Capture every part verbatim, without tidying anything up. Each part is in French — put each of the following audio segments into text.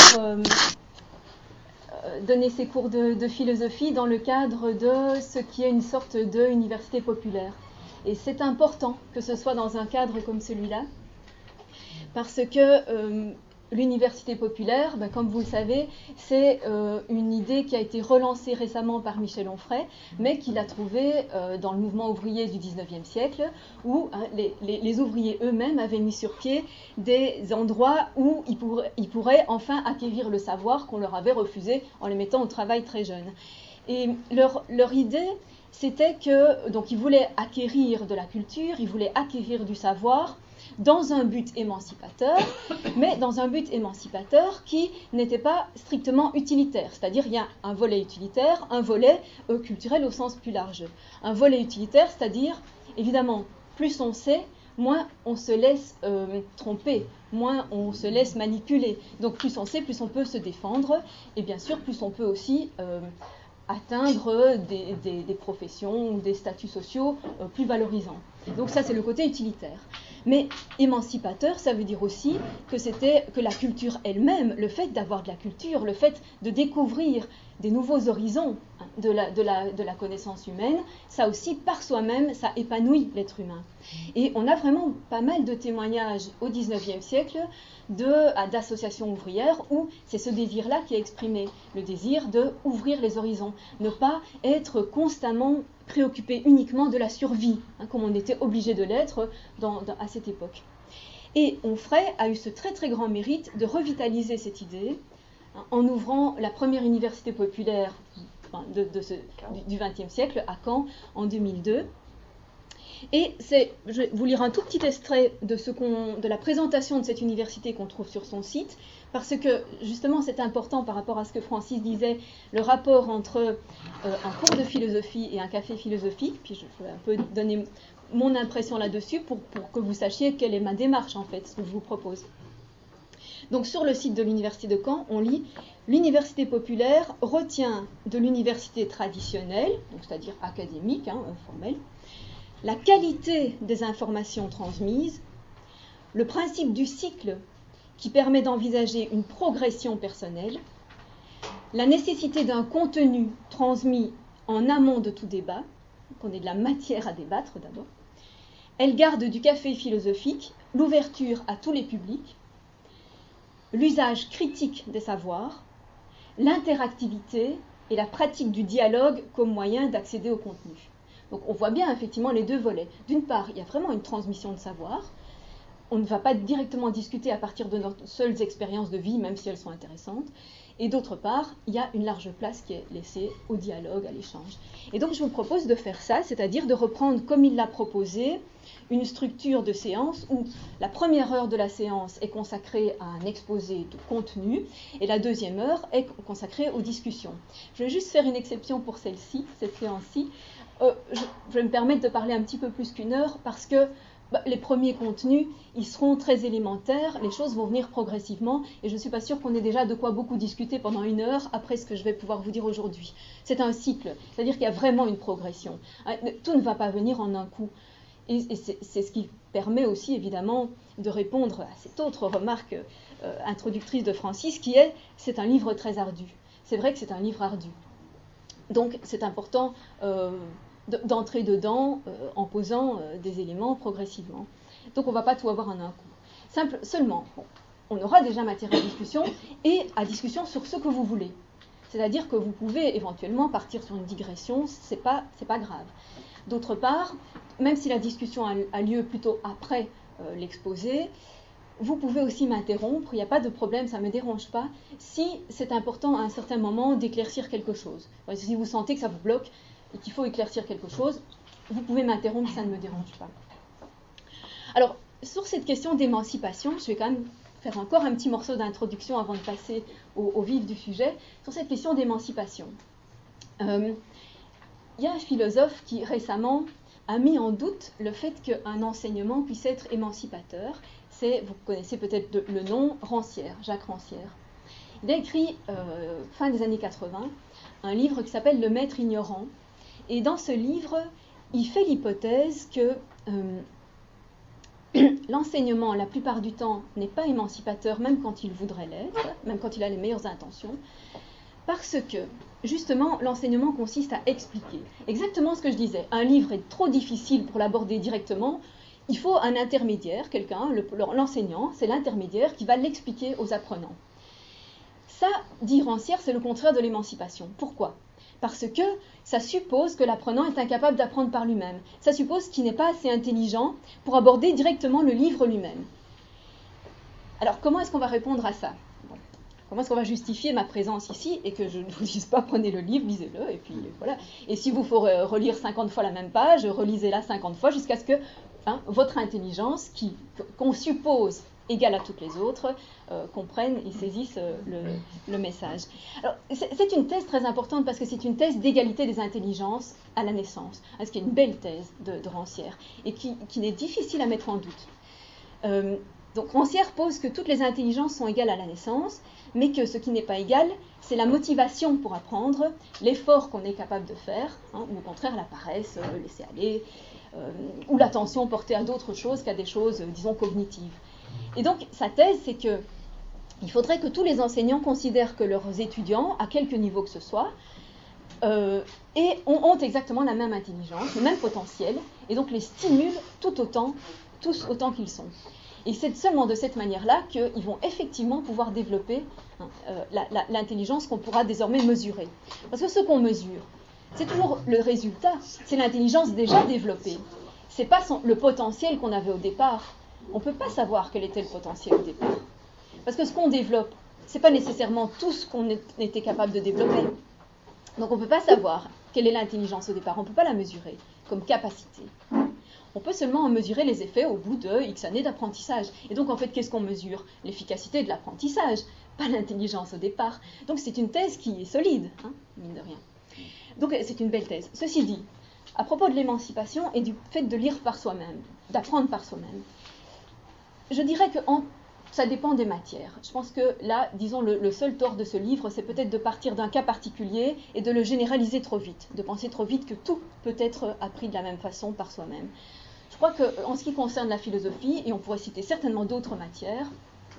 euh, donner ses cours de, de philosophie dans le cadre de ce qui est une sorte d'université populaire. Et c'est important que ce soit dans un cadre comme celui-là, parce que euh, l'université populaire, ben, comme vous le savez, c'est euh, une idée qui a été relancée récemment par Michel Onfray, mais qu'il a trouvée euh, dans le mouvement ouvrier du dix-neuvième siècle, où hein, les, les, les ouvriers eux-mêmes avaient mis sur pied des endroits où ils pourraient, ils pourraient enfin acquérir le savoir qu'on leur avait refusé en les mettant au travail très jeunes. Et leur, leur idée, c'était que, donc ils voulaient acquérir de la culture, ils voulaient acquérir du savoir, dans un but émancipateur, mais dans un but émancipateur qui n'était pas strictement utilitaire. C'est-à-dire, il y a un volet utilitaire, un volet euh, culturel au sens plus large. Un volet utilitaire, c'est-à-dire, évidemment, plus on sait, moins on se laisse euh, tromper, moins on se laisse manipuler. Donc, plus on sait, plus on peut se défendre, et bien sûr, plus on peut aussi euh, atteindre des, des, des professions ou des statuts sociaux euh, plus valorisants. Donc ça, c'est le côté utilitaire. Mais émancipateur, ça veut dire aussi que c'était que la culture elle-même, le fait d'avoir de la culture, le fait de découvrir des nouveaux horizons de la, de la, de la connaissance humaine, ça aussi, par soi-même, ça épanouit l'être humain. Et on a vraiment pas mal de témoignages au dix-neuvième siècle de, d'associations ouvrières où c'est ce désir-là qui est exprimé, le désir d'ouvrir les horizons, ne pas être constamment préoccupé uniquement de la survie, hein, comme on était obligé de l'être dans, dans, à cette époque. Et Onfray a eu ce très très grand mérite de revitaliser cette idée hein, en ouvrant la première université populaire enfin, de, de ce, du vingtième siècle à Caen en deux mille deux. Et c'est, je vais vous lire un tout petit extrait de, ce qu'on, de la présentation de cette université qu'on trouve sur son site, parce que justement c'est important par rapport à ce que Francis disait, le rapport entre euh, un cours de philosophie et un café philosophique, puis je vais un peu donner mon impression là-dessus pour, pour que vous sachiez quelle est ma démarche en fait, ce que je vous propose. Donc sur le site de l'université de Caen, on lit « L'université populaire retient de l'université traditionnelle, donc c'est-à-dire académique, hein, formelle, la qualité des informations transmises, le principe du cycle qui permet d'envisager une progression personnelle, la nécessité d'un contenu transmis en amont de tout débat, qu'on ait de la matière à débattre d'abord. Elle garde du café philosophique l'ouverture à tous les publics, l'usage critique des savoirs, l'interactivité et la pratique du dialogue comme moyen d'accéder au contenu. » Donc on voit bien effectivement les deux volets. D'une part, il y a vraiment une transmission de savoir. On ne va pas directement discuter à partir de nos seules expériences de vie, même si elles sont intéressantes. Et d'autre part, il y a une large place qui est laissée au dialogue, à l'échange. Et donc je vous propose de faire ça, c'est-à-dire de reprendre comme il l'a proposé, une structure de séance où la première heure de la séance est consacrée à un exposé de contenu et la deuxième heure est consacrée aux discussions. Je vais juste faire une exception pour celle-ci, cette séance-ci. Euh, je, je vais me permettre de parler un petit peu plus qu'une heure parce que bah, les premiers contenus, ils seront très élémentaires, les choses vont venir progressivement et je ne suis pas sûre qu'on ait déjà de quoi beaucoup discuter pendant une heure après ce que je vais pouvoir vous dire aujourd'hui. C'est un cycle, c'est-à-dire qu'il y a vraiment une progression. Tout ne va pas venir en un coup. Et, et c'est, c'est ce qui permet aussi évidemment de répondre à cette autre remarque euh, introductrice de Francis qui est « c'est un livre très ardu ». C'est vrai que c'est un livre ardu. Donc c'est important euh, d'entrer dedans euh, en posant euh, des éléments progressivement. Donc on ne va pas tout avoir en un coup. Simple, seulement, bon, on aura déjà matière à discussion et à discussion sur ce que vous voulez. C'est-à-dire que vous pouvez éventuellement partir sur une digression, ce n'est pas, c'est pas grave. D'autre part, même si la discussion a, a lieu plutôt après euh, l'exposé, vous pouvez aussi m'interrompre, il n'y a pas de problème, ça ne me dérange pas, si c'est important à un certain moment d'éclaircir quelque chose. Si vous sentez que ça vous bloque et qu'il faut éclaircir quelque chose, vous pouvez m'interrompre, ça ne me dérange pas. Alors, sur cette question d'émancipation, je vais quand même faire encore un petit morceau d'introduction avant de passer au, au vif du sujet, sur cette question d'émancipation. Euh, il y a un philosophe qui récemment a mis en doute le fait qu'un enseignement puisse être émancipateur. C'est, vous connaissez peut-être le nom, Rancière, Jacques Rancière. Il a écrit, euh, fin des années quatre-vingts, un livre qui s'appelle « Le maître ignorant ». Et dans ce livre, il fait l'hypothèse que euh, l'enseignement, la plupart du temps, n'est pas émancipateur, même quand il voudrait l'être, même quand il a les meilleures intentions, parce que, justement, l'enseignement consiste à expliquer. Exactement ce que je disais, un livre est trop difficile pour l'aborder directement, il faut un intermédiaire, quelqu'un, le, l'enseignant, c'est l'intermédiaire qui va l'expliquer aux apprenants. Ça, dit Rancière, c'est le contraire de l'émancipation. Pourquoi ? Parce que ça suppose que l'apprenant est incapable d'apprendre par lui-même. Ça suppose qu'il n'est pas assez intelligent pour aborder directement le livre lui-même. Alors, comment est-ce qu'on va répondre à ça ? Bon, comment est-ce qu'on va justifier ma présence ici et que je ne vous dise pas prenez le livre, lisez-le, et puis voilà. Et si vous faut relire cinquante fois la même page, relisez-la cinquante fois jusqu'à ce que hein, votre intelligence, qui, qu'on suppose égale à toutes les autres, euh, comprennent et saisissent euh, le, le message. Alors, c'est, c'est une thèse très importante parce que c'est une thèse d'égalité des intelligences à la naissance, hein, ce qui est une belle thèse de, de Rancière et qui, qui n'est difficile à mettre en doute. Euh, donc Rancière pose que toutes les intelligences sont égales à la naissance, mais que ce qui n'est pas égal, c'est la motivation pour apprendre, l'effort qu'on est capable de faire, hein, ou au contraire la paresse, le laisser aller, euh, ou l'attention portée à d'autres choses qu'à des choses, disons, cognitives. Et donc, sa thèse, c'est qu'il faudrait que tous les enseignants considèrent que leurs étudiants, à quelque niveau que ce soit, euh, et ont, ont exactement la même intelligence, le même potentiel, et donc les stimulent tout autant, tous autant qu'ils sont. Et c'est seulement de cette manière-là qu'ils vont effectivement pouvoir développer hein, euh, la, la, l'intelligence qu'on pourra désormais mesurer. Parce que ce qu'on mesure, c'est toujours le résultat, c'est l'intelligence déjà développée. Ce n'est pas son, le potentiel qu'on avait au départ. On ne peut pas savoir quel était le potentiel au départ. Parce que ce qu'on développe, ce n'est pas nécessairement tout ce qu'on était capable de développer. Donc on ne peut pas savoir quelle est l'intelligence au départ. On ne peut pas la mesurer comme capacité. On peut seulement en mesurer les effets au bout de X années d'apprentissage. Et donc en fait, qu'est-ce qu'on mesure ? L'efficacité de l'apprentissage, pas l'intelligence au départ. Donc c'est une thèse qui est solide, hein, mine de rien. Donc c'est une belle thèse. Ceci dit, à propos de l'émancipation et du fait de lire par soi-même, d'apprendre par soi-même, je dirais que en, ça dépend des matières. Je pense que là, disons, le, le seul tort de ce livre, c'est peut-être de partir d'un cas particulier et de le généraliser trop vite, de penser trop vite que tout peut être appris de la même façon par soi-même. Je crois qu'en ce qui concerne la philosophie, et on pourrait citer certainement d'autres matières,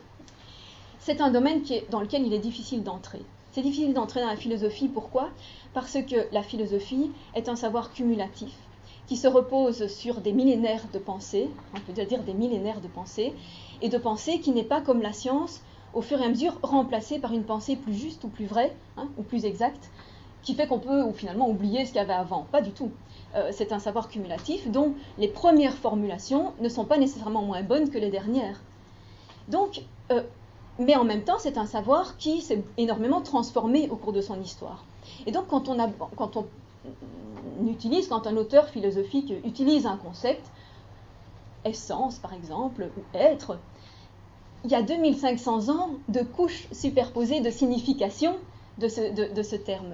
c'est un domaine qui est, dans lequel il est difficile d'entrer. C'est difficile d'entrer dans la philosophie, pourquoi ? Parce que la philosophie est un savoir cumulatif, qui se repose sur des millénaires de pensée, on peut dire des millénaires de pensée, et de pensée qui n'est pas comme la science, au fur et à mesure remplacée par une pensée plus juste ou plus vraie, hein, ou plus exacte, qui fait qu'on peut ou finalement oublier ce qu'il y avait avant. Pas du tout. Euh, c'est un savoir cumulatif dont les premières formulations ne sont pas nécessairement moins bonnes que les dernières. Donc, euh, mais en même temps, c'est un savoir qui s'est énormément transformé au cours de son histoire. Et donc, quand on, a, quand on utilise, quand un auteur philosophique utilise un concept, essence par exemple, ou être, il y a deux mille cinq cents ans de couches superposées de signification de ce, de, de ce terme.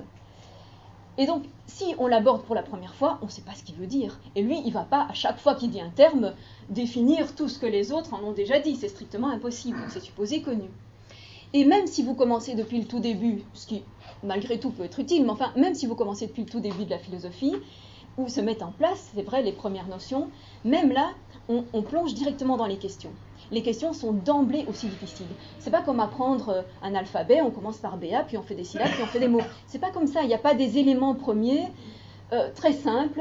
Et donc, si on l'aborde pour la première fois, on ne sait pas ce qu'il veut dire. Et lui, il ne va pas, à chaque fois qu'il dit un terme, définir tout ce que les autres en ont déjà dit. C'est strictement impossible, c'est supposé connu. Et même si vous commencez depuis le tout début, ce qui, malgré tout, peut être utile, mais enfin, même si vous commencez depuis le tout début de la philosophie, où se mettent en place, c'est vrai, les premières notions, même là, on, on plonge directement dans les questions. Les questions sont d'emblée aussi difficiles. C'est pas comme apprendre un alphabet, on commence par B A, puis on fait des syllabes, puis on fait des mots. C'est pas comme ça, il n'y a pas des éléments premiers euh, très simples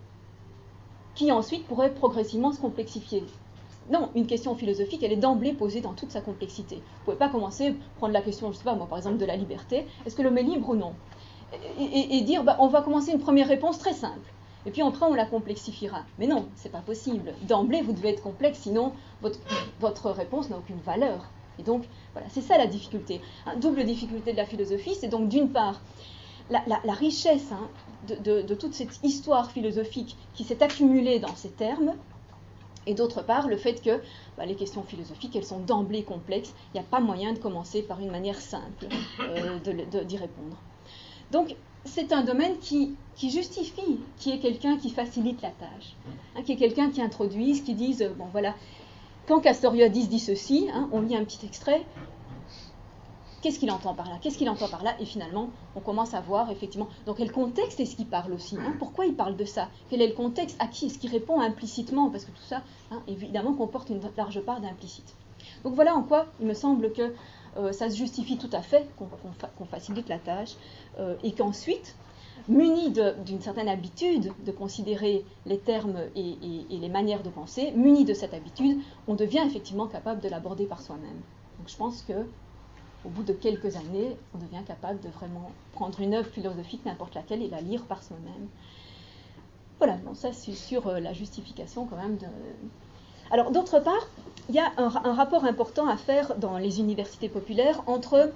qui ensuite pourraient progressivement se complexifier. Non, une question philosophique, elle est d'emblée posée dans toute sa complexité. Vous ne pouvez pas commencer, prendre la question, je ne sais pas, moi par exemple, de la liberté, est-ce que l'homme est libre ou non ? Et, et, et dire, bah, on va commencer une première réponse très simple. Et puis après, on la complexifiera. Mais non, ce n'est pas possible. D'emblée, vous devez être complexe, sinon votre, votre réponse n'a aucune valeur. Et donc, voilà, c'est ça la difficulté. Une double difficulté de la philosophie, c'est donc d'une part la, la, la richesse hein, de, de, de toute cette histoire philosophique qui s'est accumulée dans ces termes, et d'autre part, le fait que bah, les questions philosophiques, elles sont d'emblée complexes. Il n'y a pas moyen de commencer par une manière simple euh, de, de, d'y répondre. Donc, c'est un domaine qui, qui justifie qu'il y ait quelqu'un qui facilite la tâche, hein, qu'il y ait quelqu'un qui introduise, qui dise, bon voilà, quand Castoriadis dit ceci, hein, on lit un petit extrait, qu'est-ce qu'il entend par là, qu'est-ce qu'il entend par là, et finalement, on commence à voir effectivement dans quel contexte est-ce qu'il parle aussi, hein, pourquoi il parle de ça, quel est le contexte, à qui est-ce qu'il répond implicitement, parce que tout ça, hein, évidemment, comporte une large part d'implicite. Donc voilà en quoi il me semble que euh, ça se justifie tout à fait qu'on qu'on fa qu'on facilite la tâche, euh, et qu'ensuite, muni d'une certaine habitude de considérer les termes et, et, et les manières de penser, muni de cette habitude, on devient effectivement capable de l'aborder par soi-même. Donc je pense que au bout de quelques années, on devient capable de vraiment prendre une œuvre philosophique, n'importe laquelle, et la lire par soi-même. Voilà, bon, ça c'est sur euh, la justification quand même. De... Alors d'autre part, il y a un, un rapport important à faire dans les universités populaires entre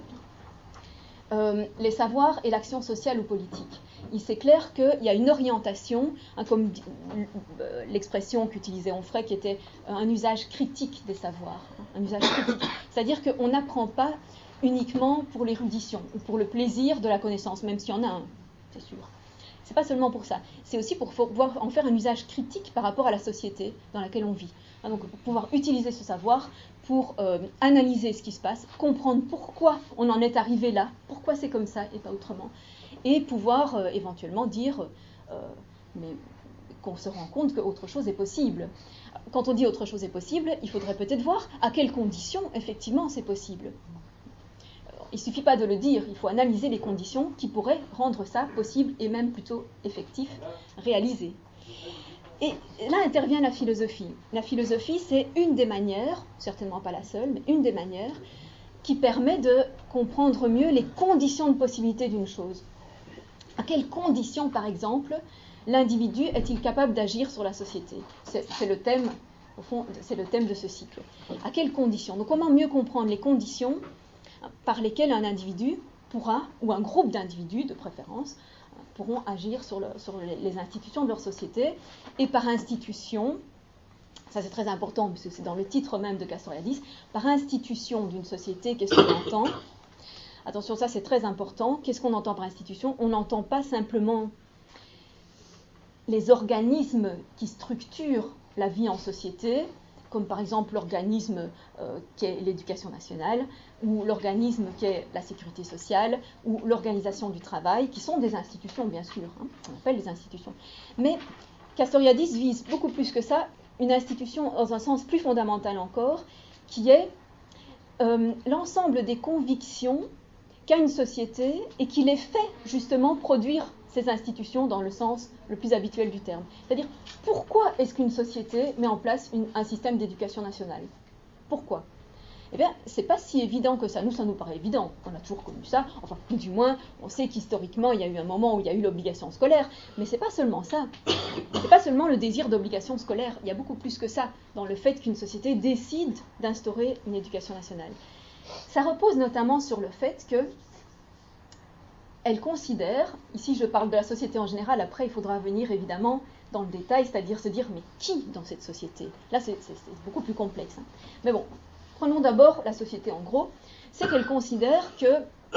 euh, les savoirs et l'action sociale ou politique. Il c'est clair qu'il y a une orientation, hein, comme euh, l'expression qu'utilisait Onfray, qui était un usage critique des savoirs, hein, un usage critique. C'est-à-dire qu'on n'apprend pas uniquement pour l'érudition ou pour le plaisir de la connaissance, même s'il y en a un, c'est sûr. C'est pas seulement pour ça, c'est aussi pour pouvoir en faire un usage critique par rapport à la société dans laquelle on vit. Hein, donc pour pouvoir utiliser ce savoir pour euh, analyser ce qui se passe, comprendre pourquoi on en est arrivé là, pourquoi c'est comme ça et pas autrement, et pouvoir euh, éventuellement dire euh, mais qu'on se rend compte qu'autre chose est possible. Quand on dit autre chose est possible, il faudrait peut-être voir à quelles conditions effectivement c'est possible. Il ne suffit pas de le dire, il faut analyser les conditions qui pourraient rendre ça possible et même plutôt effectif, réalisé. Et là intervient la philosophie. La philosophie, c'est une des manières, certainement pas la seule, mais une des manières qui permet de comprendre mieux les conditions de possibilité d'une chose. À quelles conditions, par exemple, l'individu est-il capable d'agir sur la société? C'est, c'est le thème, au fond, c'est le thème de ce cycle. À quelles conditions? Donc comment mieux comprendre les conditions par lesquelles un individu pourra, ou un groupe d'individus de préférence, pourront agir sur, le, sur les, les institutions de leur société. Et par institution, ça c'est très important, parce que c'est dans le titre même de Castoriadis, par institution d'une société, qu'est-ce qu'on entend? Attention, ça c'est très important. Qu'est-ce qu'on entend par institution? On n'entend pas simplement les organismes qui structurent la vie en société, comme par exemple l'organisme euh, qui est l'éducation nationale, ou l'organisme qui est la sécurité sociale, ou l'organisation du travail, qui sont des institutions, bien sûr, hein, on appelle les institutions. Mais Castoriadis vise beaucoup plus que ça, une institution dans un sens plus fondamental encore, qui est euh, l'ensemble des convictions qu'a une société et qui les fait justement produire ces institutions dans le sens le plus habituel du terme. C'est-à-dire, pourquoi est-ce qu'une société met en place une, un système d'éducation nationale? Pourquoi? Eh bien, c'est pas si évident que ça. Nous, ça nous paraît évident. On a toujours connu ça. Enfin, du moins, on sait qu'historiquement, il y a eu un moment où il y a eu l'obligation scolaire. Mais c'est pas seulement ça. C'est pas seulement le désir d'obligation scolaire. Il y a beaucoup plus que ça dans le fait qu'une société décide d'instaurer une éducation nationale. Ça repose notamment sur le fait que elle considère, ici je parle de la société en général, après il faudra venir évidemment dans le détail, c'est-à-dire se dire mais qui dans cette société? Là c'est, c'est, c'est beaucoup plus complexe. Hein. Mais bon, prenons d'abord la société en gros, c'est qu'elle considère que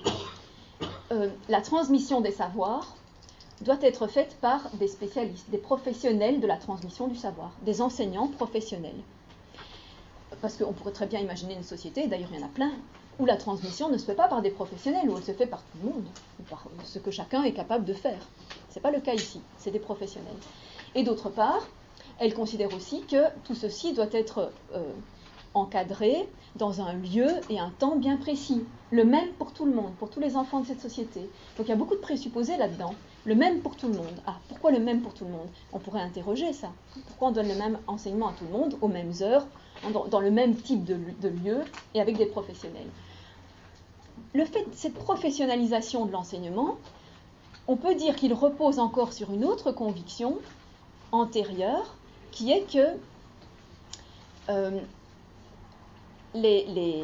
euh, la transmission des savoirs doit être faite par des spécialistes, des professionnels de la transmission du savoir, des enseignants professionnels. Parce qu'on pourrait très bien imaginer une société, d'ailleurs il y en a plein, où la transmission ne se fait pas par des professionnels, où elle se fait par tout le monde, ou par ce que chacun est capable de faire. Ce n'est pas le cas ici, c'est des professionnels. Et d'autre part, elle considère aussi que tout ceci doit être euh, encadré dans un lieu et un temps bien précis, le même pour tout le monde, pour tous les enfants de cette société. Donc il y a beaucoup de présupposés là-dedans. Le même pour tout le monde. Ah, pourquoi le même pour tout le monde? On pourrait interroger ça. Pourquoi on donne le même enseignement à tout le monde, aux mêmes heures, dans, dans le même type de, de lieu et avec des professionnels? Le fait de cette professionnalisation de l'enseignement, on peut dire qu'il repose encore sur une autre conviction antérieure, qui est que euh, les, les,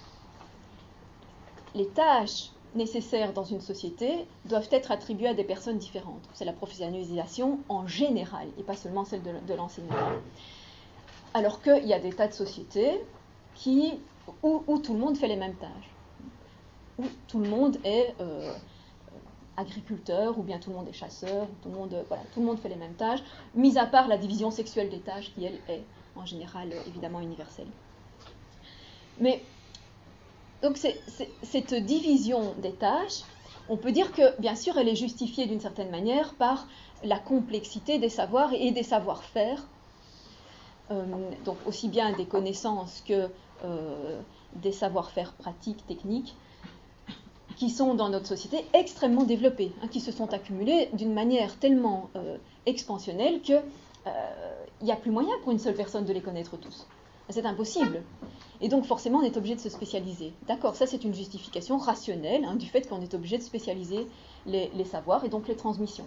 les tâches nécessaires dans une société doivent être attribuées à des personnes différentes. C'est la professionnalisation en général, et pas seulement celle de, de l'enseignement. Alors qu'il y a des tas de sociétés qui, où, où tout le monde fait les mêmes tâches, où tout le monde est euh, agriculteur, ou bien tout le monde est chasseur, tout le monde, voilà, tout le monde fait les mêmes tâches, mis à part la division sexuelle des tâches qui, elle, est en général évidemment universelle. Mais donc c'est, c'est, cette division des tâches, on peut dire que, bien sûr, elle est justifiée d'une certaine manière par la complexité des savoirs et des savoir-faire, euh, donc aussi bien des connaissances que euh, des savoir-faire pratiques, techniques, qui sont dans notre société extrêmement développés, hein, qui se sont accumulés d'une manière tellement euh, expansionnelle qu'il n'y a plus moyen pour une seule personne de les connaître tous. C'est impossible. Et donc forcément on est obligé de se spécialiser. D'accord, ça c'est une justification rationnelle hein, du fait qu'on est obligé de spécialiser les, les savoirs et donc les transmissions.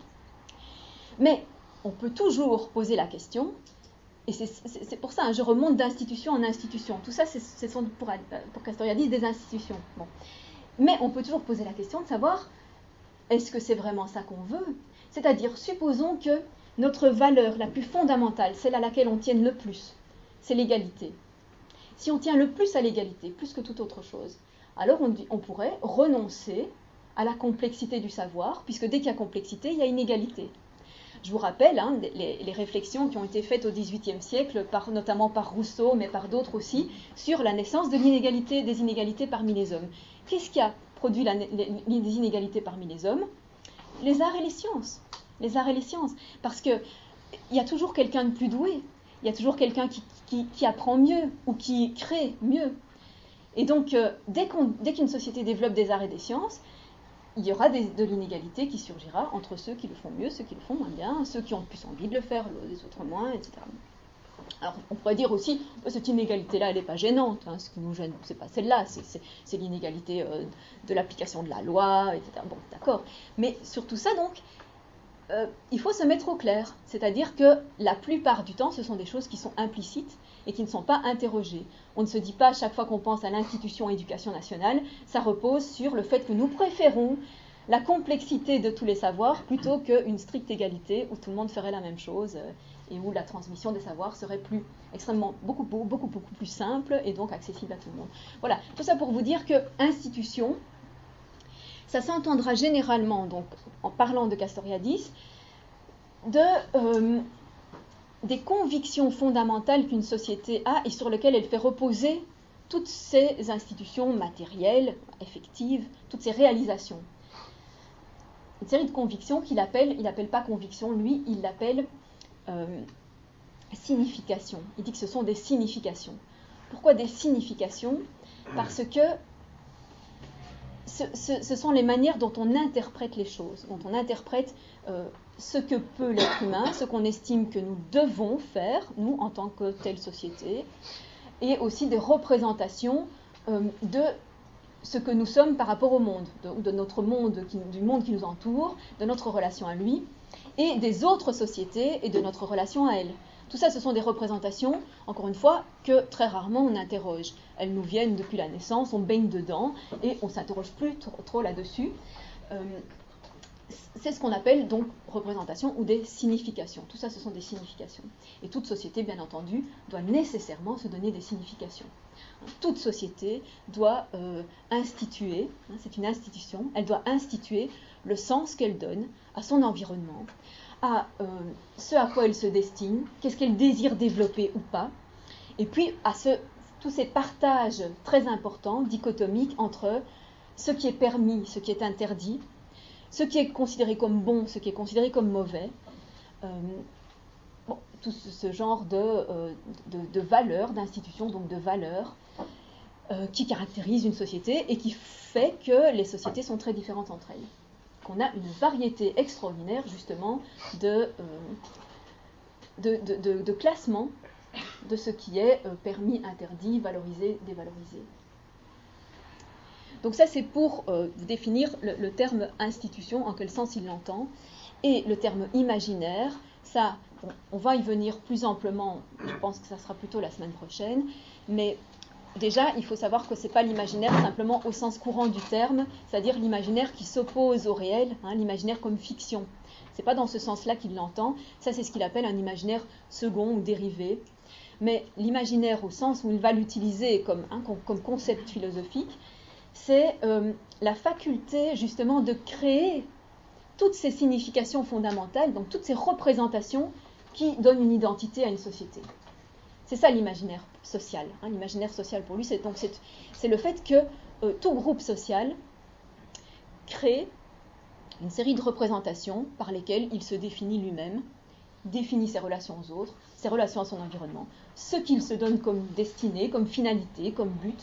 Mais on peut toujours poser la question, et c'est, c'est, c'est pour ça, hein, je remonte d'institution en institution. Tout ça, c'est, c'est pour, pour Castoriadis des institutions. Bon. Mais on peut toujours poser la question de savoir, est-ce que c'est vraiment ça qu'on veut ? C'est-à-dire, supposons que notre valeur la plus fondamentale, celle à laquelle on tienne le plus, c'est l'égalité. Si on tient le plus à l'égalité, plus que toute autre chose, alors on, on pourrait renoncer à la complexité du savoir, puisque dès qu'il y a complexité, il y a inégalité. Je vous rappelle hein, les, les réflexions qui ont été faites au dix-huitième siècle, par, notamment par Rousseau, mais par d'autres aussi, sur la naissance de l'inégalité, des inégalités parmi les hommes. Qu'est-ce qui a produit la, les, les inégalités parmi les hommes ? Les arts et les sciences. Les arts et les sciences. Parce qu'il y a toujours quelqu'un de plus doué, il y a toujours quelqu'un qui, qui, qui apprend mieux ou qui crée mieux. Et donc, euh, dès, qu'on, dès qu'une société développe des arts et des sciences, il y aura des, de l'inégalité qui surgira entre ceux qui le font mieux, ceux qui le font moins bien, ceux qui ont plus envie de le faire, les autres moins, et cetera. Alors, on pourrait dire aussi, cette inégalité-là, elle n'est pas gênante. Hein, ce qui nous gêne, c'est pas celle-là, c'est, c'est, c'est l'inégalité euh, de l'application de la loi, et cetera. Bon, d'accord. Mais sur tout ça, donc, euh, il faut se mettre au clair. C'est-à-dire que la plupart du temps, ce sont des choses qui sont implicites et qui ne sont pas interrogées. On ne se dit pas, à chaque fois qu'on pense à l'institution éducation nationale, ça repose sur le fait que nous préférons la complexité de tous les savoirs plutôt qu'une stricte égalité où tout le monde ferait la même chose euh, et où la transmission des savoirs serait plus extrêmement beaucoup, beaucoup, beaucoup, beaucoup plus simple et donc accessible à tout le monde. Voilà, tout ça pour vous dire que institution, ça s'entendra généralement, donc en parlant de Castoriadis, de, euh, des convictions fondamentales qu'une société a et sur lesquelles elle fait reposer toutes ses institutions matérielles, effectives, toutes ses réalisations. Une série de convictions qu'il appelle, il n'appelle pas conviction, lui, il l'appelle euh, signification. Il dit que ce sont des significations. Pourquoi des significations ? Parce que ce, ce, ce sont les manières dont on interprète les choses, dont on interprète euh, ce que peut l'être humain, ce qu'on estime que nous devons faire, nous, en tant que telle société, et aussi des représentations euh, de ce que nous sommes par rapport au monde, de, de notre monde, qui, du monde qui nous entoure, de notre relation à lui, et des autres sociétés et de notre relation à elles. Tout ça, ce sont des représentations, encore une fois, que très rarement on interroge. Elles nous viennent depuis la naissance, on baigne dedans, et on ne s'interroge plus trop, trop là-dessus. Euh, c'est ce qu'on appelle donc représentation ou des significations. Tout ça, ce sont des significations. Et toute société, bien entendu, doit nécessairement se donner des significations. Toute société doit euh, instituer, hein, c'est une institution, elle doit instituer le sens qu'elle donne à son environnement, à euh, ce à quoi elle se destine, qu'est-ce qu'elle désire développer ou pas, et puis à ce, tous ces partages très importants, dichotomiques, entre ce qui est permis, ce qui est interdit, ce qui est considéré comme bon, ce qui est considéré comme mauvais, euh, bon, tout ce, ce genre de, euh, de, de valeurs, d'institutions, donc de valeurs, euh, qui caractérisent une société et qui fait que les sociétés sont très différentes entre elles. Qu'on a une variété extraordinaire, justement, de, euh, de, de, de, de classement de ce qui est euh, permis, interdit, valorisé, dévalorisé. Donc ça, c'est pour euh, définir le, le terme institution, en quel sens il l'entend. Et le terme imaginaire, ça, on, on va y venir plus amplement, je pense que ça sera plutôt la semaine prochaine, mais déjà, il faut savoir que ce n'est pas l'imaginaire simplement au sens courant du terme, c'est-à-dire l'imaginaire qui s'oppose au réel, hein, l'imaginaire comme fiction. Ce n'est pas dans ce sens-là qu'il l'entend, ça c'est ce qu'il appelle un imaginaire second ou dérivé. Mais l'imaginaire au sens où il va l'utiliser comme, hein, comme, comme concept philosophique, c'est euh, la faculté justement de créer toutes ces significations fondamentales, donc toutes ces représentations qui donnent une identité à une société. C'est ça l'imaginaire social. Hein. L'imaginaire social pour lui, c'est, donc c'est, c'est le fait que euh, tout groupe social crée une série de représentations par lesquelles il se définit lui-même, définit ses relations aux autres, ses relations à son environnement, ce qu'il se donne comme destinée, comme finalité, comme but,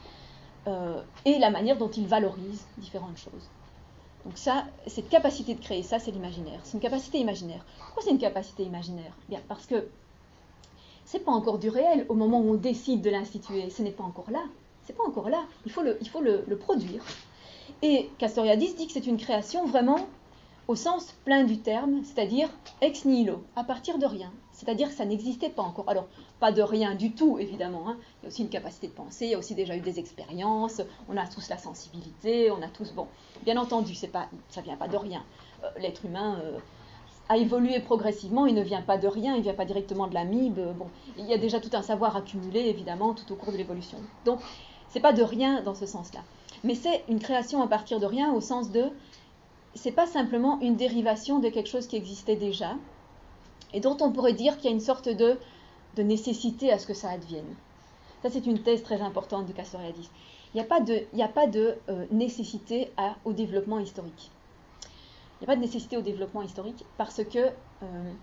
euh, et la manière dont il valorise différentes choses. Donc ça, cette capacité de créer ça, c'est l'imaginaire. C'est une capacité imaginaire. Pourquoi c'est une capacité imaginaire ? Bien, parce que c'est pas encore du réel au moment où on décide de l'instituer. Ce n'est pas encore là. C'est pas encore là. Il faut le, il faut le, le produire. Et Castoriadis dit que c'est une création vraiment au sens plein du terme, c'est-à-dire ex nihilo, à partir de rien. C'est-à-dire que ça n'existait pas encore. Alors, pas de rien du tout, évidemment. Hein. Il y a aussi une capacité de penser, il y a aussi déjà eu des expériences, on a tous la sensibilité, on a tous... Bon, bien entendu, c'est pas, ça ne vient pas de rien. Euh, l'être humain euh, a évolué progressivement, il ne vient pas de rien, il ne vient pas directement de l'amibe. Bon, il y a déjà tout un savoir accumulé, évidemment, tout au cours de l'évolution. Donc, c'est pas de rien dans ce sens-là. Mais c'est une création à partir de rien au sens de... C'est pas simplement une dérivation de quelque chose qui existait déjà, et dont on pourrait dire qu'il y a une sorte de, de nécessité à ce que ça advienne. Ça, c'est une thèse très importante de Castoriadis. Il n'y a pas de, il n'y a pas de euh, nécessité à, au développement historique. Il n'y a pas de nécessité au développement historique parce que euh,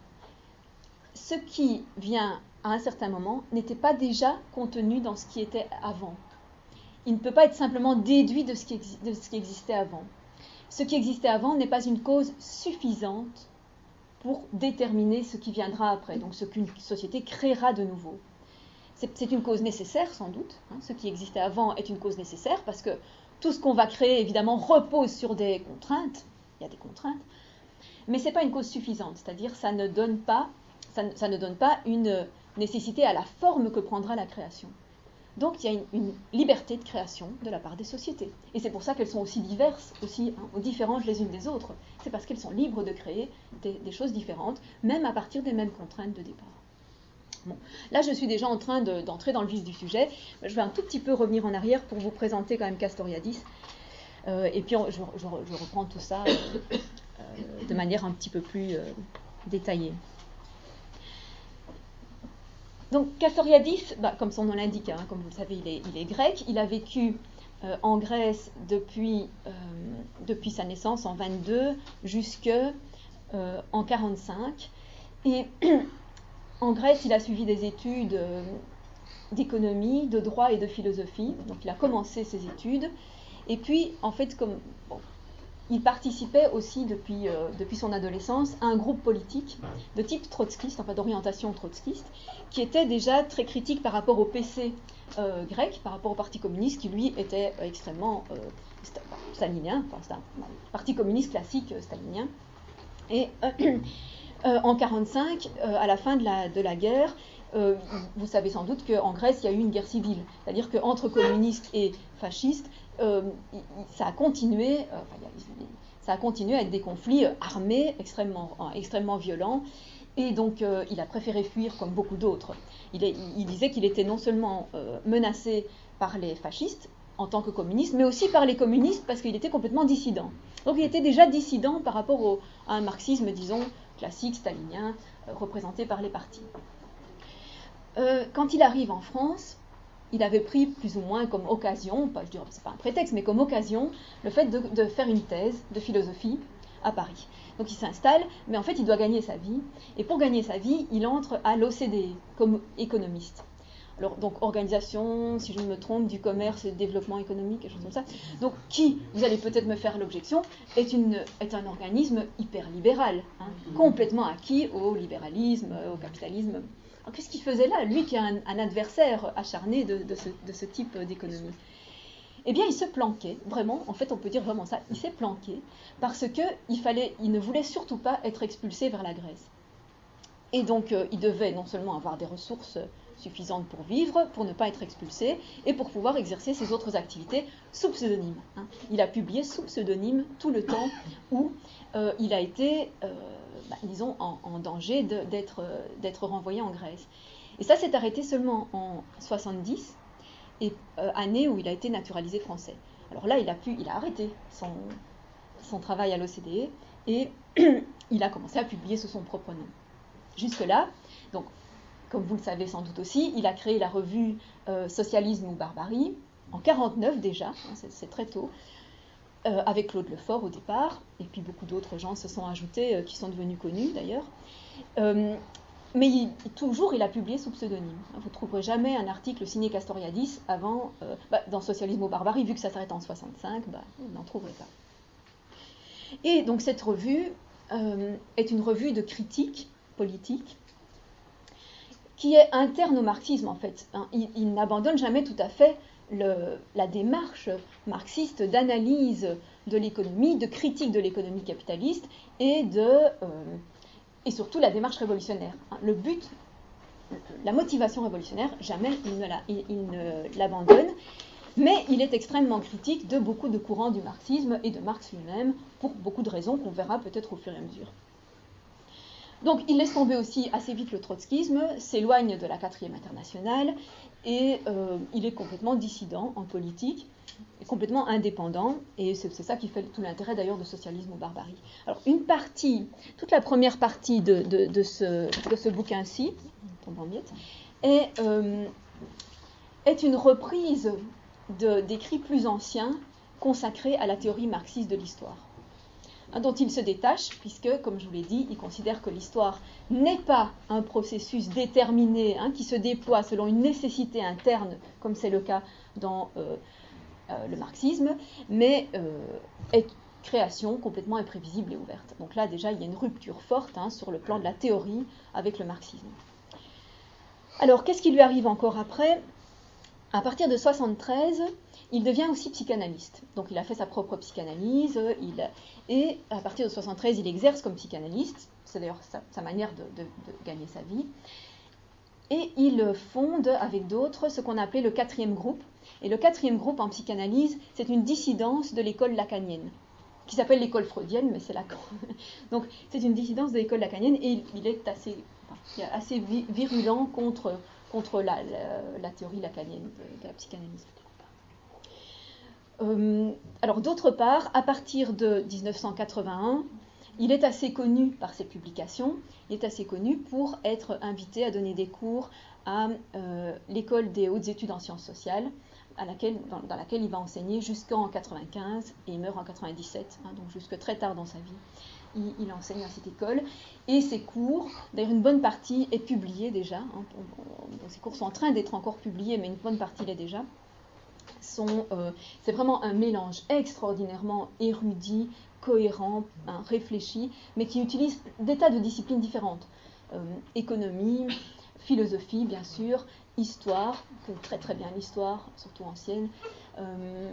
ce qui vient à un certain moment n'était pas déjà contenu dans ce qui était avant. Il ne peut pas être simplement déduit de ce qui, exi- de ce qui existait avant. Ce qui existait avant n'est pas une cause suffisante pour déterminer ce qui viendra après, donc ce qu'une société créera de nouveau. C'est, c'est une cause nécessaire, sans doute. Hein. Ce qui existait avant est une cause nécessaire, parce que tout ce qu'on va créer, évidemment, repose sur des contraintes. Il y a des contraintes. Mais ce n'est pas une cause suffisante, c'est-à-dire ça ne donne pas, ça, ça ne donne pas une nécessité à la forme que prendra la création. Donc il y a une, une liberté de création de la part des sociétés. Et c'est pour ça qu'elles sont aussi diverses, aussi hein, différentes les unes des autres. C'est parce qu'elles sont libres de créer des, des choses différentes, même à partir des mêmes contraintes de départ. Bon. Là, je suis déjà en train de, d'entrer dans le vif du sujet. Je vais un tout petit peu revenir en arrière pour vous présenter quand même Castoriadis. Euh, et puis on, je, je, je reprends tout ça euh, euh, de manière un petit peu plus euh, détaillée. Donc Castoriadis, bah, comme son nom l'indique, hein, comme vous le savez, il est, il est grec. Il a vécu euh, en Grèce depuis, euh, depuis sa naissance en vingt-deux jusqu'en euh, quarante-cinq. Et en Grèce, il a suivi des études euh, d'économie, de droit et de philosophie. Donc il a commencé ses études. Et puis, en fait, comme... Bon, il participait aussi depuis, euh, depuis son adolescence à un groupe politique de type trotskiste, enfin d'orientation trotskiste, qui était déjà très critique par rapport au P C euh, grec, par rapport au Parti communiste, qui lui était euh, extrêmement euh, stalinien, enfin c'est un parti communiste classique euh, stalinien. Et euh, euh, en quarante-cinq, euh, à la fin de la, de la guerre, euh, vous savez sans doute qu'en Grèce, il y a eu une guerre civile, c'est-à-dire qu'entre communistes et fascistes, Euh, ça a continué, euh, enfin, ça a continué avec des conflits armés extrêmement, extrêmement violents, et donc euh, il a préféré fuir comme beaucoup d'autres. Il, est, il disait qu'il était non seulement euh, menacé par les fascistes en tant que communiste, mais aussi par les communistes parce qu'il était complètement dissident. Donc il était déjà dissident par rapport au, à un marxisme, disons, classique, stalinien, euh, représenté par les partis. Euh, quand il arrive en France, il avait pris plus ou moins comme occasion, pas, je dirais, c'est pas un prétexte, mais comme occasion, le fait de, de faire une thèse de philosophie à Paris. Donc il s'installe, mais en fait il doit gagner sa vie, et pour gagner sa vie, il entre à l'O C D E comme économiste. Alors, donc organisation, si je ne me trompe, du commerce et du développement économique, quelque chose comme ça. Donc qui, vous allez peut-être me faire l'objection, est, une, est un organisme hyper libéral, hein, complètement acquis au libéralisme, au capitalisme. Alors, qu'est-ce qu'il faisait là, lui qui est un, un adversaire acharné de, de, ce, de ce type d'économie ? Eh bien, il se planquait, vraiment, en fait, on peut dire vraiment ça, il s'est planqué, parce qu'il fallait, il ne voulait surtout pas être expulsé vers la Grèce. Et donc, euh, il devait non seulement avoir des ressources suffisantes pour vivre, pour ne pas être expulsé, et pour pouvoir exercer ses autres activités sous pseudonyme. Hein. Il a publié sous pseudonyme tout le temps où euh, il a été... Euh, Bah, disons, en, en danger de, d'être, euh, d'être renvoyé en Grèce. Et ça s'est arrêté seulement en soixante-dix, et, euh, année où il a été naturalisé français. Alors là, il a, pu, il a arrêté son, son travail à l'O C D E et il a commencé à publier sous son propre nom. Jusque-là, donc, comme vous le savez sans doute aussi, il a créé la revue euh, Socialisme ou Barbarie, en mille neuf cent quarante-neuf déjà, hein, c'est, c'est très tôt, euh, avec Claude Lefort au départ, et puis beaucoup d'autres gens se sont ajoutés, euh, qui sont devenus connus d'ailleurs. Euh, mais il, toujours, il a publié sous pseudonyme. Vous ne trouverez jamais un article signé Castoriadis avant, euh, bah, dans Socialisme ou Barbarie, vu que ça s'arrête en soixante-cinq, bah, vous n'en trouverez pas. Et donc cette revue euh, est une revue de critique politique, qui est interne au marxisme en fait. Hein. Il, il n'abandonne jamais tout à fait le, la démarche marxiste d'analyse de l'économie, de critique de l'économie capitaliste et, de, euh, et surtout la démarche révolutionnaire. Hein. Le but, la motivation révolutionnaire, jamais il ne, la, il, il ne l'abandonne, mais il est extrêmement critique de beaucoup de courants du marxisme et de Marx lui-même, pour beaucoup de raisons qu'on verra peut-être au fur et à mesure. Donc il laisse tomber aussi assez vite le trotskisme, s'éloigne de la quatrième internationale, et euh, il est complètement dissident en politique, complètement indépendant, et c'est, c'est ça qui fait tout l'intérêt d'ailleurs de Socialisme ou Barbarie. Alors une partie, toute la première partie de, de, de, ce, de ce bouquin-ci, tombe en miettes, est, euh, est une reprise de, d'écrits plus anciens consacrés à la théorie marxiste de l'histoire, dont il se détache, puisque, comme je vous l'ai dit, il considère que l'histoire n'est pas un processus déterminé, hein, qui se déploie selon une nécessité interne, comme c'est le cas dans euh, euh, le marxisme, mais euh, est création complètement imprévisible et ouverte. Donc là, déjà, il y a une rupture forte, hein, sur le plan de la théorie avec le marxisme. Alors, qu'est-ce qui lui arrive encore après ? À partir de soixante-treize, il devient aussi psychanalyste. Donc il a fait sa propre psychanalyse, il, et à partir de soixante-treize, il exerce comme psychanalyste, c'est d'ailleurs sa, sa manière de, de, de gagner sa vie, et il fonde avec d'autres ce qu'on appelait le quatrième groupe. Et le quatrième groupe en psychanalyse, c'est une dissidence de l'école lacanienne, qui s'appelle l'école freudienne, mais c'est Lacan. Donc c'est une dissidence de l'école lacanienne, et il est assez, enfin, assez virulent contre... contre la, la, la théorie lacanienne de, de la psychanalyse. Euh, alors d'autre part, à partir de dix-neuf cent quatre-vingt-un, il est assez connu par ses publications, il est assez connu pour être invité à donner des cours à euh, l'école des hautes études en sciences sociales, à laquelle, dans, dans laquelle il va enseigner jusqu'en quatre-vingt-quinze, et il meurt en quatre-vingt-dix-sept, hein, donc jusque très tard dans sa vie. Il, il enseigne à cette école, et ses cours, d'ailleurs une bonne partie est publiée déjà, hein, on, on, ses cours sont en train d'être encore publiés, mais une bonne partie l'est déjà. Sont, euh, c'est vraiment un mélange extraordinairement érudit, cohérent, hein, réfléchi, mais qui utilise des tas de disciplines différentes. Euh, économie, philosophie, bien sûr, histoire, que très très bien l'histoire, surtout ancienne, euh,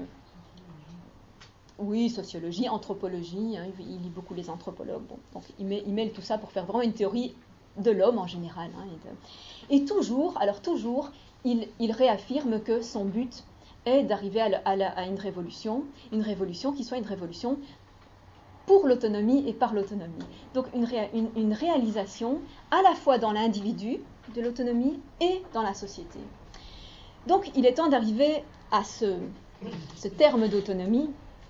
oui, sociologie, anthropologie, hein, il lit beaucoup les anthropologues, bon, donc il, met, il mêle tout ça pour faire vraiment une théorie de l'homme en général. Hein, et, de... et toujours, alors toujours, il, il réaffirme que son but est d'arriver à, à, la, à une révolution, une révolution qui soit une révolution pour l'autonomie et par l'autonomie. Donc une, ré, une, une réalisation à la fois dans l'individu de l'autonomie et dans la société. Donc il est temps d'arriver à ce, ce terme d'autonomie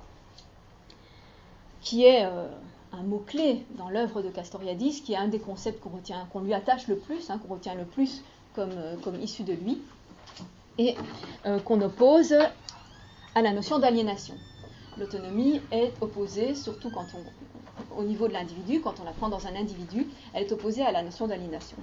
qui est euh, un mot-clé dans l'œuvre de Castoriadis, qui est un des concepts qu'on retient, qu'on lui attache le plus, hein, qu'on retient le plus comme, euh, comme issu de lui, et euh, qu'on oppose à la notion d'aliénation. L'autonomie est opposée, surtout quand on, au niveau de l'individu, quand on la prend dans un individu, elle est opposée à la notion d'aliénation.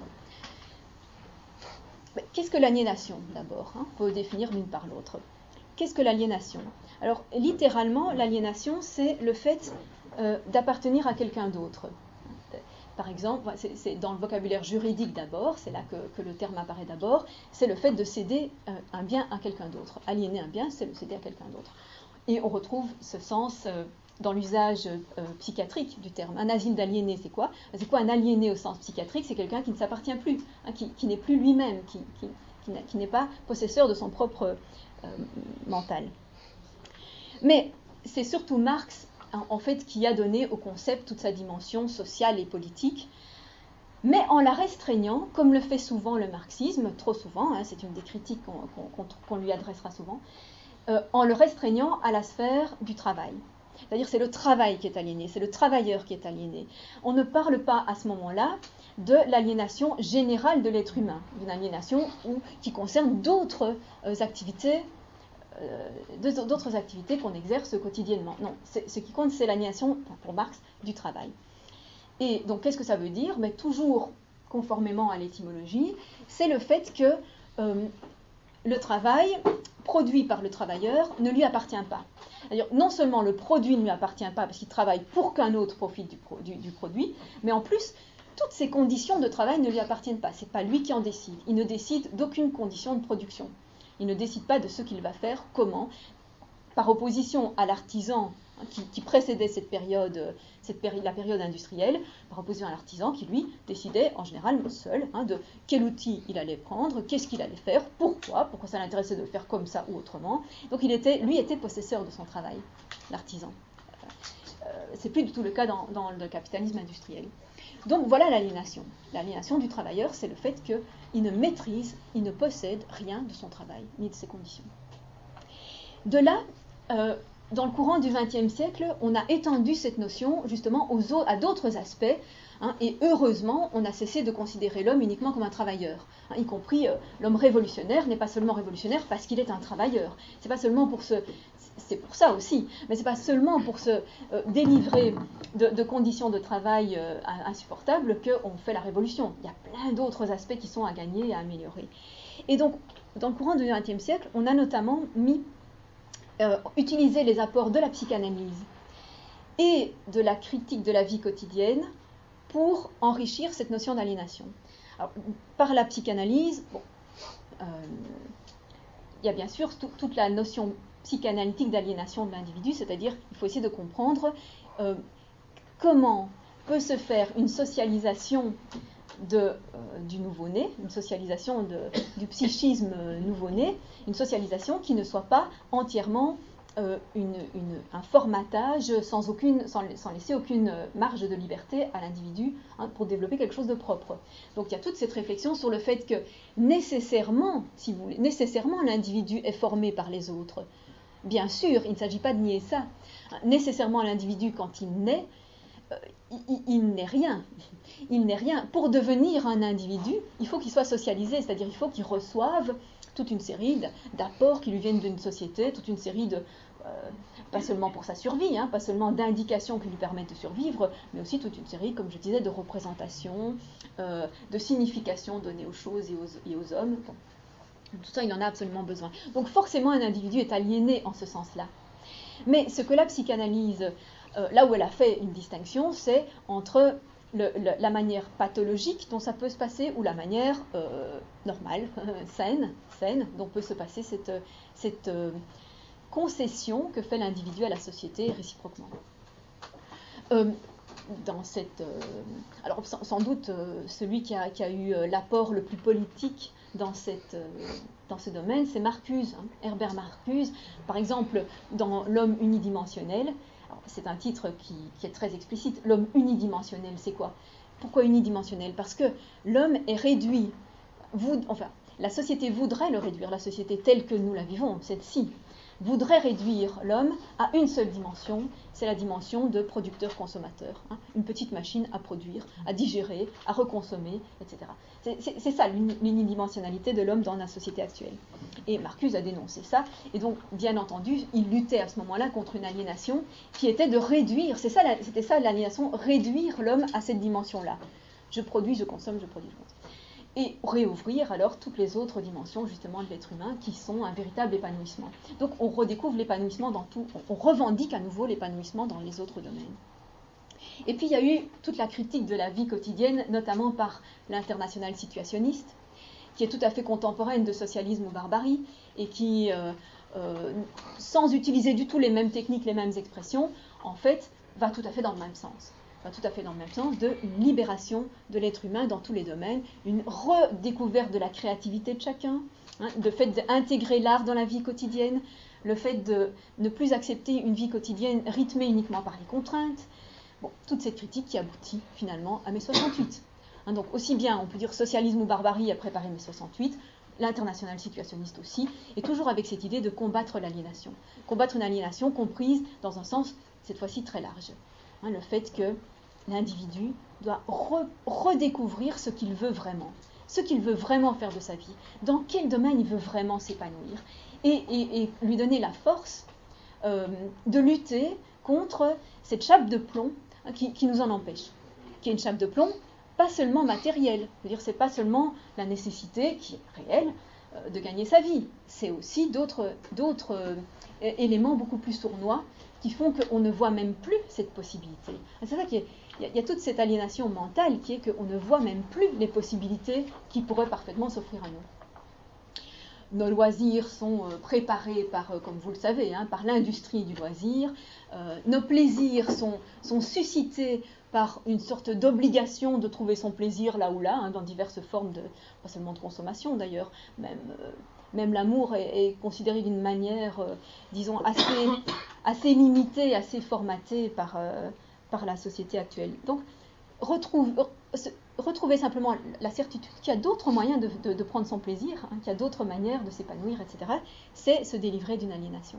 Mais qu'est-ce que l'aliénation, d'abord, hein, on peut définir l'une par l'autre. Qu'est-ce que l'aliénation ? Alors, littéralement, l'aliénation, c'est le fait euh, d'appartenir à quelqu'un d'autre. Par exemple, c'est, c'est dans le vocabulaire juridique d'abord, c'est là que, que le terme apparaît d'abord, c'est le fait de céder euh, un bien à quelqu'un d'autre. Aliéner un bien, c'est le céder à quelqu'un d'autre. Et on retrouve ce sens euh, dans l'usage euh, psychiatrique du terme. Un asile d'aliéné, c'est quoi ? C'est quoi un aliéné au sens psychiatrique ? C'est quelqu'un qui ne s'appartient plus, hein, qui, qui n'est plus lui-même, qui, qui, qui, qui n'est pas possesseur de son propre euh, mental. Mais c'est surtout Marx, hein, en fait, qui a donné au concept toute sa dimension sociale et politique, mais en la restreignant, comme le fait souvent le marxisme, trop souvent, hein, c'est une des critiques qu'on, qu'on, qu'on lui adressera souvent, euh, en le restreignant à la sphère du travail. C'est-à-dire c'est le travail qui est aliéné, c'est le travailleur qui est aliéné. On ne parle pas à ce moment-là de l'aliénation générale de l'être humain, d'une aliénation où, qui concerne d'autres euh, activités, euh, d'autres activités qu'on exerce quotidiennement. Non, ce qui compte, c'est l'aliénation, enfin, pour Marx, du travail. Et donc, qu'est-ce que ça veut dire? Mais toujours conformément à l'étymologie, c'est le fait que euh, le travail produit par le travailleur ne lui appartient pas. C'est-à-dire, non seulement le produit ne lui appartient pas parce qu'il travaille pour qu'un autre profite du, pro, du, du produit, mais en plus, toutes ces conditions de travail ne lui appartiennent pas. Ce n'est pas lui qui en décide. Il ne décide d'aucune condition de production. Il ne décide pas de ce qu'il va faire, comment, par opposition à l'artisan qui, qui précédait cette période, cette péri la période industrielle, par opposition à l'artisan qui, lui, décidait en général seul hein, de quel outil il allait prendre, qu'est-ce qu'il allait faire, pourquoi, pourquoi ça l'intéressait de le faire comme ça ou autrement. Donc il était, lui était possesseur de son travail, l'artisan. Euh, c'est plus du tout le cas dans, dans le capitalisme industriel. Donc voilà l'aliénation. L'aliénation du travailleur, c'est le fait qu'il ne maîtrise, il ne possède rien de son travail, ni de ses conditions. De là, euh, dans le courant du vingtième siècle, on a étendu cette notion justement aux, à d'autres aspects, hein, et heureusement, on a cessé de considérer l'homme uniquement comme un travailleur, hein, y compris euh, l'homme révolutionnaire n'est pas seulement révolutionnaire parce qu'il est un travailleur. C'est pas seulement pour se, c'est pour ça aussi, mais c'est pas seulement pour se euh, délivrer de, de conditions de travail euh, insupportables qu'on fait la révolution. Il y a plein d'autres aspects qui sont à gagner et à améliorer. Et donc, dans le courant du vingtième siècle, on a notamment mis Euh, utiliser les apports de la psychanalyse et de la critique de la vie quotidienne pour enrichir cette notion d'aliénation. Par la psychanalyse, bon, euh, il y a bien sûr tout, toute la notion psychanalytique d'aliénation de l'individu, c'est-à-dire qu'il faut essayer de comprendre euh, comment peut se faire une socialisation de, euh, du nouveau-né, une socialisation de, du psychisme nouveau-né, une socialisation qui ne soit pas entièrement euh, une, une, un formatage sans, aucune, sans, sans laisser aucune marge de liberté à l'individu hein, pour développer quelque chose de propre. Donc il y a toute cette réflexion sur le fait que nécessairement, si vous voulez, nécessairement l'individu est formé par les autres. Bien sûr, il ne s'agit pas de nier ça. Nécessairement l'individu, quand il naît, il, il n'est rien. Il n'est rien. Pour devenir un individu, il faut qu'il soit socialisé, c'est-à-dire il faut qu'il reçoive toute une série d'apports qui lui viennent d'une société, toute une série de, euh, pas seulement pour sa survie, hein, pas seulement d'indications qui lui permettent de survivre, mais aussi toute une série, comme je disais, de représentations, euh, de significations données aux choses et aux, et aux hommes. Bon. Tout ça, il en a absolument besoin. Donc forcément, un individu est aliéné en ce sens-là. Mais ce que la psychanalyse, euh, là où elle a fait une distinction, c'est entre le, le, la manière pathologique dont ça peut se passer ou la manière euh, normale, saine, saine, dont peut se passer cette, cette euh, concession que fait l'individu à la société réciproquement. Euh, dans cette, euh, alors sans, sans doute euh, celui qui a, qui a eu euh, l'apport le plus politique dans, cette, euh, dans ce domaine, c'est Marcuse, hein, Herbert Marcuse. Par exemple, dans L'homme unidimensionnel, c'est un titre qui, qui est très explicite. L'homme unidimensionnel, c'est quoi? Pourquoi unidimensionnel? Parce que l'homme est réduit, vous, enfin, la société voudrait le réduire, la société telle que nous la vivons, celle-ci, voudrait réduire l'homme à une seule dimension, c'est la dimension de producteur-consommateur, hein, une petite machine à produire, à digérer, à reconsommer, et cetera. C'est ça l'unidimensionnalité de l'homme dans la société actuelle. Et Marcuse a dénoncé ça, et donc, bien entendu, il luttait à ce moment-là contre une aliénation qui était de réduire, c'était ça, ça l'aliénation, réduire l'homme à cette dimension-là. Je produis, je consomme, je produis, je consomme. Et réouvrir alors toutes les autres dimensions justement de l'être humain qui sont un véritable épanouissement. Donc on redécouvre l'épanouissement dans tout, on revendique à nouveau l'épanouissement dans les autres domaines. Et puis il y a eu toute la critique de la vie quotidienne, notamment par l'internationale situationniste, qui est tout à fait contemporaine de socialisme ou barbarie, et qui, euh, euh, sans utiliser du tout les mêmes techniques, les mêmes expressions, en fait, va tout à fait dans le même sens. tout à fait dans le même sens, d'une libération de l'être humain dans tous les domaines, une redécouverte de la créativité de chacun, hein, le fait d'intégrer l'art dans la vie quotidienne, le fait de ne plus accepter une vie quotidienne rythmée uniquement par les contraintes. Bon, toute cette critique qui aboutit finalement à mai soixante-huit. Hein, donc aussi bien, on peut dire socialisme ou barbarie a préparé mai soixante-huit, l'international situationniste aussi, et toujours avec cette idée de combattre l'aliénation. Combattre une aliénation comprise dans un sens, cette fois-ci, très large. Hein, le fait que l'individu doit re- redécouvrir ce qu'il veut vraiment, ce qu'il veut vraiment faire de sa vie, dans quel domaine il veut vraiment s'épanouir, et, et, et lui donner la force euh, de lutter contre cette chape de plomb hein, qui, qui nous en empêche, qui est une chape de plomb pas seulement matérielle, c'est-à-dire c'est pas seulement la nécessité qui est réelle euh, de gagner sa vie, c'est aussi d'autres, d'autres euh, éléments beaucoup plus sournois qui font qu'on ne voit même plus cette possibilité. C'est ça qui est, il y, a, il y a toute cette aliénation mentale qui est qu'on ne voit même plus les possibilités qui pourraient parfaitement s'offrir à nous. Nos loisirs sont euh, préparés par, euh, comme vous le savez, hein, par l'industrie du loisir. Euh, nos plaisirs sont, sont suscités par une sorte d'obligation de trouver son plaisir là ou là, hein, dans diverses formes, de, pas seulement de consommation d'ailleurs, même... Euh, Même l'amour est, est considéré d'une manière, euh, disons, assez, assez limitée, assez formatée par, euh, par la société actuelle. Donc, retrouve, euh, retrouver simplement la certitude qu'il y a d'autres moyens de, de, de prendre son plaisir, hein, qu'il y a d'autres manières de s'épanouir, et cetera, c'est se délivrer d'une aliénation.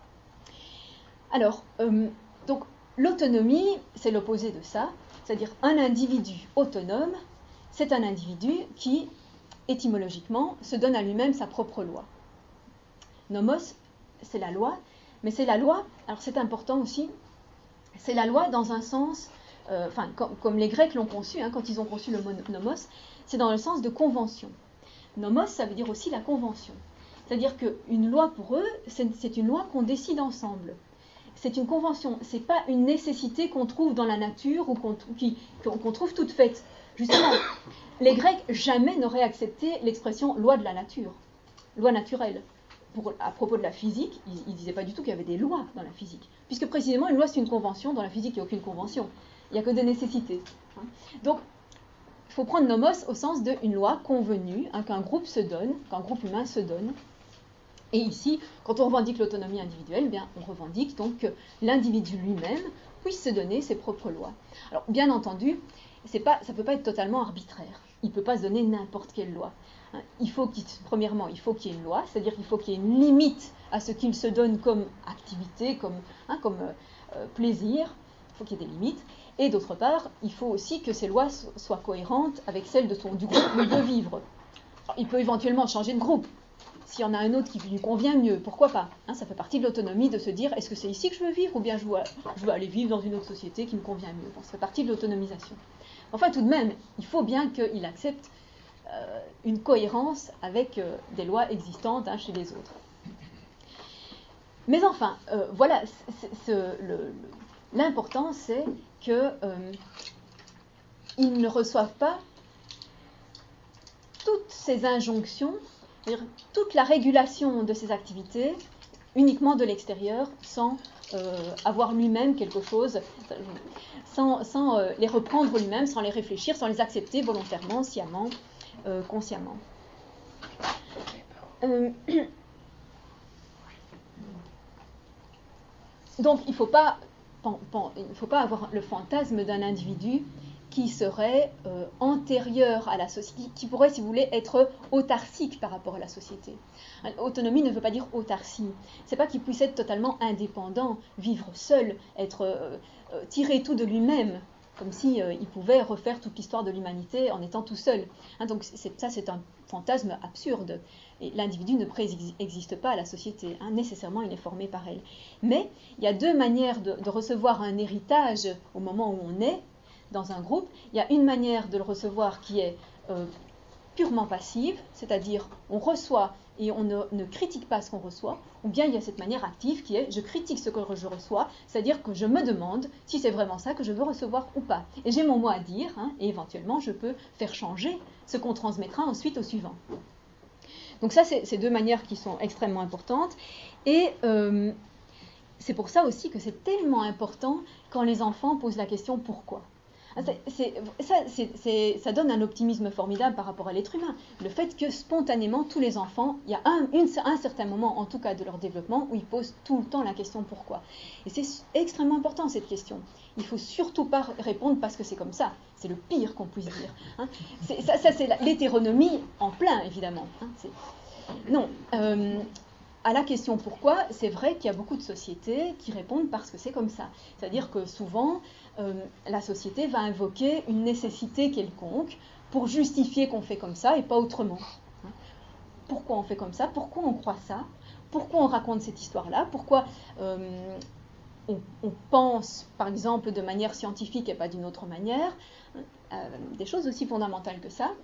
Alors, euh, donc, l'autonomie, c'est l'opposé de ça, c'est-à-dire un individu autonome, c'est un individu qui... étymologiquement, se donne à lui-même sa propre loi. Nomos, c'est la loi, mais c'est la loi, alors c'est important aussi, c'est la loi dans un sens, euh, enfin, com- comme les Grecs l'ont conçu, hein, quand ils ont conçu le mot nomos, c'est dans le sens de convention. Nomos, ça veut dire aussi la convention. C'est-à-dire qu'une loi pour eux, c'est, c'est une loi qu'on décide ensemble. C'est une convention, c'est pas une nécessité qu'on trouve dans la nature ou qu'on, qui, qu'on trouve toute faite. Justement, les Grecs jamais n'auraient accepté l'expression loi de la nature, loi naturelle. Pour, à propos de la physique, ils ne disaient pas du tout qu'il y avait des lois dans la physique, puisque précisément une loi c'est une convention, dans la physique il n'y a aucune convention, il n'y a que des nécessités. Hein. Donc, il faut prendre nomos au sens d'une loi convenue, hein, qu'un groupe se donne, qu'un groupe humain se donne. Et ici, quand on revendique l'autonomie individuelle, eh bien, on revendique donc que l'individu lui-même puisse se donner ses propres lois. Alors, bien entendu, c'est pas, ça ne peut pas être totalement arbitraire. Il ne peut pas se donner n'importe quelle loi. Hein, il faut qu'il, premièrement, il faut qu'il y ait une loi, c'est-à-dire qu'il faut qu'il y ait une limite à ce qu'il se donne comme activité, comme, hein, comme euh, plaisir. Il faut qu'il y ait des limites. Et d'autre part, il faut aussi que ces lois so- soient cohérentes avec celles de son, du groupe où il veut vivre. Alors, il peut éventuellement changer de groupe. S'il y en a un autre qui lui convient mieux, pourquoi pas, hein, ça fait partie de l'autonomie de se dire, est-ce que c'est ici que je veux vivre ou bien je veux, je veux aller vivre dans une autre société qui me convient mieux. Bon, ça fait partie de l'autonomisation. Enfin, tout de même, il faut bien qu'il accepte euh, une cohérence avec euh, des lois existantes hein, chez les autres. Mais enfin, euh, voilà, c'est, c'est, le, le, l'important c'est qu'ils euh, ne reçoivent pas toutes ces injonctions, c'est-à-dire toute la régulation de ces activités uniquement de l'extérieur, sans euh, avoir lui-même quelque chose, sans, sans euh, les reprendre lui-même, sans les réfléchir, sans les accepter volontairement, sciemment, euh, consciemment. Euh, donc il ne faut pas, il faut pas avoir le fantasme d'un individu qui serait euh, antérieur à la société, qui pourrait, si vous voulez, être autarcique par rapport à la société. Autonomie ne veut pas dire autarcie. C'est pas qu'il puisse être totalement indépendant, vivre seul, être euh, euh, tirer tout de lui-même, comme si euh, il pouvait refaire toute l'histoire de l'humanité en étant tout seul. Hein, donc c'est, ça, c'est un fantasme absurde. Et l'individu ne préexiste pas à la société. Hein, nécessairement, il est formé par elle. Mais il y a deux manières de, de recevoir un héritage au moment où on est dans un groupe. Il y a une manière de le recevoir qui est euh, purement passive, c'est-à-dire on reçoit et on ne, ne critique pas ce qu'on reçoit, ou bien il y a cette manière active qui est je critique ce que je reçois, c'est-à-dire que je me demande si c'est vraiment ça que je veux recevoir ou pas. Et j'ai mon mot à dire, hein, et éventuellement je peux faire changer ce qu'on transmettra ensuite au suivant. Donc ça, c'est, c'est deux manières qui sont extrêmement importantes. Et euh, c'est pour ça aussi que c'est tellement important quand les enfants posent la question « pourquoi ?» C'est, c'est, ça, c'est, c'est, ça donne un optimisme formidable par rapport à l'être humain. Le fait que spontanément, tous les enfants, il y a un, une, un certain moment, en tout cas de leur développement, où ils posent tout le temps la question « pourquoi ?» Et c'est extrêmement important cette question. Il ne faut surtout pas répondre parce que c'est comme ça. C'est le pire qu'on puisse dire. Hein. Ça, ça, c'est l'hétéronomie en plein, évidemment. Hein. C'est... Non. Euh, à la question pourquoi, c'est vrai qu'il y a beaucoup de sociétés qui répondent parce que c'est comme ça. C'est-à-dire que souvent, euh, la société va invoquer une nécessité quelconque pour justifier qu'on fait comme ça et pas autrement. Pourquoi on fait comme ça? Pourquoi on croit ça? Pourquoi on raconte cette histoire-là? Pourquoi euh, on, on pense, par exemple, de manière scientifique et pas d'une autre manière? euh, Des choses aussi fondamentales que ça.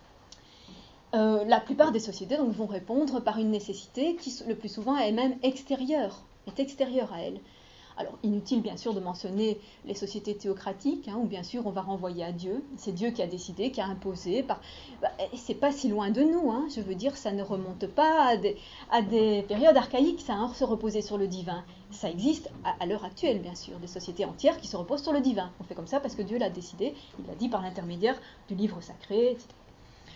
Euh, la plupart des sociétés donc, vont répondre par une nécessité qui, le plus souvent, est même extérieure, est extérieure à elles. Alors, inutile bien sûr de mentionner les sociétés théocratiques, hein, où bien sûr on va renvoyer à Dieu. C'est Dieu qui a décidé, qui a imposé. Par... Bah, c'est pas si loin de nous, hein, je veux dire, ça ne remonte pas à des, à des périodes archaïques, ça, hein, se reposer sur le divin. Ça existe à, à l'heure actuelle, bien sûr, des sociétés entières qui se reposent sur le divin. On fait comme ça parce que Dieu l'a décidé, il l'a dit par l'intermédiaire du livre sacré, et cetera.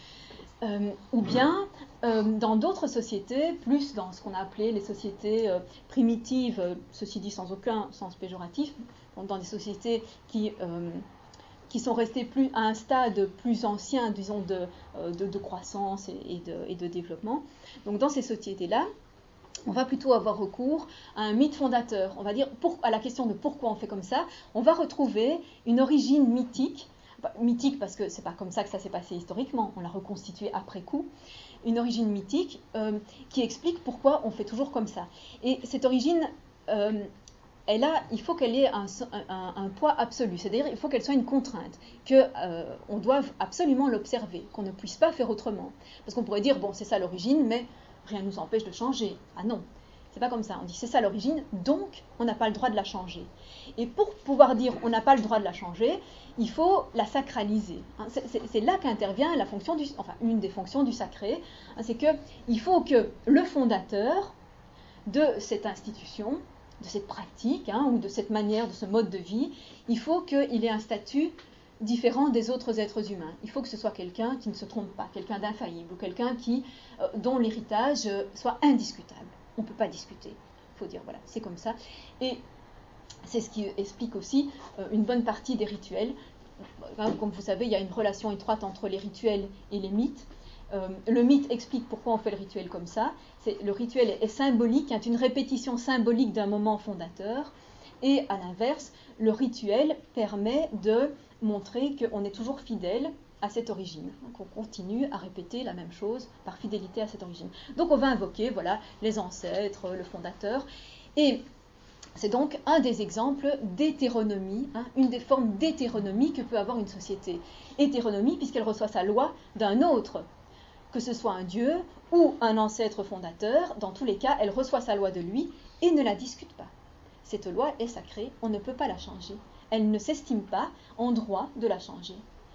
Euh, ou bien euh, dans d'autres sociétés, plus dans ce qu'on a appelé les sociétés euh, primitives, euh, ceci dit sans aucun sens péjoratif, donc dans des sociétés qui, euh, qui sont restées plus, à un stade plus ancien, disons, de, euh, de, de croissance et, et, de, et de développement. Donc dans ces sociétés-là, on va plutôt avoir recours à un mythe fondateur. On va dire, pour, à la question de pourquoi on fait comme ça, on va retrouver une origine mythique, mythique parce que c'est pas comme ça que ça s'est passé historiquement, on l'a reconstitué après coup, une origine mythique euh, qui explique pourquoi on fait toujours comme ça. Et cette origine, euh, elle a, il faut qu'elle ait un, un, un poids absolu, c'est-à-dire il faut qu'elle soit une contrainte, qu'on euh, doive absolument l'observer, qu'on ne puisse pas faire autrement. Parce qu'on pourrait dire, bon c'est ça l'origine, mais rien ne nous empêche de changer. Ah non, c'est pas comme ça, on dit c'est ça l'origine, donc on n'a pas le droit de la changer. Et pour pouvoir dire on n'a pas le droit de la changer, il faut la sacraliser. C'est, c'est, c'est là qu'intervient la fonction du, enfin une des fonctions du sacré, c'est qu'il faut que le fondateur de cette institution, de cette pratique, hein, ou de cette manière, de ce mode de vie, il faut qu'il ait un statut différent des autres êtres humains. Il faut que ce soit quelqu'un qui ne se trompe pas, quelqu'un d'infaillible, ou quelqu'un qui, euh, dont l'héritage euh, soit indiscutable. On ne peut pas discuter. Il faut dire, voilà, c'est comme ça. Et c'est ce qui explique aussi euh, une bonne partie des rituels. Comme vous savez, il y a une relation étroite entre les rituels et les mythes. Euh, le mythe explique pourquoi on fait le rituel comme ça. C'est, le rituel est, est symbolique, est une répétition symbolique d'un moment fondateur. Et à l'inverse, le rituel permet de montrer qu'on est toujours fidèle à cette origine. Donc on continue à répéter la même chose par fidélité à cette origine. Donc on va invoquer voilà, les ancêtres, le fondateur. Et c'est donc un des exemples d'hétéronomie, hein, une des formes d'hétéronomie que peut avoir une société. Hétéronomie puisqu'elle reçoit sa loi d'un autre, que ce soit un dieu ou un ancêtre fondateur. Dans tous les cas, elle reçoit sa loi de lui et ne la discute pas. Cette loi est sacrée, on ne peut pas la changer. Elle ne s'estime pas en droit de la changer.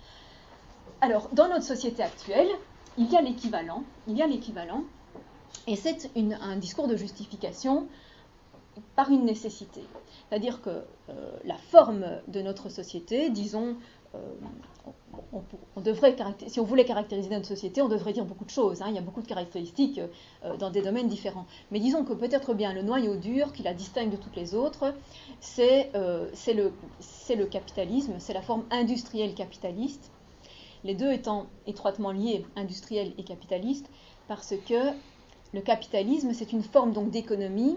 Alors, dans notre société actuelle, il y a l'équivalent, il y a l'équivalent, et c'est une, un discours de justification par une nécessité. C'est-à-dire que euh, la forme de notre société, disons, euh, on, on, on devrait si on voulait caractériser notre société, on devrait dire beaucoup de choses. Hein, il y a beaucoup de caractéristiques euh, dans des domaines différents. Mais disons que peut-être bien le noyau dur qui la distingue de toutes les autres, c'est, euh, c'est, le, c'est le capitalisme, c'est la forme industrielle capitaliste. Les deux étant étroitement liés, industriel et capitaliste, parce que le capitalisme, c'est une forme donc d'économie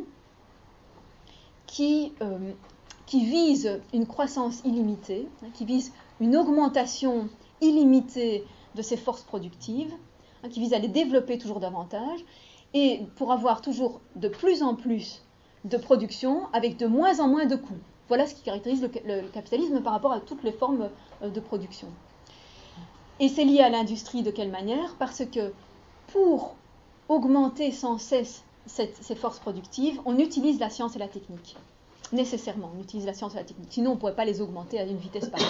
qui, euh, qui vise une croissance illimitée, hein, qui vise une augmentation illimitée de ses forces productives, hein, qui vise à les développer toujours davantage, et pour avoir toujours de plus en plus de production avec de moins en moins de coûts. Voilà ce qui caractérise le, le, le capitalisme par rapport à toutes les formes euh, de production. Et c'est lié à l'industrie de quelle manière? Parce que pour augmenter sans cesse cette, ces forces productives, on utilise la science et la technique. Nécessairement, on utilise la science et la technique. Sinon, on ne pourrait pas les augmenter à une vitesse pareille.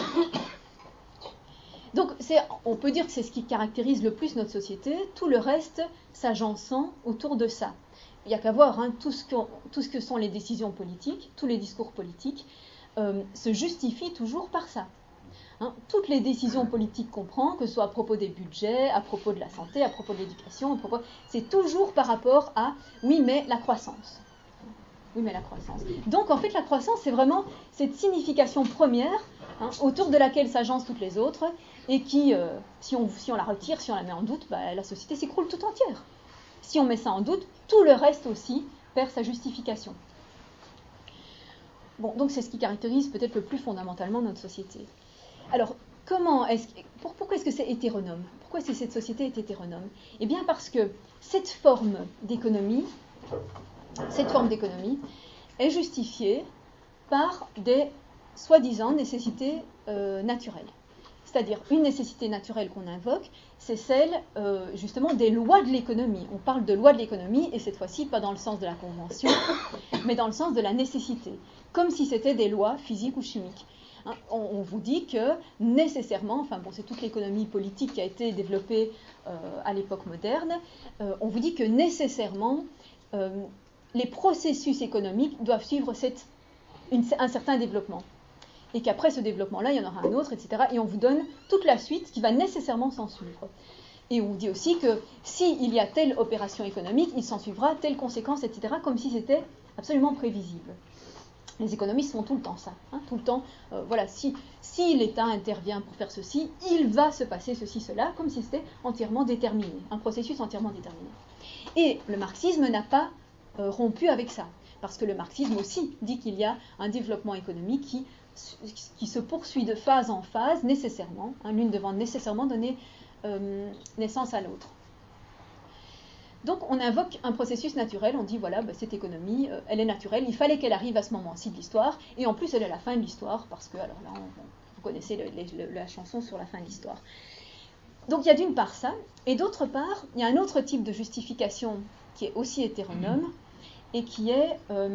Donc, c'est, on peut dire que c'est ce qui caractérise le plus notre société. Tout le reste s'agençant autour de ça. Il n'y a qu'à voir hein, tout, ce tout ce que sont les décisions politiques, tous les discours politiques, euh, se justifient toujours par ça. Hein, toutes les décisions politiques qu'on prend, que ce soit à propos des budgets, à propos de la santé, à propos de l'éducation, à propos, c'est toujours par rapport à « oui, mais la croissance ». Oui, mais la croissance. Donc, en fait, la croissance, c'est vraiment cette signification première hein, autour de laquelle s'agencent toutes les autres et qui, euh, si, on, si on la retire, si on la met en doute, bah, la société s'écroule tout entière. si on met ça en doute, tout le reste aussi perd sa justification. Bon, donc c'est ce qui caractérise peut-être le plus fondamentalement notre société. Alors, comment est-ce, pour, pourquoi est-ce que c'est hétéronome? Pourquoi est-ce que cette société est hétéronome? Eh bien parce que cette forme d'économie, cette forme d'économie est justifiée par des soi-disant nécessités euh, naturelles. C'est-à-dire une nécessité naturelle qu'on invoque, c'est celle euh, justement des lois de l'économie. On parle de lois de l'économie, et cette fois-ci pas dans le sens de la convention, mais dans le sens de la nécessité, comme si c'était des lois physiques ou chimiques. Hein, on, on vous dit que nécessairement, enfin bon, c'est toute l'économie politique qui a été développée euh, à l'époque moderne, euh, on vous dit que nécessairement euh, les processus économiques doivent suivre cette, une, un certain développement. Et qu'après ce développement-là, il y en aura un autre, et cetera. Et on vous donne toute la suite qui va nécessairement s'en suivre. Et on vous dit aussi que s'il y a telle opération économique, il s'en suivra telle conséquence, et cetera, comme si c'était absolument prévisible. Les économistes font tout le temps ça, hein, tout le temps. Euh, voilà, si, si l'État intervient pour faire ceci, il va se passer ceci, cela, comme si c'était entièrement déterminé, un processus entièrement déterminé. Et le marxisme n'a pas euh, rompu avec ça, parce que le marxisme aussi dit qu'il y a un développement économique qui qui se poursuit de phase en phase, nécessairement, hein, l'une devant nécessairement donner euh, naissance à l'autre. Donc on invoque un processus naturel, on dit voilà, bah, cette économie, euh, elle est naturelle, il fallait qu'elle arrive à ce moment-ci de l'histoire, et en plus elle est à la fin de l'histoire, parce que, alors là, on, vous connaissez le, le, la chanson sur la fin de l'histoire. Donc il y a d'une part ça, et d'autre part, il y a un autre type de justification qui est aussi hétéronome, et qui est... Euh,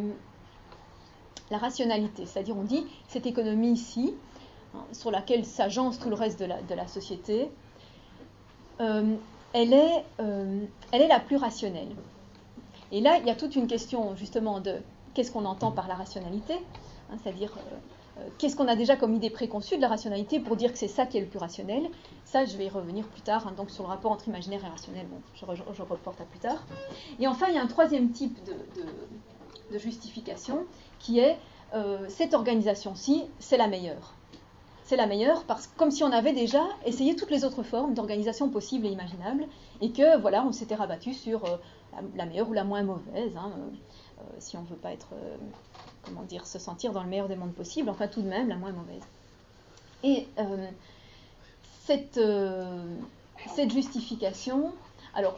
la rationalité, c'est-à-dire on dit cette économie ici, hein, sur laquelle s'agence tout le reste de la, de la société, euh, elle, est, euh, elle est la plus rationnelle. Et là, il y a toute une question justement de qu'est-ce qu'on entend par la rationalité, hein, c'est-à-dire euh, euh, qu'est-ce qu'on a déjà comme idée préconçue de la rationalité pour dire que c'est ça qui est le plus rationnel. Ça, je vais y revenir plus tard, hein, donc sur le rapport entre imaginaire et rationnel, bon, je, je, je reporte à plus tard. Et enfin, il y a un troisième type de, de, de justification qui est euh, cette organisation-ci, c'est la meilleure. C'est la meilleure parce que comme si on avait déjà essayé toutes les autres formes d'organisation possibles et imaginables et que voilà, on s'était rabattu sur euh, la, la meilleure ou la moins mauvaise, hein, euh, si on ne veut pas être, euh, comment dire, se sentir dans le meilleur des mondes possibles, enfin tout de même la moins mauvaise. Et euh, cette, euh, cette justification, alors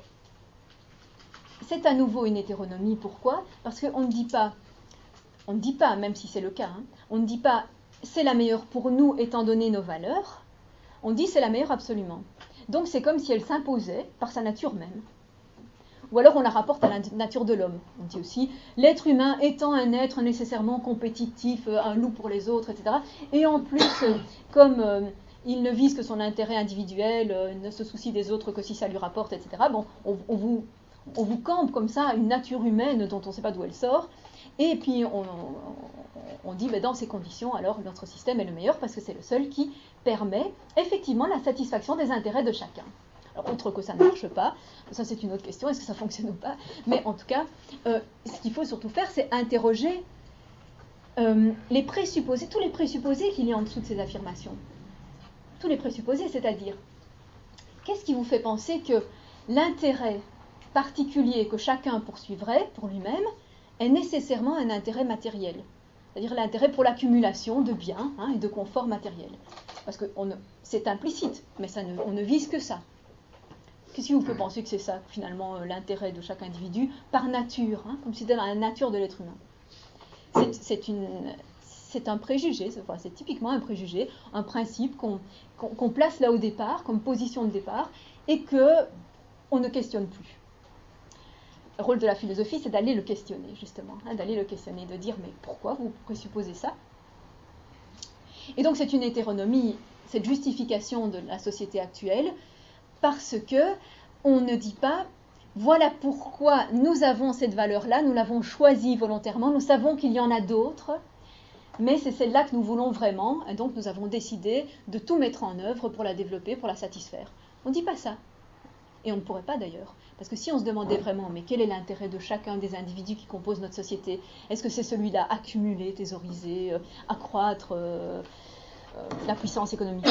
c'est à nouveau une hétéronomie. Pourquoi? Parce qu'on ne dit pas On ne dit pas, même si c'est le cas, hein, on ne dit pas c'est la meilleure pour nous étant donné nos valeurs, on dit c'est la meilleure absolument. Donc c'est comme si elle s'imposait par sa nature même. Ou alors on la rapporte à la nature de l'homme. On dit aussi l'être humain étant un être nécessairement compétitif, un loup pour les autres, et cetera. Et en plus, comme euh, il ne vise que son intérêt individuel, euh, ne se soucie des autres que si ça lui rapporte, et cetera. Bon, on, on, vous, on vous campe comme ça une nature humaine dont on ne sait pas d'où elle sort. Et puis on, on, on dit, mais dans ces conditions, alors notre système est le meilleur parce que c'est le seul qui permet effectivement la satisfaction des intérêts de chacun. Alors, outre que ça ne marche pas, ça c'est une autre question, est-ce que ça fonctionne ou pas? Mais en tout cas, euh, ce qu'il faut surtout faire, c'est interroger euh, les présupposés, tous les présupposés qu'il y a en dessous de ces affirmations. Tous les présupposés, c'est-à-dire, qu'est-ce qui vous fait penser que l'intérêt particulier que chacun poursuivrait pour lui-même est nécessairement un intérêt matériel, c'est-à-dire l'intérêt pour l'accumulation de biens, hein, et de confort matériel. Parce que on ne, c'est implicite, mais ça ne, on ne vise que ça. Qu'est-ce qui vous fait penser que c'est ça, finalement, euh, l'intérêt de chaque individu, par nature, hein, comme si c'était dans la nature de l'être humain? C'est, c'est, une, c'est un préjugé, c'est, enfin, c'est typiquement un préjugé, un principe qu'on, qu'on, qu'on place là au départ, comme position de départ, et qu'on ne questionne plus. Le rôle de la philosophie, c'est d'aller le questionner, justement, hein, d'aller le questionner, de dire, mais pourquoi vous présupposez ça? Et donc c'est une hétéronomie, cette justification de la société actuelle, parce que on ne dit pas, voilà pourquoi nous avons cette valeur-là, nous l'avons choisie volontairement, nous savons qu'il y en a d'autres, mais c'est celle-là que nous voulons vraiment, et donc nous avons décidé de tout mettre en œuvre pour la développer, pour la satisfaire. On ne dit pas ça. Et on ne pourrait pas d'ailleurs. Parce que si on se demandait vraiment, mais quel est l'intérêt de chacun des individus qui composent notre société? Est-ce que c'est celui-là, accumuler, thésauriser, euh, accroître euh, euh, la puissance économique?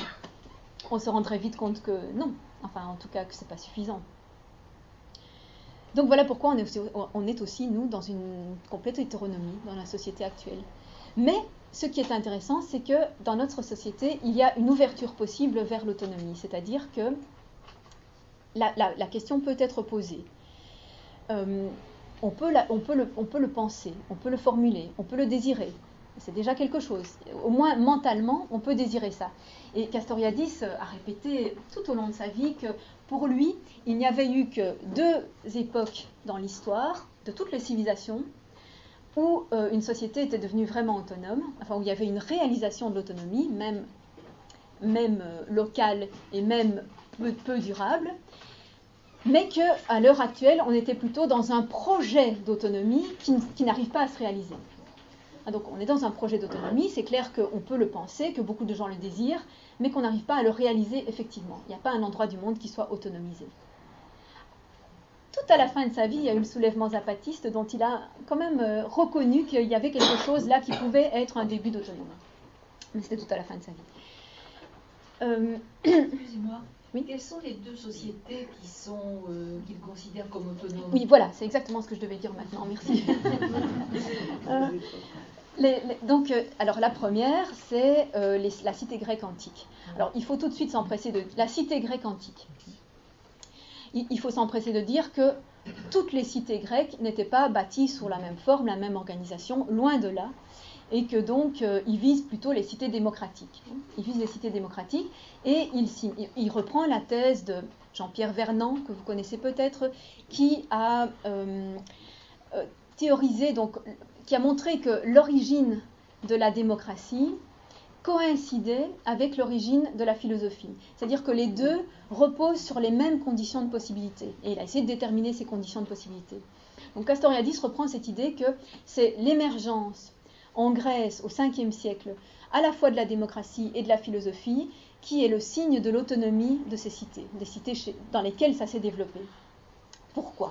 On se rendrait vite compte que non. Enfin, en tout cas, que ce n'est pas suffisant. Donc voilà pourquoi on est, aussi, on est aussi, nous, dans une complète hétéronomie dans la société actuelle. Mais ce qui est intéressant, c'est que dans notre société, il y a une ouverture possible vers l'autonomie, c'est-à-dire que la, la, la question peut être posée. Euh, on, peut la, on, peut le, on peut le penser, on peut le formuler, on peut le désirer. C'est déjà quelque chose. Au moins mentalement, on peut désirer ça. Et Castoriadis a répété tout au long de sa vie que pour lui, il n'y avait eu que deux époques dans l'histoire de toutes les civilisations où euh, une société était devenue vraiment autonome, enfin où il y avait une réalisation de l'autonomie, même, même euh, locale et même peu, peu durable, mais qu'à l'heure actuelle, on était plutôt dans un projet d'autonomie qui, qui n'arrive pas à se réaliser. Donc on est dans un projet d'autonomie, c'est clair qu'on peut le penser, que beaucoup de gens le désirent, mais qu'on n'arrive pas à le réaliser effectivement. Il n'y a pas un endroit du monde qui soit autonomisé. Tout à la fin de sa vie, il y a eu le soulèvement zapatiste dont il a quand même euh, reconnu qu'il y avait quelque chose là qui pouvait être un début d'autonomie. Mais c'était tout à la fin de sa vie. Euh... Excusez-moi. Oui. Quelles sont les deux sociétés qui sont, euh, qu'il considère comme autonomes? Oui, voilà, c'est exactement ce que je devais dire maintenant, merci. euh, les, les, donc, euh, alors la première, c'est euh, les, la cité grecque antique. Alors, il faut tout de suite s'empresser de... La cité grecque antique. Il, il faut s'empresser de dire que toutes les cités grecques n'étaient pas bâties sous la même forme, la même organisation, loin de là, et que donc euh, il vise plutôt les cités démocratiques. Il vise les cités démocratiques et il, il reprend la thèse de Jean-Pierre Vernant, que vous connaissez peut-être, qui a euh, euh, théorisé, donc, qui a montré que l'origine de la démocratie coïncidait avec l'origine de la philosophie. C'est-à-dire que les deux reposent sur les mêmes conditions de possibilité. Et il a essayé de déterminer ces conditions de possibilité. Donc Castoriadis reprend cette idée que c'est l'émergence en Grèce au cinquième siècle, à la fois de la démocratie et de la philosophie, qui est le signe de l'autonomie de ces cités, des cités chez, dans lesquelles ça s'est développé. Pourquoi ?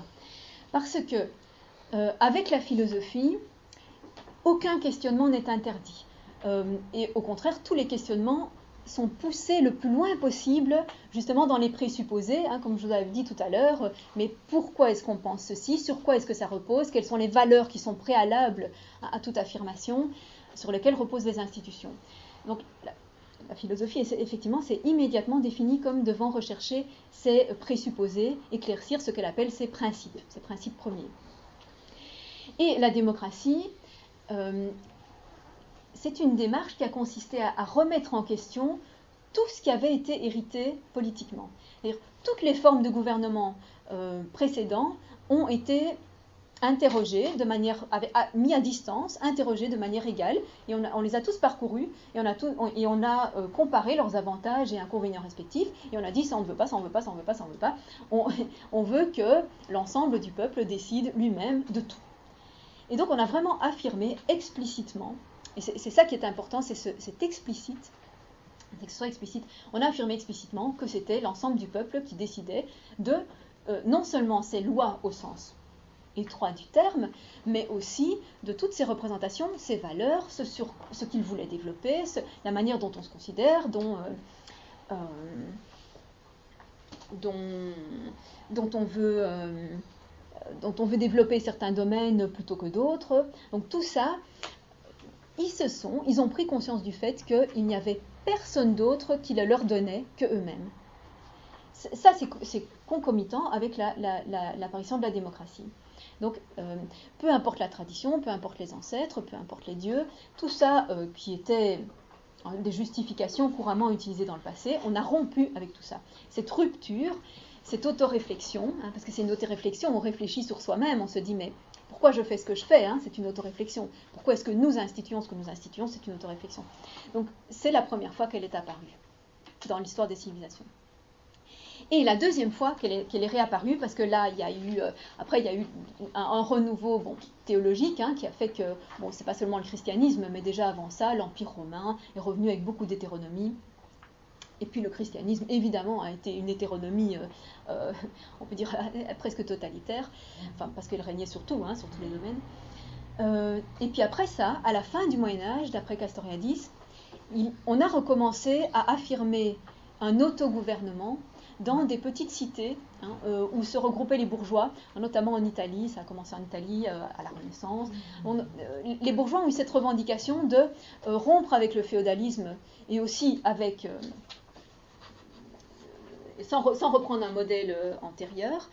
Parce que, euh, avec la philosophie, aucun questionnement n'est interdit. Euh, et au contraire, tous les questionnements sont poussés le plus loin possible, justement dans les présupposés, hein, comme je vous avais dit tout à l'heure, mais pourquoi est-ce qu'on pense ceci, sur quoi est-ce que ça repose, quelles sont les valeurs qui sont préalables à, à toute affirmation, sur lesquelles reposent les institutions. Donc la, la philosophie, c'est, effectivement, c'est immédiatement défini comme devant rechercher ces présupposés, éclaircir ce qu'elle appelle ses principes, ses principes premiers. Et la démocratie, euh, c'est une démarche qui a consisté à, à remettre en question tout ce qui avait été hérité politiquement. C'est-à-dire, toutes les formes de gouvernement euh, précédents ont été interrogées de manière, avec, à, mis à distance, interrogées de manière égale, et on, a, on les a tous parcourus, et on a, tout, on, et on a euh, comparé leurs avantages et inconvénients respectifs, et on a dit ça on ne veut pas, ça on ne veut pas, ça on ne veut pas, ça on ne veut pas. On, on veut que l'ensemble du peuple décide lui-même de tout. Et donc on a vraiment affirmé explicitement, et c'est, c'est ça qui est important, c'est, ce, c'est explicite, c'est que ce soit explicite, on a affirmé explicitement que c'était l'ensemble du peuple qui décidait de euh, non seulement ces lois au sens étroit du terme, mais aussi de toutes ces représentations, ces valeurs, ce, sur, ce qu'il voulait développer, ce, la manière dont on se considère, dont, euh, euh, dont, dont on veut... Euh, dont on veut développer certains domaines plutôt que d'autres. Donc tout ça, ils se sont, ils ont pris conscience du fait qu'il n'y avait personne d'autre qui le leur donnait que eux-mêmes. Ça, c'est, c'est concomitant avec la, la, la, l'apparition de la démocratie. Donc, euh, peu importe la tradition, peu importe les ancêtres, peu importe les dieux, tout ça euh, qui était des justifications couramment utilisées dans le passé, on a rompu avec tout ça. Cette rupture, cette autoréflexion, hein, parce que c'est une autoréflexion, on réfléchit sur soi-même, on se dit mais pourquoi je fais ce que je fais, hein, c'est une autoréflexion. Pourquoi est-ce que nous instituons ce que nous instituons, c'est une autoréflexion. Donc c'est la première fois qu'elle est apparue dans l'histoire des civilisations. Et la deuxième fois qu'elle est, qu'elle est réapparue, parce que là, il y a eu, euh, après, il y a eu un, un renouveau bon, théologique hein, qui a fait que, bon, c'est pas seulement le christianisme, mais déjà avant ça, l'Empire romain est revenu avec beaucoup d'hétéronomie. Et puis le christianisme, évidemment, a été une hétéronomie, euh, euh, on peut dire, presque totalitaire, enfin, parce qu'elle régnait sur tout, hein, sur tous les domaines. Euh, et puis après ça, à la fin du Moyen-Âge, d'après Castoriadis, il, on a recommencé à affirmer un autogouvernement dans des petites cités hein, euh, où se regroupaient les bourgeois, notamment en Italie, ça a commencé en Italie euh, à la Renaissance. On, euh, les bourgeois ont eu cette revendication de euh, rompre avec le féodalisme et aussi avec, euh, sans, re, sans reprendre un modèle euh, antérieur,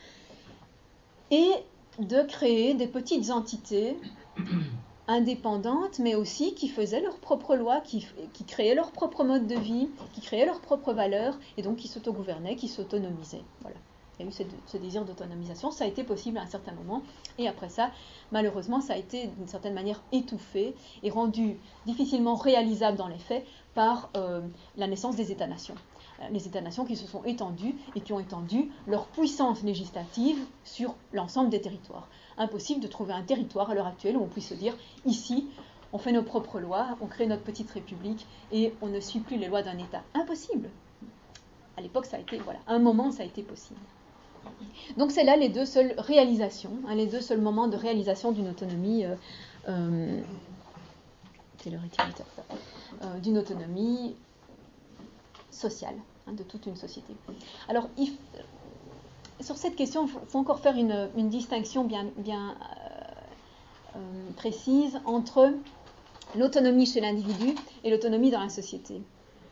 et de créer des petites entités indépendantes, mais aussi qui faisaient leurs propres lois, qui, qui créaient leur propre mode de vie, qui créaient leurs propres valeurs, et donc qui s'autogouvernaient, qui s'autonomisaient. Voilà. Il y a eu ce, ce désir d'autonomisation, ça a été possible à un certain moment, et après ça, malheureusement, ça a été d'une certaine manière étouffé et rendu difficilement réalisable dans les faits par euh, la naissance des États-nations. Les États-nations qui se sont étendus et qui ont étendu leur puissance législative sur l'ensemble des territoires. Impossible de trouver un territoire à l'heure actuelle où on puisse se dire, ici, on fait nos propres lois, on crée notre petite république et on ne suit plus les lois d'un État. Impossible. À l'époque, ça a été, voilà, à un moment, ça a été possible. Donc c'est là les deux seules réalisations, hein, les deux seuls moments de réalisation d'une autonomie, euh, euh, c'est le rétilateur, euh, d'une autonomie sociale, hein, de toute une société. Alors, il, sur cette question, il faut, faut encore faire une, une distinction bien, bien euh, euh, précise entre l'autonomie chez l'individu et l'autonomie dans la société.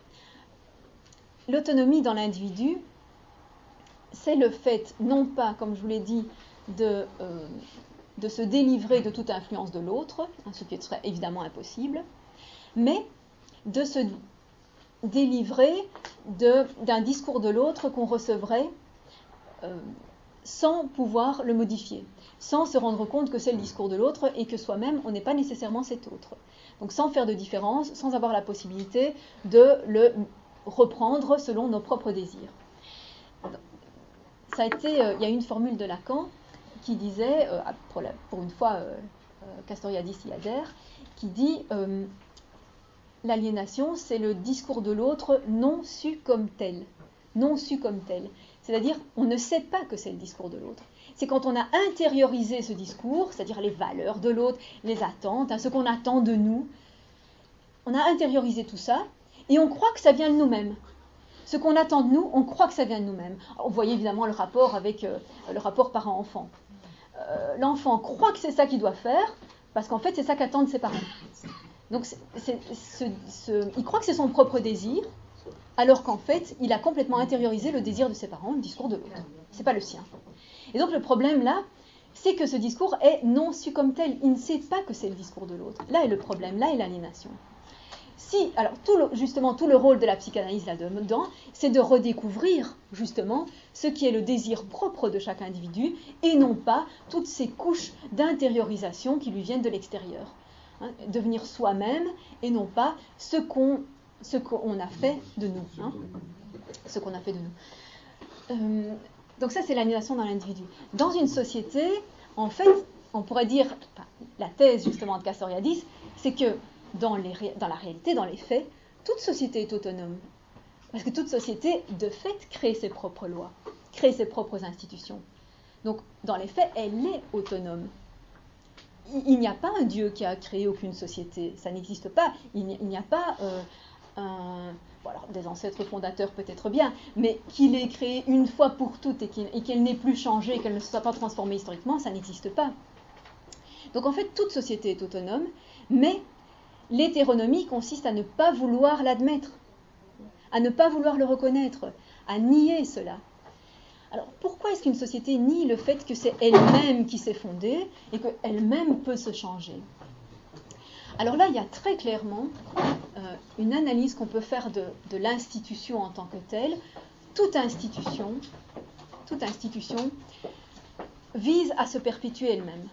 L'autonomie dans l'individu, c'est le fait, non pas, comme je vous l'ai dit, de, euh, de se délivrer de toute influence de l'autre, hein, ce qui serait évidemment impossible, mais de se délivrer de, d'un discours de l'autre qu'on recevrait euh, sans pouvoir le modifier, sans se rendre compte que c'est le discours de l'autre et que soi-même, on n'est pas nécessairement cet autre. Donc sans faire de différence, sans avoir la possibilité de le reprendre selon nos propres désirs. Ça a été, euh, il y a une formule de Lacan qui disait, euh, pour, la, pour une fois, euh, euh, Castoriadis y adhère, qui dit euh, l'aliénation, c'est le discours de l'autre non su comme tel. Non su comme tel. C'est-à-dire, on ne sait pas que c'est le discours de l'autre. C'est quand on a intériorisé ce discours, c'est-à-dire les valeurs de l'autre, les attentes, hein, ce qu'on attend de nous, on a intériorisé tout ça, et on croit que ça vient de nous-mêmes. Ce qu'on attend de nous, on croit que ça vient de nous-mêmes. Vous voyez évidemment le rapport avec euh, le rapport parent-enfant. Euh, l'enfant croit que c'est ça qu'il doit faire, parce qu'en fait, c'est ça qu'attendent ses parents. Donc, c'est, c'est, ce, ce, il croit que c'est son propre désir, alors qu'en fait, il a complètement intériorisé le désir de ses parents, le discours de l'autre. C'est pas le sien. Et donc, le problème là, c'est que ce discours est non su comme tel. Il ne sait pas que c'est le discours de l'autre. Là est le problème, là est l'aliénation. Si, alors tout le, justement, tout le rôle de la psychanalyse là-dedans, c'est de redécouvrir justement ce qui est le désir propre de chaque individu et non pas toutes ces couches d'intériorisation qui lui viennent de l'extérieur. Hein, devenir soi-même et non pas ce qu'on, ce qu'on a fait de nous. Hein, ce qu'on a fait de nous. Euh, donc ça, c'est l'aliénation dans l'individu. Dans une société, en fait, on pourrait dire, enfin, la thèse justement de Castoriadis, c'est que Dans, les, dans la réalité, dans les faits, toute société est autonome. Parce que toute société, de fait, crée ses propres lois, crée ses propres institutions. Donc, dans les faits, elle est autonome. Il, il n'y a pas un Dieu qui a créé aucune société. Ça n'existe pas. Il n'y, il n'y a pas euh, un... Bon, alors, des ancêtres fondateurs peut-être bien, mais qu'il ait créé une fois pour toutes et, qu'il, et qu'elle n'ait plus changé, qu'elle ne se soit pas transformée historiquement, ça n'existe pas. Donc, en fait, toute société est autonome, mais l'hétéronomie consiste à ne pas vouloir l'admettre, à ne pas vouloir le reconnaître, à nier cela. Alors, pourquoi est-ce qu'une société nie le fait que c'est elle-même qui s'est fondée et qu'elle-même peut se changer? Alors là, il y a très clairement euh, une analyse qu'on peut faire de, de l'institution en tant que telle. Toute institution, toute institution vise à se perpétuer elle-même.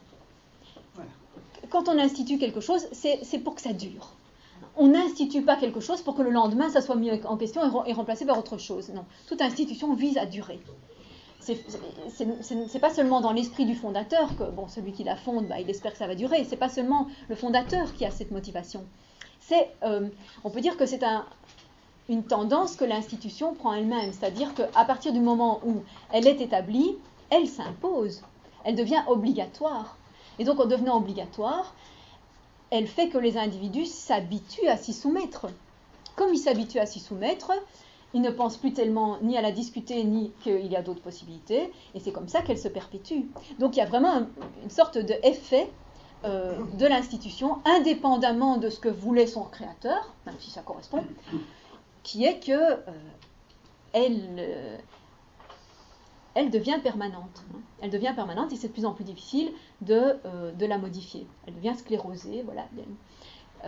Quand on institue quelque chose, c'est, c'est pour que ça dure. On n'institue pas quelque chose pour que le lendemain, ça soit mis en question et, re, et remplacé par autre chose. Non, toute institution vise à durer. C'est, c'est, c'est, c'est pas seulement dans l'esprit du fondateur que, bon, celui qui la fonde, bah, il espère que ça va durer. C'est pas seulement le fondateur qui a cette motivation. C'est, euh, on peut dire que c'est un, une tendance que l'institution prend elle-même. C'est-à-dire qu'à partir du moment où elle est établie, elle s'impose. Elle devient obligatoire. Et donc, en devenant obligatoire, elle fait que les individus s'habituent à s'y soumettre. Comme ils s'habituent à s'y soumettre, ils ne pensent plus tellement ni à la discuter, ni qu'il y a d'autres possibilités, et c'est comme ça qu'elle se perpétue. Donc il y a vraiment un, une sorte d'effet euh, de l'institution, indépendamment de ce que voulait son créateur, même si ça correspond, qui est que euh, elle, euh, elle devient permanente. Hein. Elle devient permanente et c'est de plus en plus difficile de, euh, de la modifier. Elle devient sclérosée, voilà. Euh,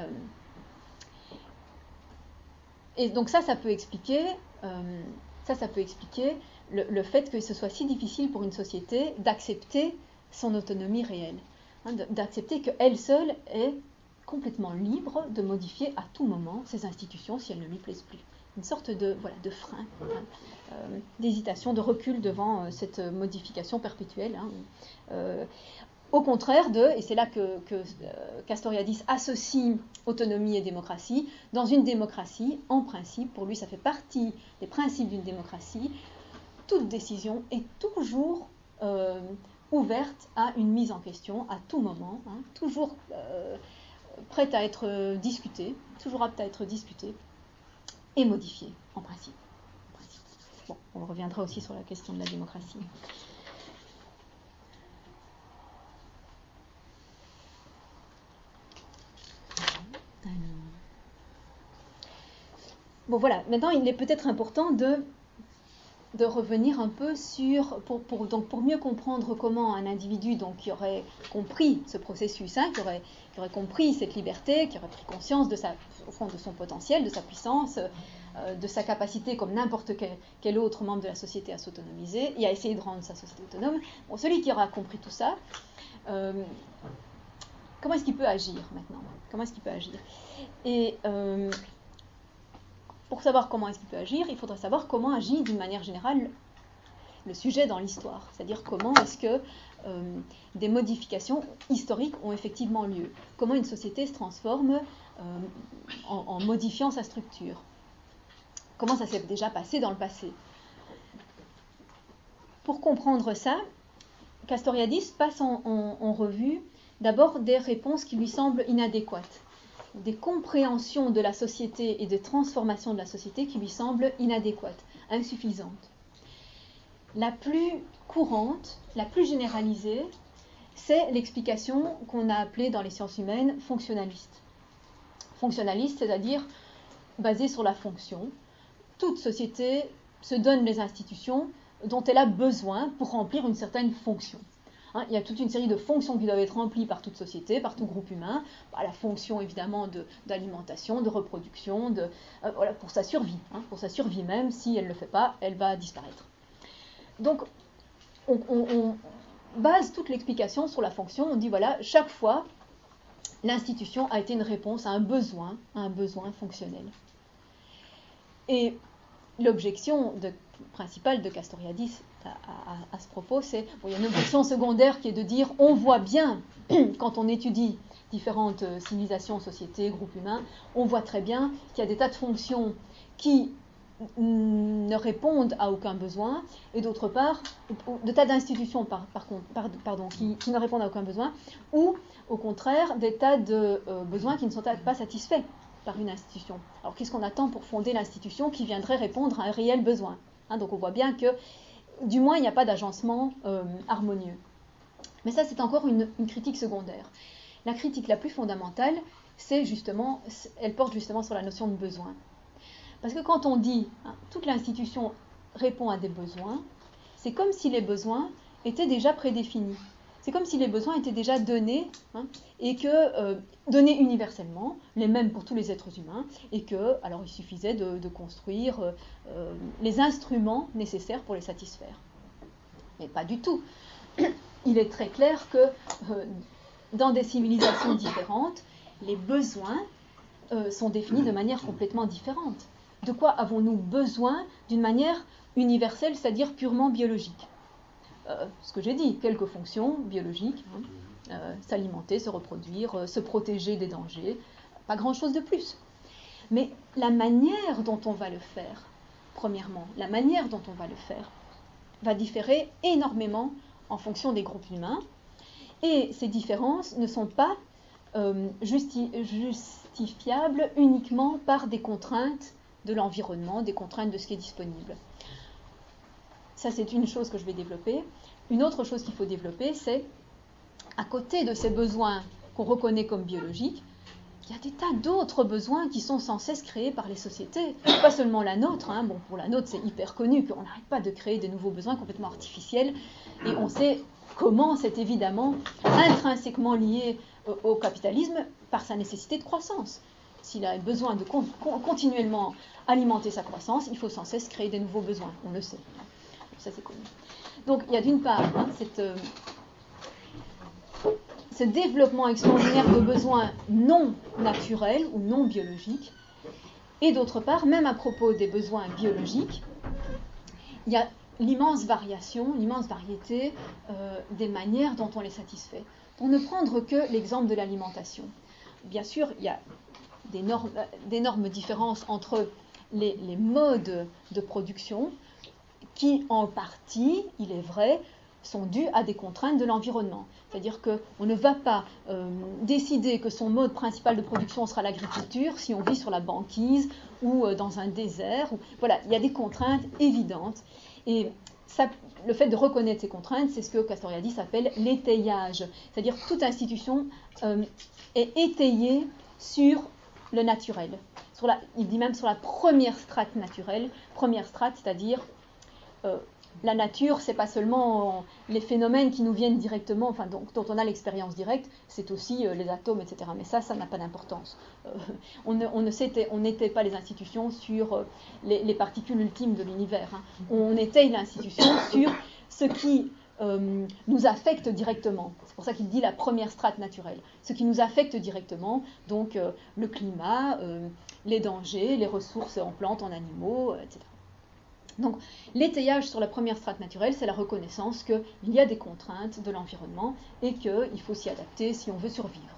et donc ça, ça peut expliquer, euh, ça, ça peut expliquer le, le fait que ce soit si difficile pour une société d'accepter son autonomie réelle, hein, d'accepter qu'elle seule est complètement libre de modifier à tout moment ses institutions si elles ne lui plaisent plus. Une sorte de, voilà, de frein, hein, euh, d'hésitation, de recul devant euh, cette modification perpétuelle. Hein, euh, au contraire de, et c'est là que, que euh, Castoriadis associe autonomie et démocratie, dans une démocratie, en principe, pour lui ça fait partie des principes d'une démocratie, toute décision est toujours euh, ouverte à une mise en question à tout moment, hein, toujours euh, prête à être discutée, toujours apte à être discutée et modifiée, en principe. en principe. Bon, on reviendra aussi sur la question de la démocratie. Bon voilà, maintenant il est peut-être important de, de revenir un peu sur, pour, pour, donc pour mieux comprendre comment un individu donc, qui aurait compris ce processus, hein, qui, aurait, qui aurait compris cette liberté, qui aurait pris conscience de, sa, au fond, de son potentiel, de sa puissance, euh, de sa capacité comme n'importe quel, quel autre membre de la société à s'autonomiser et à essayer de rendre sa société autonome. Bon, celui qui aura compris tout ça, euh, comment est-ce qu'il peut agir maintenant? Comment est-ce qu'il peut agir? Et euh, pour savoir comment est-ce qu'il peut agir, il faudrait savoir comment agit d'une manière générale le sujet dans l'histoire. C'est-à-dire comment est-ce que euh, des modifications historiques ont effectivement lieu. Comment une société se transforme euh, en, en modifiant sa structure. Comment ça s'est déjà passé dans le passé. Pour comprendre ça, Castoriadis passe en, en, en revue d'abord des réponses qui lui semblent inadéquates. Des compréhensions de la société et des transformations de la société qui lui semblent inadéquates, insuffisantes. La plus courante, la plus généralisée, c'est l'explication qu'on a appelée dans les sciences humaines fonctionnaliste. Fonctionnaliste, c'est-à-dire basée sur la fonction. Toute société se donne les institutions dont elle a besoin pour remplir une certaine fonction. Hein, il y a toute une série de fonctions qui doivent être remplies par toute société, par tout groupe humain. Bah, la fonction évidemment de, d'alimentation, de reproduction, de, euh, voilà, pour sa survie. Hein, pour sa survie même, si elle ne le fait pas, elle va disparaître. Donc on, on, on base toute l'explication sur la fonction. On dit voilà, chaque fois, l'institution a été une réponse à un besoin, à un besoin fonctionnel. Et l'objection de, principale de Castoriadis à, à, à ce propos, c'est, bon, il y a une objection secondaire qui est de dire, on voit bien, quand on étudie différentes civilisations, sociétés, groupes humains, on voit très bien qu'il y a des tas de fonctions qui ne répondent à aucun besoin, et d'autre part, des tas d'institutions par, par, par, pardon, qui, qui ne répondent à aucun besoin, ou au contraire, des tas de euh, besoins qui ne sont pas satisfaits par une institution. Alors qu'est-ce qu'on attend pour fonder l'institution qui viendrait répondre à un réel besoin, hein, donc on voit bien que, du moins, il n'y a pas d'agencement euh, harmonieux. Mais ça, c'est encore une, une critique secondaire. La critique la plus fondamentale, c'est justement, elle porte justement sur la notion de besoin. Parce que quand on dit hein, toute l'institution répond à des besoins, c'est comme si les besoins étaient déjà prédéfinis. C'est comme si les besoins étaient déjà donnés, hein, et que euh, donnés universellement, les mêmes pour tous les êtres humains, et que, alors il suffisait de, de construire euh, les instruments nécessaires pour les satisfaire. Mais pas du tout. Il est très clair que euh, dans des civilisations différentes, les besoins euh, sont définis de manière complètement différente. De quoi avons-nous besoin d'une manière universelle, c'est-à-dire purement biologique ? Euh, ce que j'ai dit, quelques fonctions biologiques, hein, euh, s'alimenter, se reproduire, euh, se protéger des dangers, pas grand-chose de plus. Mais la manière dont on va le faire, premièrement, la manière dont on va le faire, va différer énormément en fonction des groupes humains, et ces différences ne sont pas euh, justi- justifiables uniquement par des contraintes de l'environnement, des contraintes de ce qui est disponible. Ça, c'est une chose que je vais développer. Une autre chose qu'il faut développer, c'est, à côté de ces besoins qu'on reconnaît comme biologiques, il y a des tas d'autres besoins qui sont sans cesse créés par les sociétés, pas seulement la nôtre. Hein. Bon, pour la nôtre, c'est hyper connu qu'on n'arrête pas de créer de nouveaux besoins complètement artificiels, et on sait comment c'est évidemment intrinsèquement lié au, au capitalisme par sa nécessité de croissance. S'il a besoin de con, con, continuellement alimenter sa croissance, il faut sans cesse créer des nouveaux besoins, on le sait. Ça, c'est connu. Donc, il y a d'une part hein, cette... Euh, ce développement extraordinaire de besoins non naturels ou non biologiques, et d'autre part, même à propos des besoins biologiques, il y a l'immense variation, l'immense variété euh, des manières dont on les satisfait. Pour ne prendre que l'exemple de l'alimentation. Bien sûr, il y a d'énormes, d'énormes différences entre les, les modes de production qui, en partie, il est vrai, sont dus à des contraintes de l'environnement. C'est-à-dire qu'on ne va pas euh, décider que son mode principal de production sera l'agriculture si on vit sur la banquise ou euh, dans un désert. Ou, voilà, il y a des contraintes évidentes. Et ça, le fait de reconnaître ces contraintes, c'est ce que Castoriadis appelle l'étayage. C'est-à-dire que toute institution euh, est étayée sur le naturel. Sur la, il dit même sur la première strate naturelle. Première strate, c'est-à-dire... Euh, la nature, c'est pas seulement les phénomènes qui nous viennent directement, enfin donc, dont on a l'expérience directe, c'est aussi euh, les atomes, et cetera. Mais ça, ça n'a pas d'importance. Euh, on ne, on ne s'était, on n'était pas les institutions sur euh, les, les particules ultimes de l'univers. Hein. On étaye l'institution sur ce qui euh, nous affecte directement. C'est pour ça qu'il dit la première strate naturelle. Ce qui nous affecte directement, donc euh, le climat, euh, les dangers, les ressources en plantes, en animaux, euh, et cetera. Donc, l'étayage sur la première strate naturelle, c'est la reconnaissance qu'il y a des contraintes de l'environnement et qu'il faut s'y adapter si on veut survivre.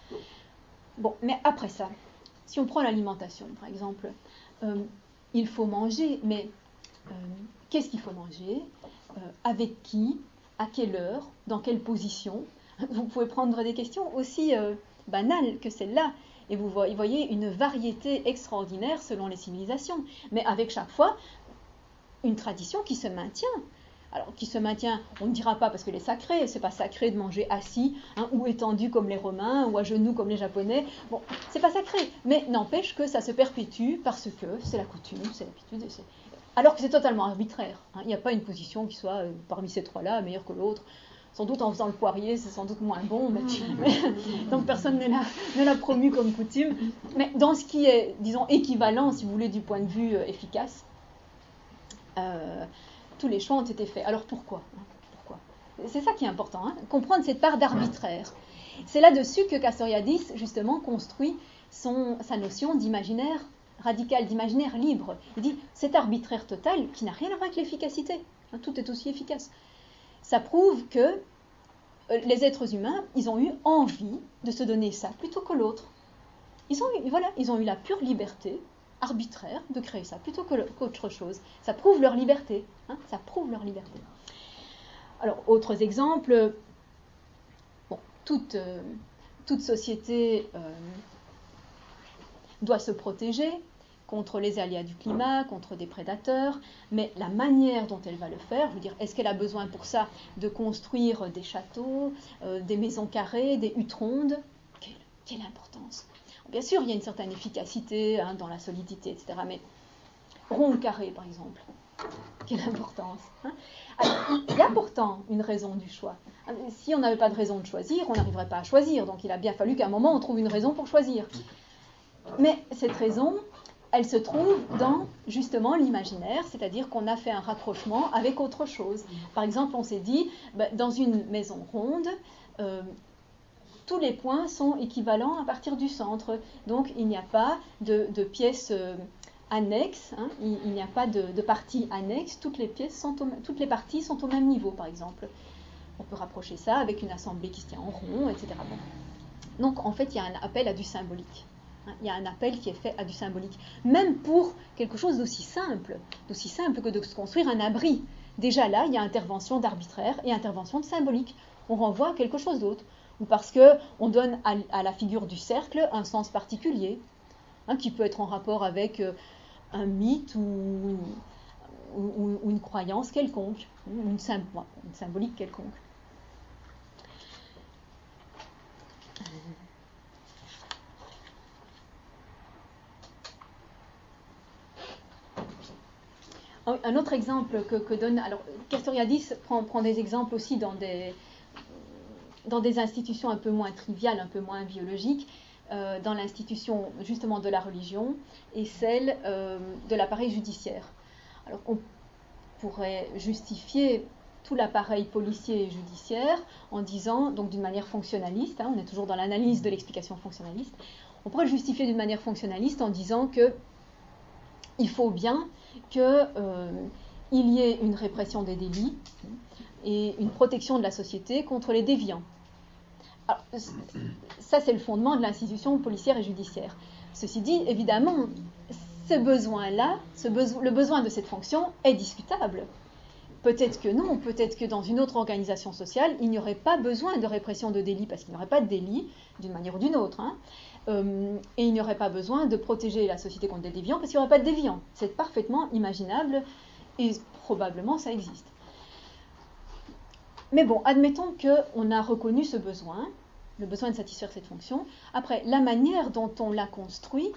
Bon, mais après ça, si on prend l'alimentation, par exemple, euh, il faut manger, mais euh, qu'est-ce qu'il faut manger, euh, avec qui, à quelle heure, dans quelle position? Vous pouvez prendre des questions aussi euh, banales que celle-là. Et vous voyez une variété extraordinaire selon les civilisations. Mais avec chaque fois, une tradition qui se maintient. Alors, qui se maintient, on ne dira pas parce qu'elle est sacrée, c'est pas sacré de manger assis, hein, ou étendu comme les Romains, ou à genoux comme les Japonais. Bon, c'est pas sacré, mais n'empêche que ça se perpétue parce que c'est la coutume, c'est l'habitude, c'est... alors que c'est totalement arbitraire. Hein. Il n'y a pas une position qui soit, euh, parmi ces trois-là, meilleure que l'autre. Sans doute en faisant le poirier, c'est sans doute moins bon, mais, mais, donc personne ne l'a, ne l'a promu comme coutume. Mais dans ce qui est, disons, équivalent, si vous voulez, du point de vue euh, efficace, Euh, tous les choix ont été faits. Alors pourquoi, hein, pourquoi C'est ça qui est important, hein, comprendre cette part d'arbitraire. C'est là-dessus que Castoriadis, justement, construit son, sa notion d'imaginaire radical, d'imaginaire libre. Il dit, cet arbitraire total, qui n'a rien à voir avec l'efficacité, hein, tout est aussi efficace, ça prouve que euh, les êtres humains, ils ont eu envie de se donner ça plutôt que l'autre. Ils ont eu, voilà, ils ont eu la pure liberté arbitraire de créer ça plutôt qu'autre chose. Ça prouve leur liberté. Hein, ça prouve leur liberté. Alors, autres exemples. Bon, toute, euh, toute société euh, doit se protéger contre les aléas du climat, contre des prédateurs, mais la manière dont elle va le faire, je veux dire, est-ce qu'elle a besoin pour ça de construire des châteaux, euh, des maisons carrées, des huttes rondes? Quelle, quelle importance! Bien sûr, il y a une certaine efficacité hein, dans la solidité, et cetera. Mais rond ou carré, par exemple, quelle importance hein. Alors, il y a pourtant une raison du choix. Si on n'avait pas de raison de choisir, on n'arriverait pas à choisir. Donc il a bien fallu qu'à un moment, on trouve une raison pour choisir. Mais cette raison, elle se trouve dans, justement, l'imaginaire, c'est-à-dire qu'on a fait un rapprochement avec autre chose. Par exemple, on s'est dit, ben, dans une maison ronde, euh, tous les points sont équivalents à partir du centre. Donc, il n'y a pas de, de pièces euh, annexes, hein, il, il n'y a pas de, de parties annexes, toutes les, pièces sont au, toutes les parties sont au même niveau, par exemple. On peut rapprocher ça avec une assemblée qui se tient en rond, et cetera. Bon. Donc, en fait, il y a un appel à du symbolique. Hein, il y a un appel qui est fait à du symbolique. Même pour quelque chose d'aussi simple, d'aussi simple que de se construire un abri. Déjà là, il y a intervention d'arbitraire et intervention de symbolique. On renvoie à quelque chose d'autre. Ou parce qu'on donne à, à la figure du cercle un sens particulier, hein, qui peut être en rapport avec euh, un mythe ou une, ou, ou une croyance quelconque, ou une, sym une symbolique quelconque. Un autre exemple que, que donne, alors Castoriadis prend, prend des exemples aussi dans des, dans des institutions un peu moins triviales, un peu moins biologiques, euh, dans l'institution justement de la religion et celle euh, de l'appareil judiciaire. Alors on pourrait justifier tout l'appareil policier et judiciaire en disant, donc d'une manière fonctionnaliste, hein, on est toujours dans l'analyse de l'explication fonctionnaliste, on pourrait le justifier d'une manière fonctionnaliste en disant que il faut bien qu'il euh, y ait une répression des délits et une protection de la société contre les déviants. Alors, ça, c'est le fondement de l'institution policière et judiciaire. Ceci dit, évidemment, ce besoin-là, ce beso- le besoin de cette fonction est discutable. Peut-être que non, peut-être que dans une autre organisation sociale, il n'y aurait pas besoin de répression de délits, parce qu'il n'y aurait pas de délit, d'une manière ou d'une autre, hein. Euh, et il n'y aurait pas besoin de protéger la société contre des déviants, parce qu'il n'y aurait pas de déviants. C'est parfaitement imaginable, et probablement ça existe. Mais bon, admettons qu'on a reconnu ce besoin, le besoin de satisfaire cette fonction. Après, la manière dont on l'a construit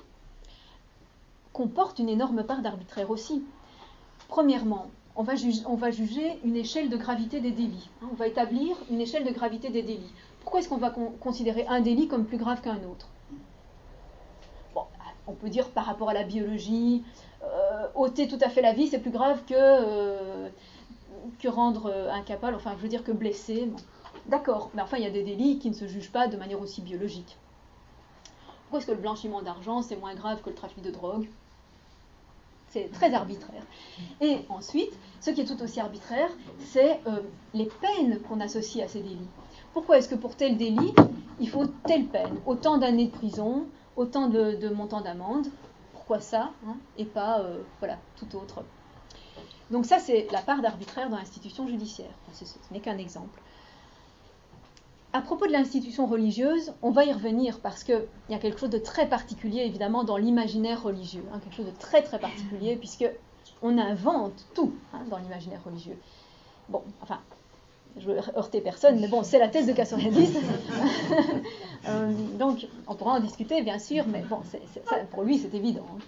comporte une énorme part d'arbitraire aussi. Premièrement, on va, juge, on va juger une échelle de gravité des délits. Hein, on va établir une échelle de gravité des délits. Pourquoi est-ce qu'on va con- considérer un délit comme plus grave qu'un autre? Bon, on peut dire par rapport à la biologie, euh, ôter tout à fait la vie, c'est plus grave que, euh, que rendre euh, incapable, enfin, je veux dire que blesser. Bon. D'accord, mais enfin, il y a des délits qui ne se jugent pas de manière aussi biologique. Pourquoi est-ce que le blanchiment d'argent, c'est moins grave que le trafic de drogue? C'est très arbitraire. Et ensuite, ce qui est tout aussi arbitraire, c'est euh, les peines qu'on associe à ces délits. Pourquoi est-ce que pour tel délit, il faut telle peine? Autant d'années de prison, autant de, de montants d'amende. Pourquoi ça, hein, et pas euh, voilà, tout autre? Donc ça, c'est la part d'arbitraire dans l'institution judiciaire. Enfin, ce, ce n'est qu'un exemple. À propos de l'institution religieuse, on va y revenir parce qu'il y a quelque chose de très particulier, évidemment, dans l'imaginaire religieux. Hein, quelque chose de très, très particulier, puisqu'on invente tout hein, dans l'imaginaire religieux. Bon, enfin, je veux heurter personne, mais bon, c'est la thèse de Castoriadis. euh, donc, on pourra en discuter, bien sûr, mais bon, c'est, c'est, ça, pour lui, c'est évident. Hein.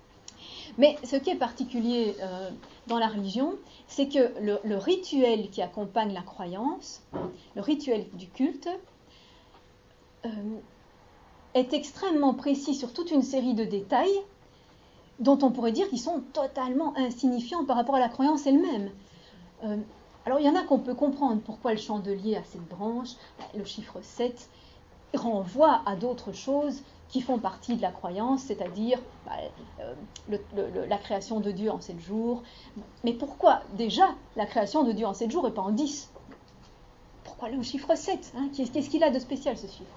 Mais ce qui est particulier euh, dans la religion, c'est que le, le rituel qui accompagne la croyance, le rituel du culte, euh, est extrêmement précis sur toute une série de détails dont on pourrait dire qu'ils sont totalement insignifiants par rapport à la croyance elle-même. Euh, alors il y en a qu'on peut comprendre pourquoi le chandelier a cette branche, le chiffre sept renvoie à d'autres choses qui font partie de la croyance, c'est-à-dire bah, euh, le, le, la création de Dieu en sept jours. Mais pourquoi déjà la création de Dieu en sept jours et pas en dix? Pourquoi le chiffre sept hein? Qu'est-ce qu'il a de spécial ce chiffre?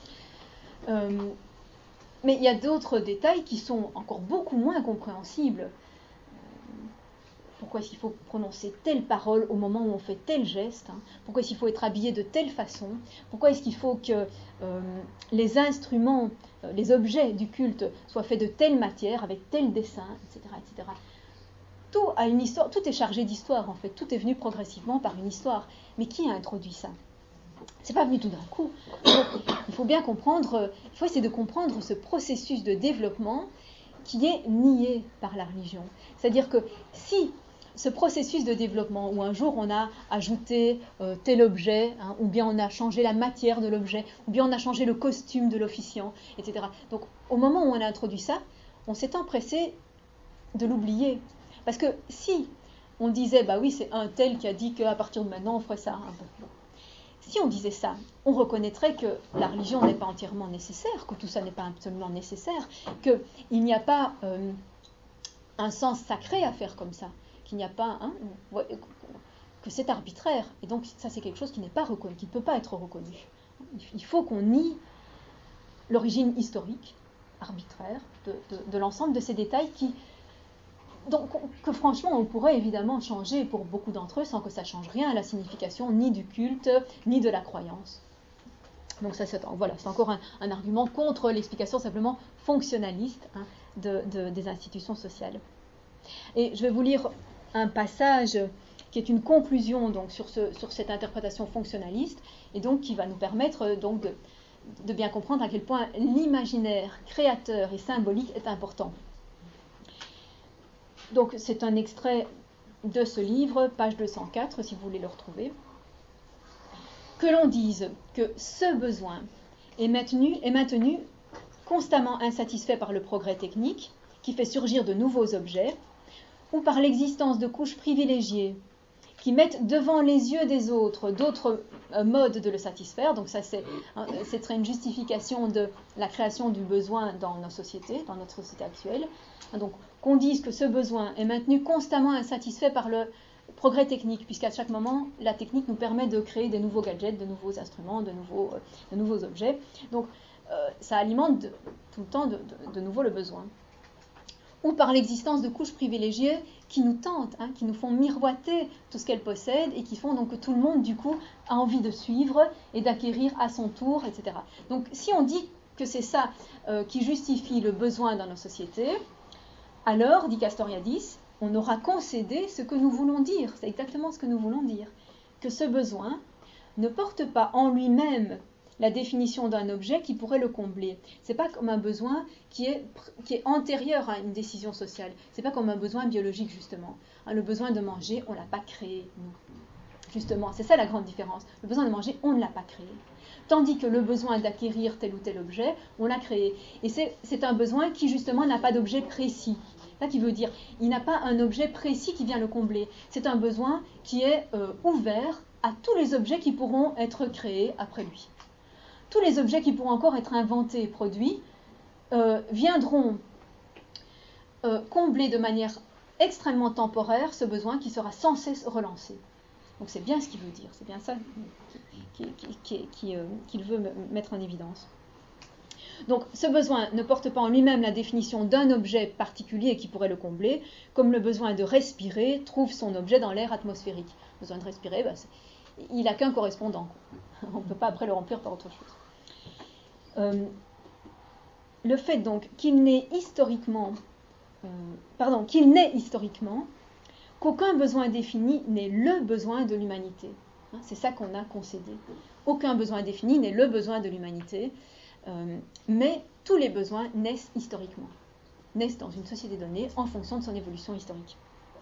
euh, Mais il y a d'autres détails qui sont encore beaucoup moins compréhensibles. Pourquoi est-ce qu'il faut prononcer telle parole au moment où on fait tel geste? hein? Pourquoi est-ce qu'il faut être habillé de telle façon? Pourquoi est-ce qu'il faut que euh, les instruments, euh, les objets du culte soient faits de telle matière, avec tel dessin, et cetera, et cetera. Tout a une histoire, tout est chargé d'histoire en fait, tout est venu progressivement par une histoire. Mais qui a introduit ça? C'est pas venu tout d'un coup. Donc, il faut bien comprendre, il faut essayer de comprendre ce processus de développement qui est nié par la religion. C'est-à-dire que si ce processus de développement, où un jour on a ajouté euh, tel objet, hein, ou bien on a changé la matière de l'objet, ou bien on a changé le costume de l'officiant, et cetera. Donc au moment où on a introduit ça, on s'est empressé de l'oublier. Parce que si on disait, bah oui, c'est un tel qui a dit qu'à partir de maintenant on ferait ça, hein, bon. Si on disait ça, on reconnaîtrait que la religion n'est pas entièrement nécessaire, que tout ça n'est pas absolument nécessaire, qu'il n'y a pas euh, un sens sacré à faire comme ça, qu'il n'y a pas, hein, que c'est arbitraire. Et donc ça c'est quelque chose qui n'est pas reconnu, qui ne peut pas être reconnu. Il faut qu'on nie l'origine historique, arbitraire, de, de, de l'ensemble de ces détails qui, donc, que franchement on pourrait évidemment changer pour beaucoup d'entre eux sans que ça change rien à la signification ni du culte ni de la croyance. Donc ça, c'est, voilà, c'est encore un, un argument contre l'explication simplement fonctionnaliste hein, de, de, des institutions sociales. Et je vais vous lire un passage qui est une conclusion donc, sur, ce, sur cette interprétation fonctionnaliste, et donc qui va nous permettre donc, de, de bien comprendre à quel point l'imaginaire créateur et symbolique est important. Donc c'est un extrait de ce livre, page deux cent quatre, si vous voulez le retrouver. Que l'on dise que ce besoin est maintenu, est maintenu constamment insatisfait par le progrès technique, qui fait surgir de nouveaux objets, ou par l'existence de couches privilégiées qui mettent devant les yeux des autres d'autres euh, modes de le satisfaire. Donc ça, c'est, hein, c'est une justification de la création du besoin dans nos sociétés, dans notre société actuelle. Donc qu'on dise que ce besoin est maintenu constamment insatisfait par le progrès technique, puisqu'à chaque moment, la technique nous permet de créer des nouveaux gadgets, de nouveaux instruments, de nouveaux, euh, de nouveaux objets. Donc euh, ça alimente de, tout le temps de, de, de nouveau le besoin. Ou par l'existence de couches privilégiées qui nous tentent, hein, qui nous font miroiter tout ce qu'elles possèdent et qui font donc que tout le monde, du coup, a envie de suivre et d'acquérir à son tour, et cetera. Donc, si on dit que c'est ça euh, qui justifie le besoin dans nos sociétés, alors, dit Castoriadis, on aura concédé ce que nous voulons dire. C'est exactement ce que nous voulons dire. Que ce besoin ne porte pas en lui-même la définition d'un objet qui pourrait le combler. Ce n'est pas comme un besoin qui est, qui est antérieur à une décision sociale. Ce n'est pas comme un besoin biologique, justement. Hein, le besoin de manger, on ne l'a pas créé, nous. Justement, c'est ça la grande différence. Le besoin de manger, on ne l'a pas créé. Tandis que le besoin d'acquérir tel ou tel objet, on l'a créé. Et c'est, c'est un besoin qui, justement, n'a pas d'objet précis. Ça qui veut dire, il n'a pas un objet précis qui vient le combler. C'est un besoin qui est euh, ouvert à tous les objets qui pourront être créés après lui. Tous les objets qui pourront encore être inventés et produits euh, viendront euh, combler de manière extrêmement temporaire ce besoin qui sera sans cesse relancé. Donc c'est bien ce qu'il veut dire, c'est bien ça qu'il qui, qui, qui, euh, qu'il veut mettre en évidence. Donc ce besoin ne porte pas en lui-même la définition d'un objet particulier qui pourrait le combler, comme le besoin de respirer trouve son objet dans l'air atmosphérique. Le besoin de respirer, bah, il n'a qu'un correspondant. On ne peut pas après le remplir par autre chose. Euh, le fait donc qu'il n'est historiquement, euh, pardon, qu'il n'est historiquement qu'aucun besoin défini n'est le besoin de l'humanité. Hein, c'est ça qu'on a concédé. Aucun besoin défini n'est le besoin de l'humanité, euh, mais tous les besoins naissent historiquement, naissent dans une société donnée en fonction de son évolution historique.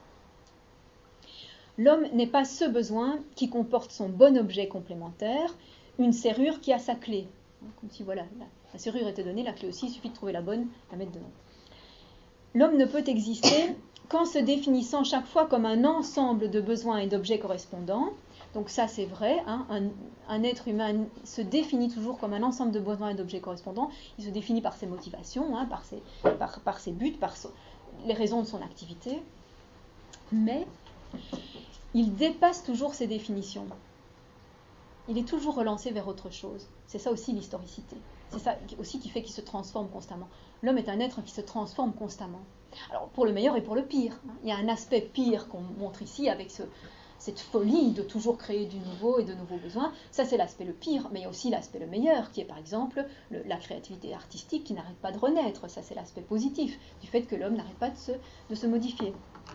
L'homme n'est pas ce besoin qui comporte son bon objet complémentaire, une serrure qui a sa clé. Comme si voilà, la, la serrure était donnée, la clé aussi, il suffit de trouver la bonne, la mettre dedans. L'homme ne peut exister qu'en se définissant chaque fois comme un ensemble de besoins et d'objets correspondants. Donc ça c'est vrai, hein, un, un être humain se définit toujours comme un ensemble de besoins et d'objets correspondants. Il se définit par ses motivations, hein, par, ses, par, par ses buts, par so, les raisons de son activité. Mais il dépasse toujours ces définitions. Il est toujours relancé vers autre chose. C'est ça aussi l'historicité. C'est ça aussi qui fait qu'il se transforme constamment. L'homme est un être qui se transforme constamment. Alors pour le meilleur et pour le pire. Il y a un aspect pire qu'on montre ici avec ce, cette folie de toujours créer du nouveau et de nouveaux besoins. Ça c'est l'aspect le pire, mais il y a aussi l'aspect le meilleur, qui est par exemple le, la créativité artistique qui n'arrête pas de renaître. Ça c'est l'aspect positif du fait que l'homme n'arrête pas de se, de se modifier.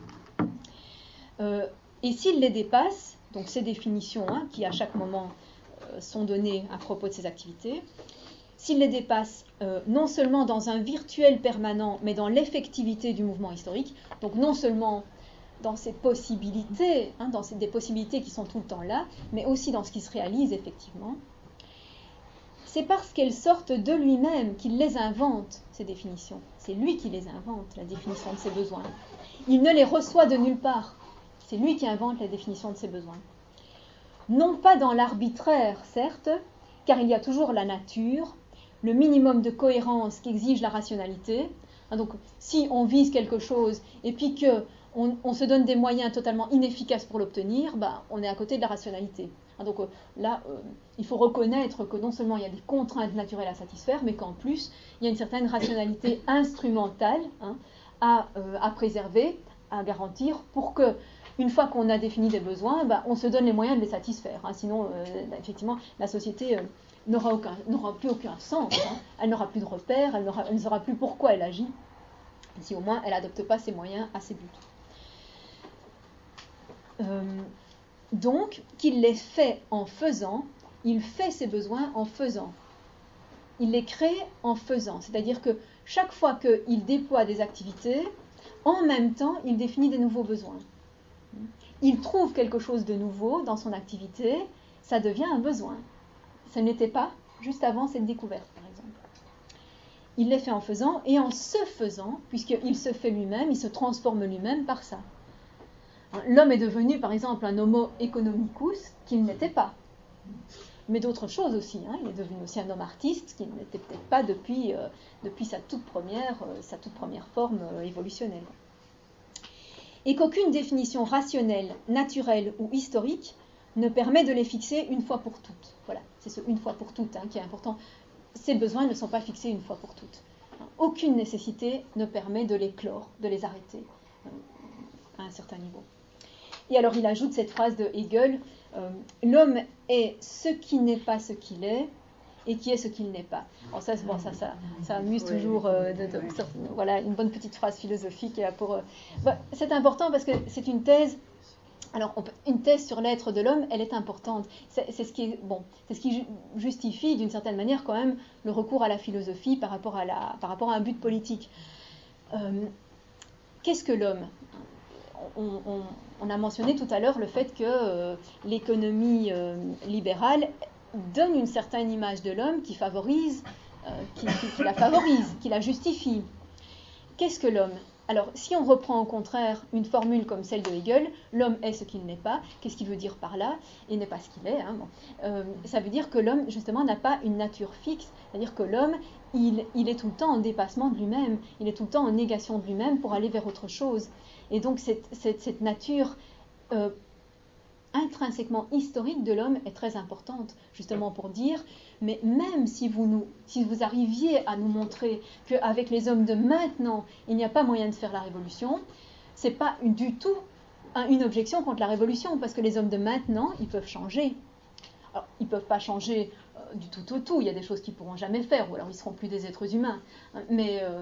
Euh, et s'il les dépasse, donc ces définitions hein, qui à chaque moment euh, sont données à propos de ces activités, s'il les dépasse euh, non seulement dans un virtuel permanent, mais dans l'effectivité du mouvement historique, donc non seulement dans ses possibilités, hein, dans ces, des possibilités qui sont tout le temps là, mais aussi dans ce qui se réalise effectivement, c'est parce qu'elles sortent de lui-même qu'il les invente, ces définitions. C'est lui qui les invente, la définition de ses besoins. Il ne les reçoit de nulle part. C'est lui qui invente la définition de ses besoins. Non pas dans l'arbitraire, certes, car il y a toujours la nature, le minimum de cohérence qu'exige la rationalité. Donc, si on vise quelque chose et puis qu'on on se donne des moyens totalement inefficaces pour l'obtenir, bah, on est à côté de la rationalité. Donc là, euh, il faut reconnaître que non seulement il y a des contraintes naturelles à satisfaire, mais qu'en plus, il y a une certaine rationalité instrumentale hein, à, euh, à préserver, à garantir, pour que une fois qu'on a défini des besoins, bah, on se donne les moyens de les satisfaire. Hein. Sinon, euh, effectivement, la société euh, n'aura, aucun, n'aura plus aucun sens. Hein. Elle n'aura plus de repères, elle, elle ne saura plus pourquoi elle agit, si au moins elle n'adopte pas ses moyens à ses buts. Euh, donc, qu'il les fait en faisant, il fait ses besoins en faisant. Il les crée en faisant, c'est-à-dire que chaque fois qu'il déploie des activités, en même temps, il définit des nouveaux besoins. Il trouve quelque chose de nouveau dans son activité, ça devient un besoin. Ça n'était pas juste avant cette découverte, par exemple. Il les fait en faisant et en se faisant, puisqu'il se fait lui-même, il se transforme lui-même par ça. L'homme est devenu, par exemple, un homo economicus qu'il n'était pas. Mais d'autres choses aussi. Hein. Il est devenu aussi un homme artiste qu'il n'était peut-être pas depuis, euh, depuis sa, toute première, euh, sa toute première forme euh, évolutionnelle. Et qu'aucune définition rationnelle, naturelle ou historique ne permet de les fixer une fois pour toutes. Voilà, c'est ce une fois pour toutes hein, qui est important. Ces besoins ne sont pas fixés une fois pour toutes. Aucune nécessité ne permet de les clore, de les arrêter euh, à un certain niveau. Et alors il ajoute cette phrase de Hegel, euh, l'homme est ce qui n'est pas ce qu'il est, et qui est ce qu'il n'est pas. Alors ça, bon, ça, ça, ça amuse toujours, euh, de, de, de, voilà, une bonne petite phrase philosophique. Pour, euh, bah, c'est important parce que c'est une thèse, alors on peut, une thèse sur l'être de l'homme, elle est importante. C'est, c'est, ce qui est, bon, c'est ce qui justifie d'une certaine manière quand même le recours à la philosophie par rapport à, la, par rapport à un but politique. Euh, qu'est-ce que l'homme ? On, on, on a mentionné tout à l'heure le fait que euh, l'économie euh, libérale donne une certaine image de l'homme qui favorise, euh, qui, qui, qui la favorise, qui la justifie. Qu'est-ce que l'homme ? Alors, si on reprend au contraire une formule comme celle de Hegel, l'homme est ce qu'il n'est pas, qu'est-ce qu'il veut dire par là ? Il n'est pas ce qu'il est. Hein, bon. euh, ça veut dire que l'homme, justement, n'a pas une nature fixe, c'est-à-dire que l'homme, il, il est tout le temps en dépassement de lui-même, il est tout le temps en négation de lui-même pour aller vers autre chose. Et donc, cette, cette, cette nature euh, intrinsèquement historique de l'homme est très importante, justement pour dire, mais même si vous, nous, si vous arriviez à nous montrer qu'avec les hommes de maintenant, il n'y a pas moyen de faire la révolution, ce n'est pas du tout une objection contre la révolution, parce que les hommes de maintenant, ils peuvent changer. Alors, ils ne peuvent pas changer euh, du tout au tout, il y a des choses qu'ils ne pourront jamais faire, ou alors ils ne seront plus des êtres humains, mais... Euh,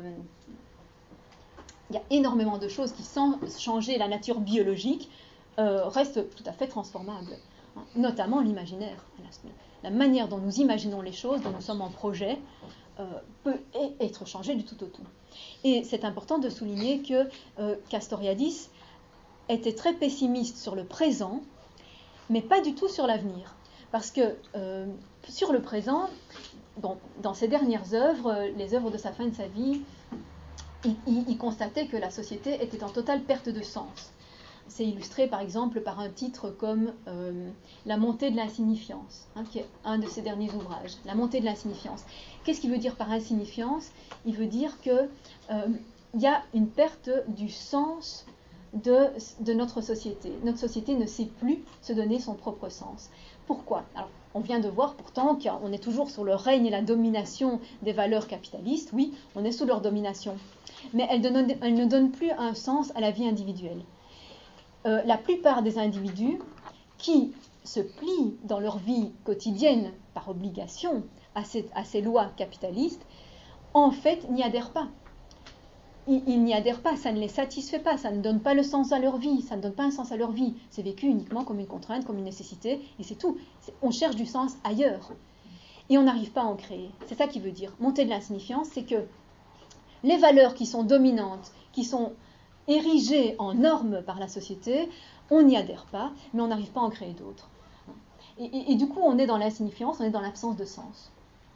il y a énormément de choses qui, sans changer la nature biologique, euh, restent tout à fait transformables. Hein, notamment l'imaginaire. La manière dont nous imaginons les choses, dont nous sommes en projet, euh, peut être changée du tout au tout. Et c'est important de souligner que euh, Castoriadis était très pessimiste sur le présent, mais pas du tout sur l'avenir. Parce que euh, sur le présent, bon, dans ses dernières œuvres, les œuvres de sa fin de sa vie, Il, il, il constatait que la société était en totale perte de sens. C'est illustré par exemple par un titre comme euh, La montée de l'insignifiance, hein, qui est un de ses derniers ouvrages. La montée de l'insignifiance. Qu'est-ce qu'il veut dire par insignifiance ? Il veut dire qu'il euh, y a une perte du sens de, de notre société. Notre société ne sait plus se donner son propre sens. Pourquoi ? Alors, on vient de voir pourtant qu'on est toujours sur le règne et la domination des valeurs capitalistes. Oui, on est sous leur domination. Mais elles, donne, elles ne donnent plus un sens à la vie individuelle. Euh, la plupart des individus qui se plient dans leur vie quotidienne par obligation à ces, à ces lois capitalistes, en fait, n'y adhèrent pas. Ils, ils n'y adhèrent pas, ça ne les satisfait pas, ça ne donne pas le sens à leur vie, ça ne donne pas un sens à leur vie. C'est vécu uniquement comme une contrainte, comme une nécessité, et c'est tout. C'est, on cherche du sens ailleurs. Et on n'arrive pas à en créer. C'est ça qui veut dire. Monter de l'insignifiance, c'est que les valeurs qui sont dominantes, qui sont érigées en normes par la société, on n'y adhère pas, mais on n'arrive pas à en créer d'autres. Et, et, et du coup, on est dans l'insignifiance, on est dans l'absence de sens.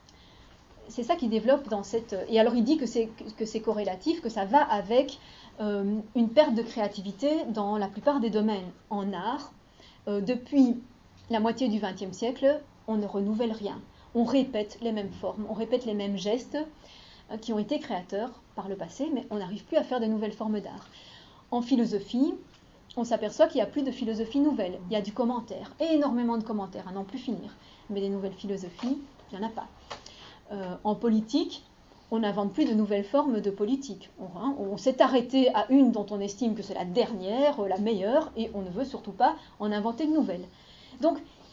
C'est ça qui développe dans cette... Et alors il dit que c'est, que c'est corrélatif, que ça va avec euh, une perte de créativité dans la plupart des domaines. En art, euh, depuis la moitié du vingtième siècle, on ne renouvelle rien. On répète les mêmes formes, on répète les mêmes gestes euh, qui ont été créateurs par le passé, mais on n'arrive plus à faire de nouvelles formes d'art. En philosophie, on s'aperçoit qu'il n'y a plus de philosophie nouvelle. Il y a du commentaire, et énormément de commentaires, à n'en plus finir. Mais des nouvelles philosophies, il n'y en a pas. Euh, en politique, on n'invente plus de nouvelles formes de politique. On, hein, on s'est arrêté à une dont on estime que c'est la dernière, la meilleure, et on ne veut surtout pas en inventer de nouvelles. Donc,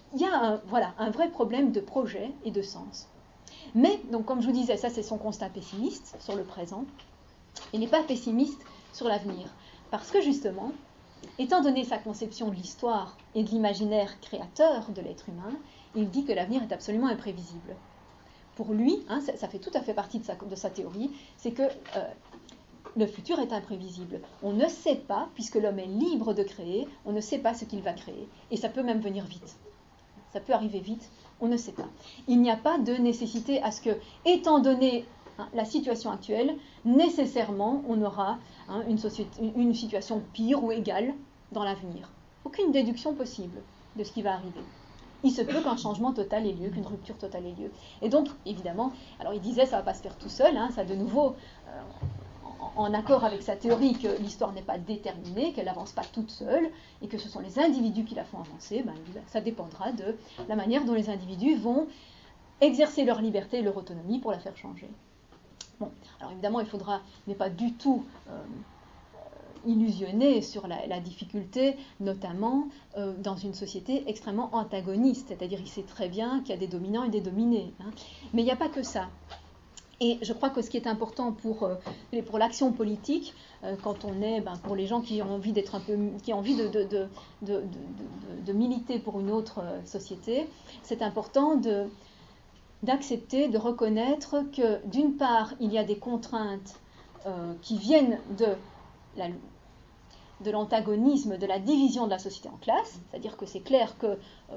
il y a un, voilà, un vrai problème de projet et de sens. Mais, donc, comme je vous disais, ça c'est son constat pessimiste sur le présent. Il n'est pas pessimiste sur l'avenir. Parce que justement, étant donné sa conception de l'histoire et de l'imaginaire créateur de l'être humain, il dit que l'avenir est absolument imprévisible. Pour lui, hein, ça, ça fait tout à fait partie de sa, de sa théorie, c'est que euh, le futur est imprévisible. On ne sait pas, puisque l'homme est libre de créer, on ne sait pas ce qu'il va créer. Et ça peut même venir vite. Ça peut arriver vite, on ne sait pas. Il n'y a pas de nécessité à ce que, étant donné hein, la situation actuelle, nécessairement on aura hein, une, société, une situation pire ou égale dans l'avenir. Aucune déduction possible de ce qui va arriver. Il se peut qu'un changement total ait lieu, qu'une rupture totale ait lieu. Et donc, évidemment, alors il disait ça ne va pas se faire tout seul, hein, ça de nouveau, euh, en, en accord avec sa théorie que l'histoire n'est pas déterminée, qu'elle n'avance pas toute seule, et que ce sont les individus qui la font avancer, ben, ça dépendra de la manière dont les individus vont exercer leur liberté et leur autonomie pour la faire changer. Bon, alors évidemment, il faudra, il n'est pas du tout... Euh, illusionné sur la, la difficulté, notamment euh, dans une société extrêmement antagoniste, c'est-à-dire il sait très bien qu'il y a des dominants et des dominés. Hein. Mais il n'y a pas que ça. Et je crois que ce qui est important pour, euh, pour l'action politique, euh, quand on est, ben, pour les gens qui ont envie d'être un peu, qui ont envie de, de, de, de, de, de, de militer pour une autre euh, société, c'est important de, d'accepter, de reconnaître que d'une part, il y a des contraintes euh, qui viennent de La, de l'antagonisme, de la division de la société en classes, c'est-à-dire que c'est clair que, euh,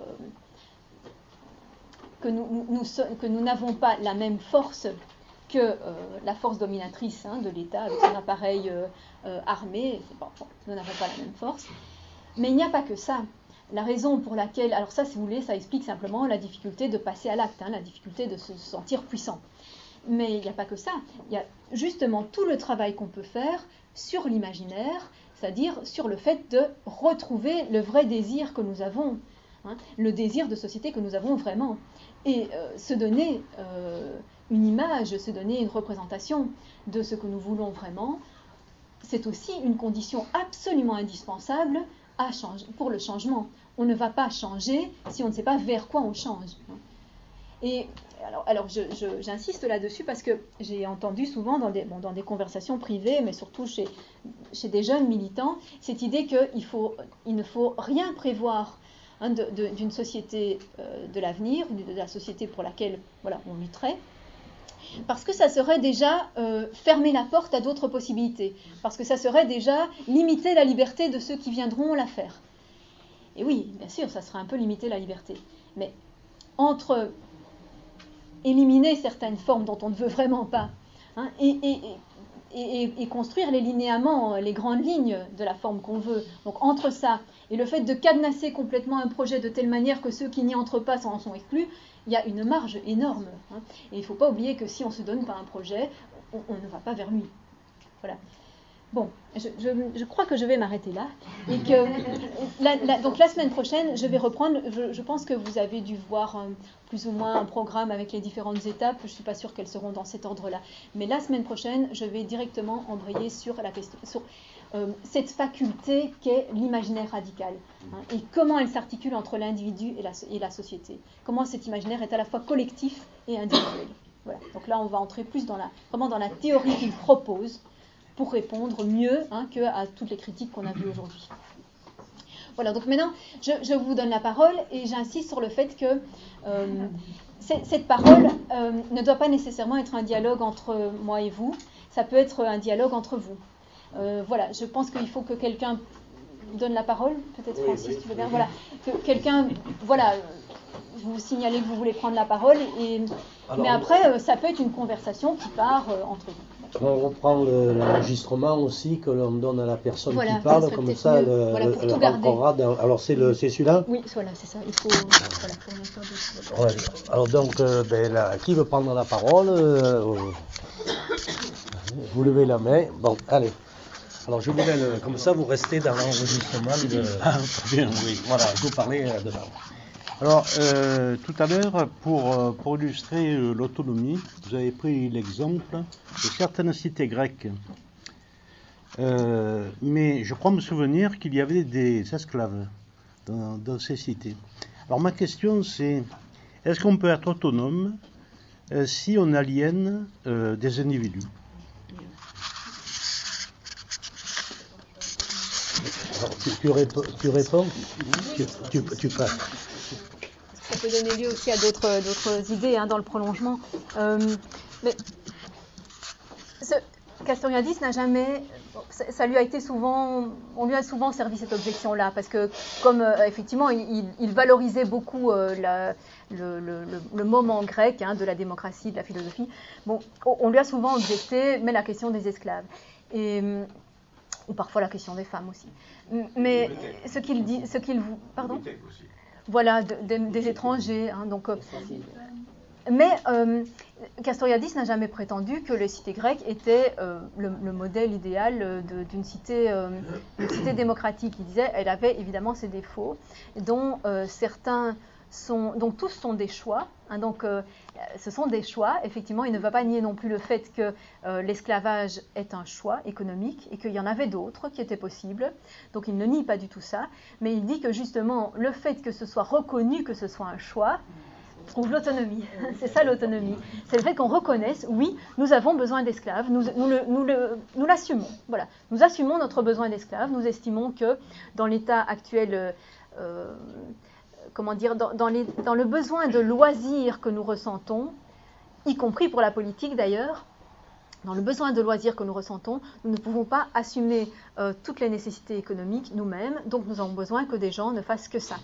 que nous, nous, que nous n'avons pas la même force que euh, la force dominatrice hein, de l'État avec son appareil euh, euh, armé, c'est pas, bon, nous n'avons pas la même force. Mais il n'y a pas que ça. La raison pour laquelle, alors ça si vous voulez, ça explique simplement la difficulté de passer à l'acte, hein, la difficulté de se sentir puissant. Mais il n'y a pas que ça, il y a justement tout le travail qu'on peut faire sur l'imaginaire, c'est-à-dire sur le fait de retrouver le vrai désir que nous avons, hein, le désir de société que nous avons vraiment, et euh, se donner euh, une image, se donner une représentation de ce que nous voulons vraiment, c'est aussi une condition absolument indispensable à changer, pour le changement. On ne va pas changer si on ne sait pas vers quoi on change. Et alors, alors je, je, j'insiste là-dessus parce que j'ai entendu souvent dans des, bon, dans des conversations privées, mais surtout chez, chez des jeunes militants, cette idée qu'il faut, il ne faut rien prévoir hein, de, de, d'une société euh, de l'avenir, de la société pour laquelle voilà, on lutterait, parce que ça serait déjà euh, fermer la porte à d'autres possibilités, parce que ça serait déjà limiter la liberté de ceux qui viendront la faire. Et oui, bien sûr, ça serait un peu limiter la liberté. Mais entre éliminer certaines formes dont on ne veut vraiment pas, hein, et, et, et, et, et construire les linéaments, les grandes lignes de la forme qu'on veut. Donc entre ça et le fait de cadenasser complètement un projet de telle manière que ceux qui n'y entrent pas en sont exclus, il y a une marge énorme. Hein. Et il ne faut pas oublier que si on ne se donne pas un projet, on, on ne va pas vers lui. Voilà. Bon, je, je, je crois que je vais m'arrêter là. Et que, la, la, donc la semaine prochaine, je vais reprendre. Je, je pense que vous avez dû voir un, plus ou moins un programme avec les différentes étapes. Je ne suis pas sûre qu'elles seront dans cet ordre-là. Mais la semaine prochaine, je vais directement embrayer sur, la question, sur euh, cette faculté qu'est l'imaginaire radical. Hein, et comment elle s'articule entre l'individu et la, et la société. Comment cet imaginaire est à la fois collectif et individuel. Voilà. Donc là, on va entrer plus dans la, vraiment dans la théorie qu'il propose, pour répondre mieux hein, qu'à toutes les critiques qu'on a vues aujourd'hui. Voilà, donc maintenant, je, je vous donne la parole et j'insiste sur le fait que euh, cette, cette parole euh, ne doit pas nécessairement être un dialogue entre moi et vous, ça peut être un dialogue entre vous. Euh, voilà, je pense qu'il faut que quelqu'un donne la parole, peut-être oui, Francis, oui, tu veux bien, oui. Voilà, que quelqu'un, voilà, vous signalez que vous voulez prendre la parole, et, alors, mais après, ça peut être une conversation qui part euh, entre vous. On reprend le, l'enregistrement aussi que l'on donne à la personne voilà, qui parle, ça comme ça elle, voilà, elle, elle rentrera dans... Alors c'est, le, c'est celui-là ? Oui, voilà, c'est ça. Il faut... Voilà, pour ouais. Alors donc, euh, ben, là, qui veut prendre la parole euh, vous levez la main. Bon, allez. Alors je vous donne, comme ça vous restez dans l'enregistrement. De... Ah, très bien, oui. Voilà, vous parlez euh, dedans. Alors, euh, tout à l'heure, pour, pour illustrer euh, l'autonomie, vous avez pris l'exemple de certaines cités grecques. Euh, mais je crois me souvenir qu'il y avait des esclaves dans, dans ces cités. Alors ma question c'est, est-ce qu'on peut être autonome euh, si on aliène euh, des individus? Alors, tu, tu, répo- tu réponds, tu, tu, tu passes. Ça peut donner lieu aussi à d'autres, d'autres idées hein, dans le prolongement. Euh, mais ce, Castoriadis n'a jamais, ça, ça lui a été souvent, on lui a souvent servi cette objection-là, parce que comme euh, effectivement il, il valorisait beaucoup euh, la, le, le, le moment grec hein, de la démocratie, de la philosophie, bon, on lui a souvent objecté, mais la question des esclaves. Et, ou parfois la question des femmes aussi. Mais ce qu'il dit, ce qu'il vous, pardon, voilà, de, de, des étrangers. Hein, donc, euh, mais euh, Castoriadis n'a jamais prétendu que les cités grecques étaient euh, le, le modèle idéal de, d'une cité, euh, d'une cité démocratique. Il disait, elle avait évidemment ses défauts, dont euh, certains sont, donc tous sont des choix. Hein, donc, euh, ce sont des choix. Effectivement, il ne va pas nier non plus le fait que euh, l'esclavage est un choix économique et qu'il y en avait d'autres qui étaient possibles. Donc, il ne nie pas du tout ça, mais il dit que justement, le fait que ce soit reconnu que ce soit un choix trouve l'autonomie. C'est ça l'autonomie. C'est le fait qu'on reconnaisse, oui, nous avons besoin d'esclaves, nous, nous, le, nous, le, nous l'assumons. Voilà. Nous assumons notre besoin d'esclaves, nous estimons que dans l'état actuel, euh, comment dire, dans, dans, les, dans le besoin de loisirs que nous ressentons, y compris pour la politique d'ailleurs, dans le besoin de loisirs que nous ressentons, nous ne pouvons pas assumer euh, toutes les nécessités économiques nous-mêmes, donc nous avons besoin que des gens ne fassent que ça.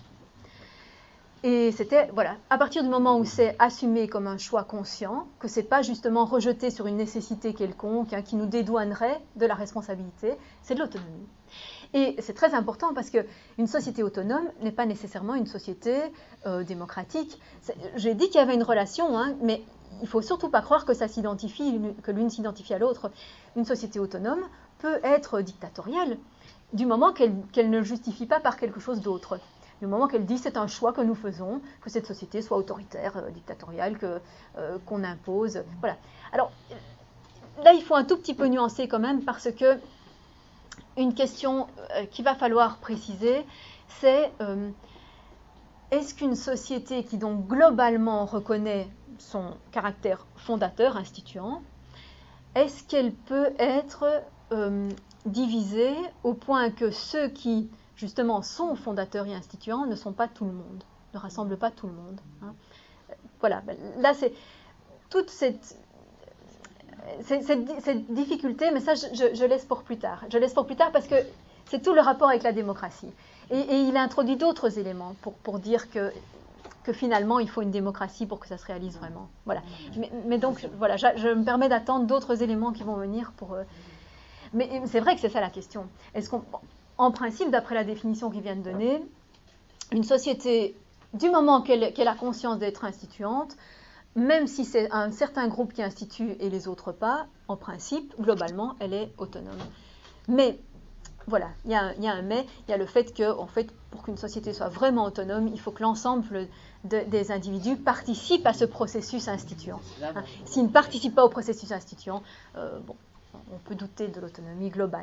Et c'était, voilà, à partir du moment où c'est assumé comme un choix conscient, que c'est pas justement rejeté sur une nécessité quelconque hein, qui nous dédouanerait de la responsabilité, c'est de l'autonomie. Et c'est très important parce qu'une société autonome n'est pas nécessairement une société euh, démocratique. C'est, j'ai dit qu'il y avait une relation, hein, mais il ne faut surtout pas croire que ça s'identifie, que l'une s'identifie à l'autre. Une société autonome peut être dictatoriale du moment qu'elle, qu'elle ne le justifie pas par quelque chose d'autre. Du moment qu'elle dit c'est un choix que nous faisons, que cette société soit autoritaire, euh, dictatoriale, que, euh, qu'on impose. Voilà. Alors là, il faut un tout petit peu nuancer quand même parce que une question euh, qu'il va falloir préciser, c'est euh, est-ce qu'une société qui donc globalement reconnaît son caractère fondateur, instituant, est-ce qu'elle peut être euh, divisée au point que ceux qui justement sont fondateurs et instituants ne sont pas tout le monde, ne rassemblent pas tout le monde. Hein. Voilà, là c'est toute cette, cette, cette, cette difficulté, mais ça je, je, je laisse pour plus tard. Je laisse pour plus tard parce que c'est tout le rapport avec la démocratie. Et, et il a introduit d'autres éléments pour, pour dire que, que finalement il faut une démocratie pour que ça se réalise vraiment. Voilà. Mais, mais donc voilà, je, je me permets d'attendre d'autres éléments qui vont venir pour... Euh, mais c'est vrai que c'est ça la question. Est-ce qu'on... En principe, d'après la définition qu'il vient de donner, une société, du moment qu'elle, qu'elle a conscience d'être instituante, même si c'est un certain groupe qui institue et les autres pas, en principe, globalement, elle est autonome. Mais, voilà, il y a un, il y a un mais, il y a le fait que, en fait, pour qu'une société soit vraiment autonome, il faut que l'ensemble de, des individus participent à ce processus instituant. Hein. S'ils ne participent pas au processus instituant, euh, bon, on peut douter de l'autonomie globale.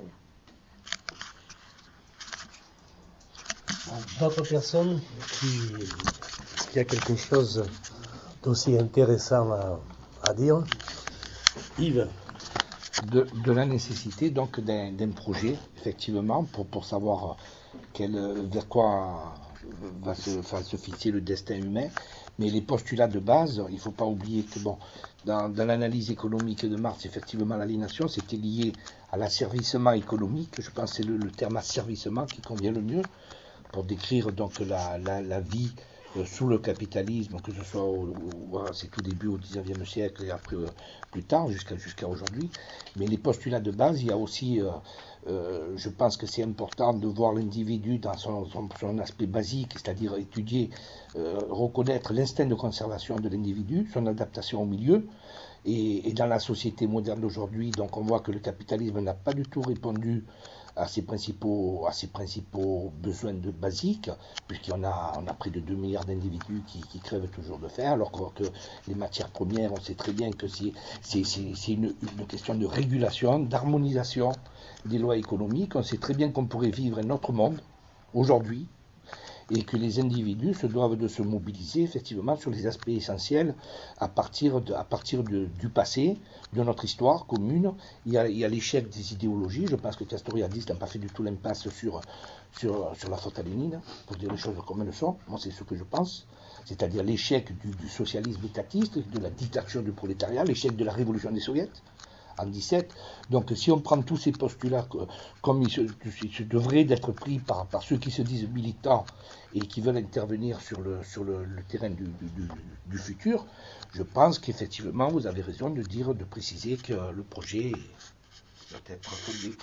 D'autres personnes qui, qui a quelque chose d'aussi intéressant à, à dire. Yves. De, de la nécessité donc d'un, d'un projet, effectivement, pour, pour savoir quel, vers quoi va se, va se fixer le destin humain. Mais les postulats de base, il ne faut pas oublier que bon, dans, dans l'analyse économique de Marx, effectivement, l'aliénation, c'était lié à l'asservissement économique. Je pense que c'est le, le terme asservissement qui convient le mieux pour décrire donc la, la, la vie euh, sous le capitalisme, que ce soit au, au, à ses tout débuts au dix-neuvième siècle et après euh, plus tard, jusqu'à, jusqu'à aujourd'hui. Mais les postulats de base, il y a aussi, euh, euh, je pense que c'est important de voir l'individu dans son, son, son aspect basique, c'est-à-dire étudier, euh, reconnaître l'instinct de conservation de l'individu, son adaptation au milieu. Et, et dans la société moderne d'aujourd'hui, donc on voit que le capitalisme n'a pas du tout répondu à ses principaux, à ses principaux besoins de basiques, puisqu'on a, on a près de deux milliards d'individus qui, qui crèvent toujours de faim, alors que, que les matières premières, on sait très bien que c'est, c'est, c'est, c'est une, une question de régulation, d'harmonisation des lois économiques. On sait très bien qu'on pourrait vivre un autre monde, aujourd'hui, et que les individus se doivent de se mobiliser effectivement sur les aspects essentiels à partir, de, à partir de, du passé, de notre histoire commune. Il y a, il y a l'échec des idéologies. Je pense que Castoriadis n'a pas fait du tout l'impasse sur, sur, sur la faute à Lénine, pour dire les choses comme elles sont. Moi, c'est ce que je pense. C'est-à-dire l'échec du, du socialisme étatiste, de la dictature du prolétariat, l'échec de la révolution des soviets en dix-sept. Donc si on prend tous ces postulats comme ils se, ils se devraient d'être pris par, par ceux qui se disent militants et qui veulent intervenir sur le, sur le, le terrain du, du, du futur, je pense qu'effectivement vous avez raison de dire, de préciser que le projet doit être fondé.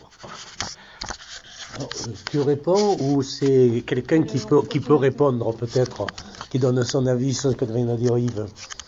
Alors, tu réponds ou c'est quelqu'un qui peut, qui peut répondre peut-être, qui donne son avis sur ce que vient de dire Yves?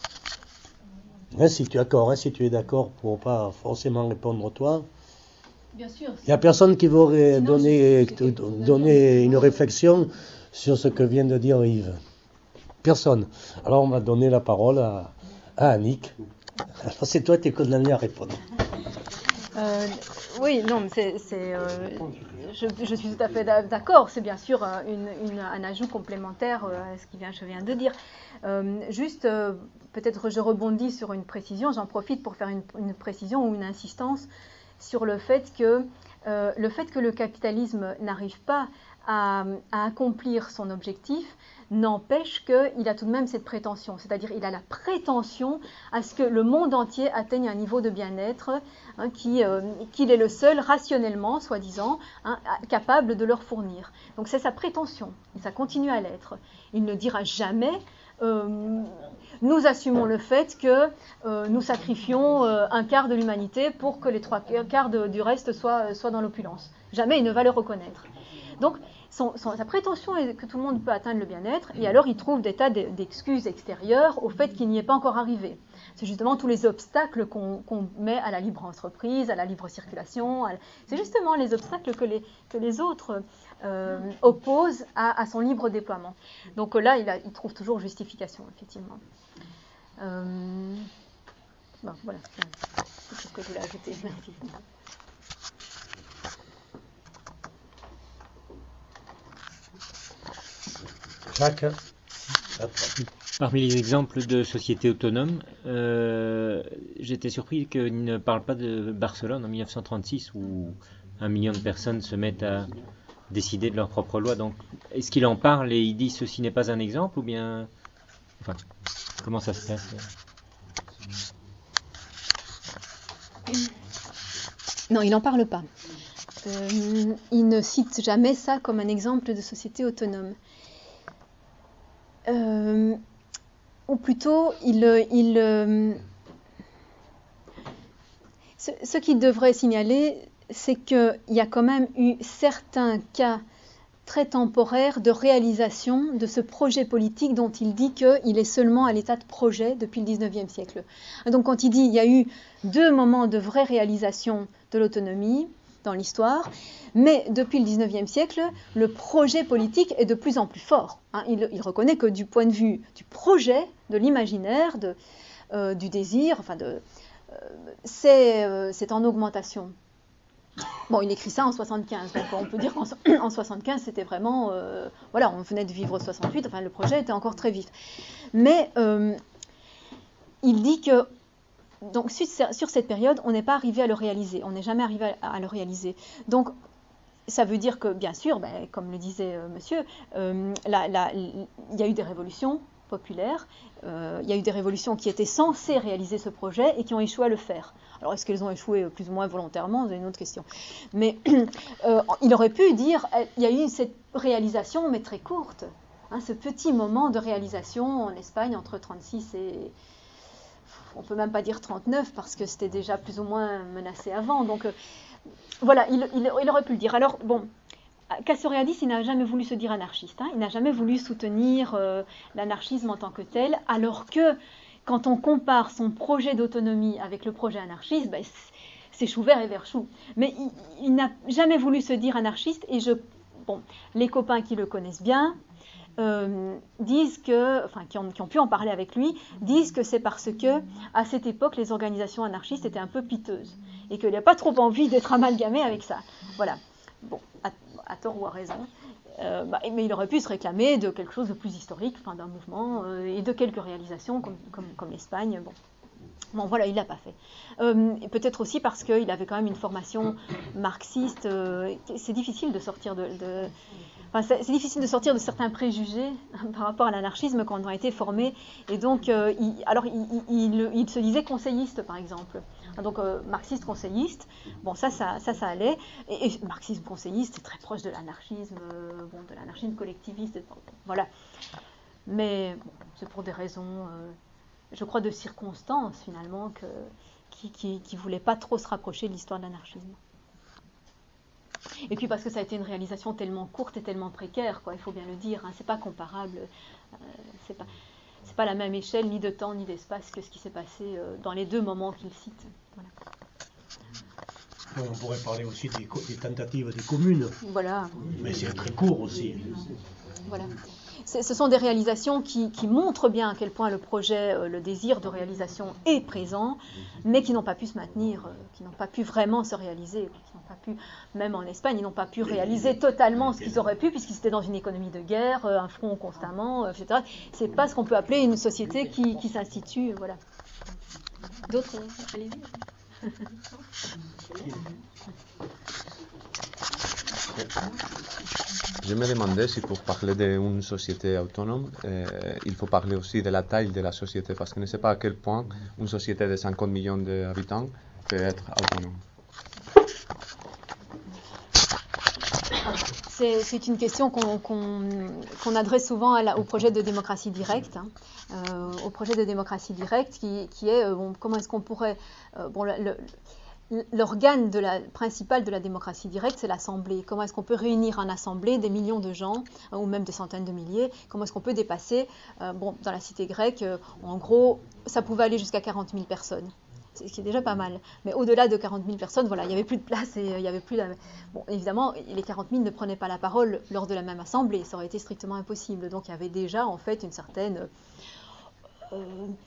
Hein, si tu es d'accord, hein, si tu es d'accord pour pas forcément répondre toi. Bien sûr. Il n'y a personne qui veut Sinon, donner, je- je- donner une réflexion sur ce que vient de dire Yves. Personne. Alors on va donner la parole à, à Annick. Alors c'est toi qui es condamné à répondre. Euh, oui, non, mais c'est, c'est, euh, je, je suis tout à fait d'a- d'accord. C'est bien sûr euh, une, une- un ajout complémentaire euh, à ce que je viens de dire. Euh, juste, euh, peut-être je rebondis sur une précision. J'en profite pour faire une, une précision ou une insistance sur le fait que euh, le fait que le capitalisme n'arrive pas à, à accomplir son objectif n'empêche qu'il a tout de même cette prétention, c'est-à-dire il a la prétention à ce que le monde entier atteigne un niveau de bien-être hein, qui, euh, qu'il est le seul rationnellement, soi-disant, hein, capable de leur fournir. Donc c'est sa prétention, et ça continue à l'être. Il ne dira jamais euh, nous assumons le fait que euh, nous sacrifions euh, un quart de l'humanité pour que les trois quarts de, du reste soient, soient dans l'opulence. Jamais il ne va le reconnaître. Donc, son, son, sa prétention est que tout le monde peut atteindre le bien-être, et alors il trouve des tas d'excuses extérieures au fait qu'il n'y est pas encore arrivé. C'est justement tous les obstacles qu'on qu'on met à la libre entreprise, à la libre circulation. À... C'est justement les obstacles que les, que les autres euh, opposent à, à son libre déploiement. Donc là, il, a, il trouve toujours justification, effectivement. Euh... Bon, voilà, c'est tout ce que je voulais ajouter. Merci. Jacques. Parmi les exemples de sociétés autonomes, euh, j'étais surpris qu'il ne parle pas de Barcelone en mille neuf cent trente-six où un million de personnes se mettent à décider de leur propre loi. Donc, est-ce qu'il en parle et il dit ceci n'est pas un exemple ou bien, enfin, comment ça se passe? Non, il n'en parle pas. Euh, il ne cite jamais ça comme un exemple de société autonome. Euh, ou plutôt, il, il, euh, ce, ce qu'il devrait signaler, c'est qu'il y a quand même eu certains cas très temporaires de réalisation de ce projet politique dont il dit qu'il est seulement à l'état de projet depuis le dix-neuvième siècle. Donc quand il dit qu'il y a eu deux moments de vraie réalisation de l'autonomie dans l'histoire, mais depuis le dix-neuvième siècle, le projet politique est de plus en plus fort. Hein. Il, il reconnaît que du point de vue du projet, de l'imaginaire, de, euh, du désir, enfin de, euh, c'est, euh, c'est en augmentation. Bon, il écrit ça en soixante-quinze, donc on peut dire qu'en en soixante-quinze, c'était vraiment... Euh, voilà, on venait de vivre soixante-huit, enfin le projet était encore très vif. Mais euh, il dit que donc sur, sur cette période, on n'est pas arrivé à le réaliser, on n'est jamais arrivé à, à le réaliser. Donc ça veut dire que, bien sûr, ben, comme le disait euh, monsieur, euh, la, la, il y a eu des révolutions populaires, euh, il y a eu des révolutions qui étaient censées réaliser ce projet et qui ont échoué à le faire. Alors est-ce qu'elles ont échoué plus ou moins volontairement, c'est une autre question. Mais euh, il aurait pu dire, il y a eu cette réalisation, mais très courte, hein, ce petit moment de réalisation en Espagne entre trente-six et... on ne peut même pas dire trente-neuf parce que c'était déjà plus ou moins menacé avant. Donc euh, voilà, il, il, il aurait pu le dire. Alors bon, Castoriadis, il n'a jamais voulu se dire anarchiste. Hein, il n'a jamais voulu soutenir euh, l'anarchisme en tant que tel, alors que quand on compare son projet d'autonomie avec le projet anarchiste, ben, c'est chou vert et vert chou. Mais il, il n'a jamais voulu se dire anarchiste et je, bon, les copains qui le connaissent bien, Euh, disent que, enfin, qui ont, qui ont pu en parler avec lui, disent que c'est parce que à cette époque les organisations anarchistes étaient un peu piteuses et qu'il n'y a pas trop envie d'être amalgamé avec ça. Voilà. Bon, à, à tort ou à raison. euh, bah, mais il aurait pu se réclamer de quelque chose de plus historique, enfin, d'un mouvement euh, et de quelques réalisations comme, comme, comme l'Espagne. Bon. Bon, voilà, il ne l'a pas fait. Euh, peut-être aussi parce qu'il avait quand même une formation marxiste. Euh, c'est difficile de sortir de... de enfin, c'est, c'est difficile de sortir de certains préjugés par rapport à l'anarchisme quand on a été formé. Et donc, euh, il, alors, il, il, il, il se disait conseilliste, par exemple. Donc, euh, marxiste, conseilliste. Bon, ça, ça, ça, ça allait. Et, et marxisme, conseilliste, c'est très proche de l'anarchisme, euh, bon, de l'anarchisme collectiviste. Voilà. Mais bon, c'est pour des raisons... Euh, je crois, de circonstances, finalement, que, qui ne voulaient pas trop se rapprocher de l'histoire de l'anarchisme. Et puis parce que ça a été une réalisation tellement courte et tellement précaire, quoi, il faut bien le dire, hein, c'est pas comparable, euh, c'est pas, c'est pas la même échelle, ni de temps, ni d'espace, que ce qui s'est passé euh, dans les deux moments qu'il cite. Voilà. Oui, on pourrait parler aussi des, des tentatives des communes. Voilà. Mais c'est très court aussi. Voilà. C'est, ce sont des réalisations qui, qui montrent bien à quel point le projet, euh, le désir de réalisation est présent, mais qui n'ont pas pu se maintenir, euh, qui n'ont pas pu vraiment se réaliser, qui n'ont pas pu, même en Espagne, ils n'ont pas pu réaliser totalement ce qu'ils auraient pu, puisqu'ils étaient dans une économie de guerre, euh, un front constamment, euh, et cetera. C'est pas ce qu'on peut appeler une société qui, qui s'institue, voilà. D'autres, euh, allez-y. Je me demandais si pour parler d'une société autonome, euh, il faut parler aussi de la taille de la société, parce que je ne sais pas à quel point une société de cinquante millions d'habitants peut être autonome. C'est, c'est une question qu'on, qu'on, qu'on adresse souvent à la, au projet de démocratie directe, hein, euh, au projet de démocratie directe qui, qui est, euh, bon, comment est-ce qu'on pourrait... Euh, bon, le, le, L'organe de la, principal de la démocratie directe, c'est l'Assemblée. Comment est-ce qu'on peut réunir en Assemblée des millions de gens, euh, ou même des centaines de milliers? Comment est-ce qu'on peut dépasser euh, bon, dans la cité grecque, euh, en gros, ça pouvait aller jusqu'à quarante mille personnes. Ce qui est déjà pas mal. Mais au-delà de quarante mille personnes, voilà, il n'y avait plus de place et euh, il y avait plus... La... Bon, évidemment, les quarante mille ne prenaient pas la parole lors de la même Assemblée. Ça aurait été strictement impossible. Donc il y avait déjà, en fait, une certaine... Euh,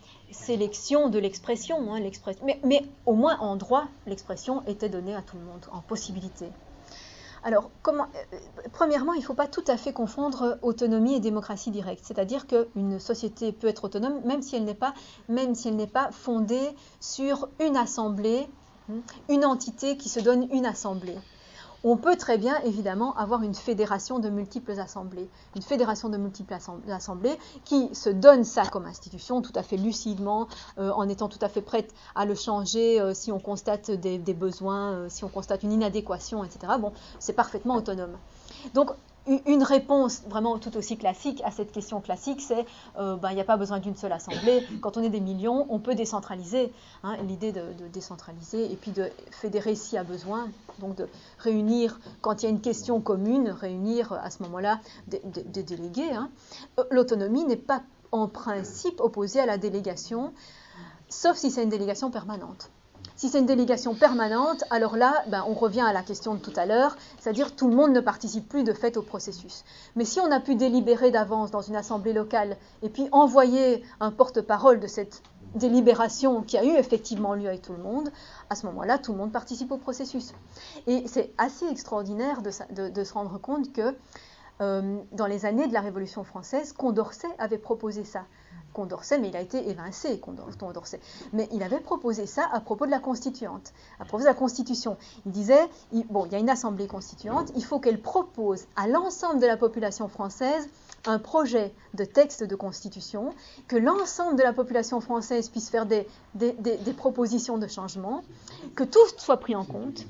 sélection de l'expression, hein, l'expression. Mais, mais au moins en droit, l'expression était donnée à tout le monde, en possibilité. Alors, comment, euh, premièrement, il ne faut pas tout à fait confondre autonomie et démocratie directe. C'est-à-dire qu'une société peut être autonome même si elle n'est pas, même si elle n'est pas fondée sur une assemblée, une entité qui se donne une assemblée. On peut très bien, évidemment, avoir une fédération de multiples assemblées. Une fédération de multiples assemblées qui se donne ça comme institution, tout à fait lucidement, euh, en étant tout à fait prête à le changer euh, si on constate des, des besoins, euh, si on constate une inadéquation, et cetera. Bon, c'est parfaitement autonome. Donc, une réponse vraiment tout aussi classique à cette question classique, c'est euh, ben, il n'y a pas besoin d'une seule assemblée. Quand on est des millions, on peut décentraliser. Hein, l'idée de, de décentraliser et puis de fédérer s'il y a besoin, donc de réunir, quand il y a une question commune, réunir à ce moment-là des, des, des délégués. Hein. L'autonomie n'est pas en principe opposée à la délégation, sauf si c'est une délégation permanente. Si c'est une délégation permanente, alors là, ben, on revient à la question de tout à l'heure, c'est-à-dire tout le monde ne participe plus de fait au processus. Mais si on a pu délibérer d'avance dans une assemblée locale et puis envoyer un porte-parole de cette délibération qui a eu effectivement lieu avec tout le monde, à ce moment-là, tout le monde participe au processus. Et c'est assez extraordinaire de, de, de se rendre compte que euh, dans les années de la Révolution française, Condorcet avait proposé ça. Condorcet, mais il a été évincé, Condorcet. Mais il avait proposé ça à propos de la constituante, à propos de la Constitution. Il disait, il, bon, il y a une assemblée constituante, il faut qu'elle propose à l'ensemble de la population française un projet de texte de constitution, que l'ensemble de la population française puisse faire des, des, des, des propositions de changement, que tout soit pris en compte,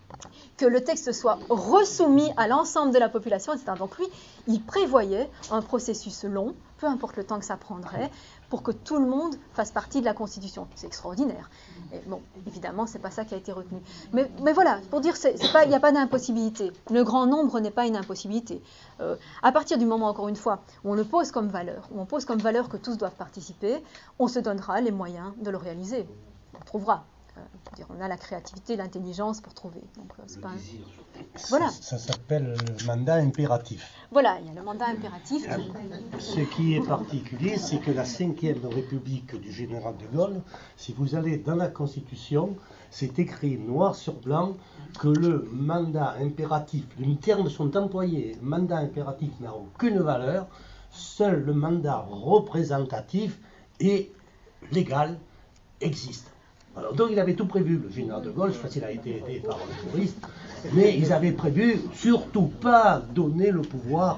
que le texte soit resoumis à l'ensemble de la population, et cetera. Donc lui, il prévoyait un processus long, peu importe le temps que ça prendrait, pour que tout le monde fasse partie de la Constitution. C'est extraordinaire. Et bon, évidemment, c'est pas ça qui a été retenu. Mais, mais voilà, pour dire, il n'y a pas d'impossibilité. Le grand nombre n'est pas une impossibilité. Euh, à partir du moment, encore une fois, où on le pose comme valeur, où on pose comme valeur que tous doivent participer, on se donnera les moyens de le réaliser. On trouvera. Euh, dire, on a la créativité, l'intelligence pour trouver. Donc, euh, c'est le pas un... désir, surtout. Voilà. Ça, ça s'appelle le mandat impératif. Voilà, il y a le mandat impératif. Qui... Ce qui est particulier, c'est que la cinquième République du général de Gaulle, si vous allez dans la Constitution, c'est écrit noir sur blanc que le mandat impératif, les termes sont employés, le mandat impératif n'a aucune valeur, seul le mandat représentatif et légal existe. Alors, donc il avait tout prévu, le général de Gaulle, je ne sais pas s'il a été aidé par les touristes, mais ils avaient prévu surtout pas donner le pouvoir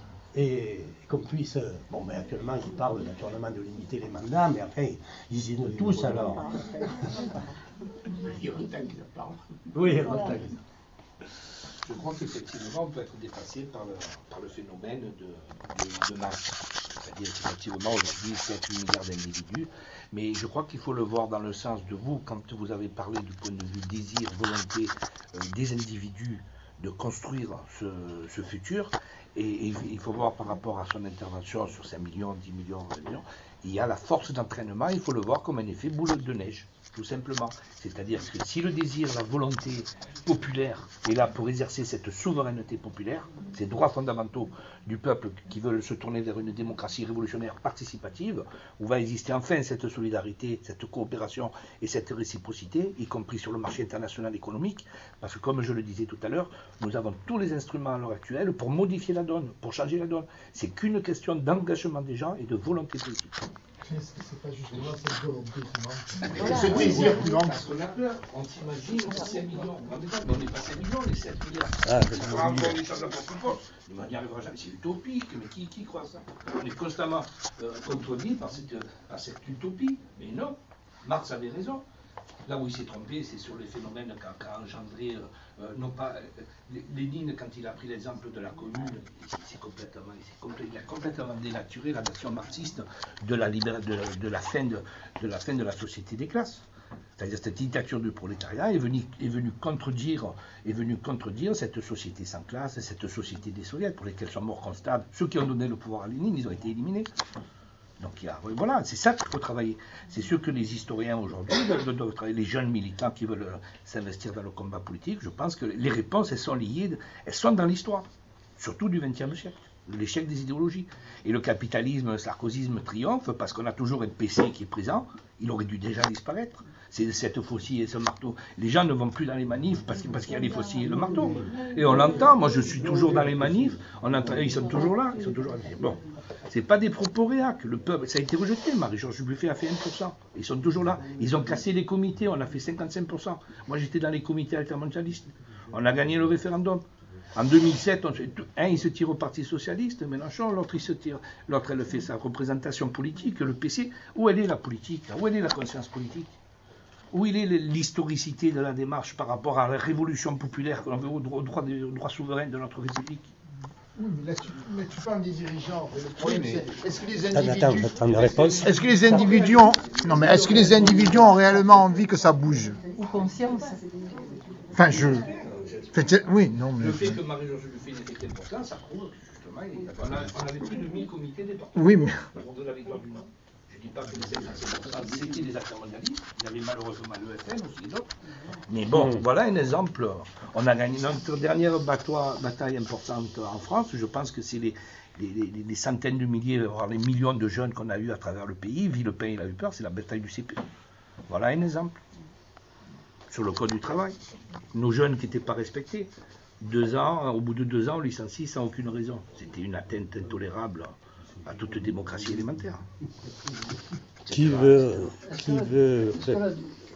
et qu'on puisse... Bon, mais actuellement, ils parlent naturellement de limiter les mandats, mais enfin, ils y viennent tous alors. Il y a longtemps qu'ils en parlent. Oui, il y a longtemps qu'ils en parlent. Je crois qu'effectivement, on peut être dépassé par le, par le phénomène de, de, de masse. C'est-à-dire qu'effectivement, aujourd'hui, c'est un milliard d'individus, mais je crois qu'il faut le voir dans le sens de vous, quand vous avez parlé du point de vue désir, volonté euh, des individus de construire ce, ce futur, et, et il faut voir par rapport à son intervention sur cinq millions, dix millions, vingt millions, il y a la force d'entraînement, il faut le voir comme un effet boule de neige. Tout simplement. C'est-à-dire que si le désir, la volonté populaire est là pour exercer cette souveraineté populaire, ces droits fondamentaux du peuple qui veulent se tourner vers une démocratie révolutionnaire participative, où va exister enfin cette solidarité, cette coopération et cette réciprocité, y compris sur le marché international économique, parce que comme je le disais tout à l'heure, nous avons tous les instruments à l'heure actuelle pour modifier la donne, pour changer la donne. C'est qu'une question d'engagement des gens et de volonté politique. Est-ce que c'est pas justement cette volonté qui manque? Voilà. Ce désir qui manque. Parce qu'on a peur, on s'imagine cinq millions, mais on n'est pas cinq millions, on est sept milliards. Ah, ça fera encore des choses à propos. Mais on n'y arrivera jamais, c'est utopique, mais qui, qui croit ça? On est constamment euh, contredit par cette, par cette utopie, mais non, Marx avait raison. Là où il s'est trompé, c'est sur les phénomènes qu'a qu engendré, euh, non pas, euh, Lénine, quand il a pris l'exemple de la commune, c'est complètement, complètement, il a complètement dénaturé la version marxiste de la, libéra, de, de, la fin de, de la fin de la société des classes. C'est-à-dire cette dictature du prolétariat est venue, est venue contredire, est venue contredire cette société sans classe, cette société des soviets, pour lesquels sont morts constables. Ceux qui ont donné le pouvoir à Lénine, ils ont été éliminés. Donc il y a, voilà, c'est ça qu'il faut travailler. C'est ce que les historiens aujourd'hui doivent, doivent travailler, les jeunes militants qui veulent s'investir dans le combat politique. Je pense que les réponses, elles sont liées, elles sont dans l'histoire, surtout du vingtième siècle, l'échec des idéologies. Et le capitalisme, le sarkozysme triomphe parce qu'on a toujours un P C qui est présent, il aurait dû déjà disparaître. C'est cette faucille et ce marteau. Les gens ne vont plus dans les manifs parce qu'il parce qu'il y a les faucilles et le marteau. Et on l'entend, moi je suis toujours dans les manifs, on entend, ils sont toujours là, ils sont toujours là. Bon, c'est pas des propos réacs, le peuple, ça a été rejeté, Marie-Georges Buffet a fait un pour cent. Ils sont toujours là, ils ont cassé les comités, on a fait cinquante-cinq pour cent. Moi j'étais dans les comités altermondialistes, on a gagné le référendum. En deux mille sept, on, un il se tire au Parti Socialiste, Mélenchon, l'autre il se tire, l'autre elle fait sa représentation politique, le P C. Où elle est la politique? Où elle est la conscience politique? Où il est l'historicité de la démarche par rapport à la révolution populaire que l'on veut au droit, au droit, au droit souverain de notre République? Oui, mais là tu, mais tu parles des dirigeants. Mais le problème, oui, mais... c'est est-ce que les individus, attends, attends, attends, réponse. Est-ce que les individus ont, non mais est-ce que les individus ont réellement envie que ça bouge? Ou conscience. Enfin, je, oui, non mais. Le fait que Marie-Georges Buffet n'était qu'important, ça prouve que justement, il, on, a, on avait plus de mille comités départementaux. Oui, mais. Pour de la victoire du Nord. Je ne dis pas que les cinquante-cinq pour cent c'était des altermondialistes, il y avait malheureusement l'E F N aussi et d'autres. Mais bon, mmh. Voilà un exemple. On a gagné notre dernière bataille importante en France, je pense que c'est les, les, les, les centaines de milliers, voire les millions de jeunes qu'on a eu à travers le pays. Villepin, il a eu peur, c'est la bataille du C P. Voilà un exemple. Sur le code du travail. Nos jeunes qui n'étaient pas respectés. Deux ans, au bout de deux ans, on licencie sans aucune raison. C'était une atteinte intolérable à toute démocratie élémentaire. Qui veut... Qui veut... Euh,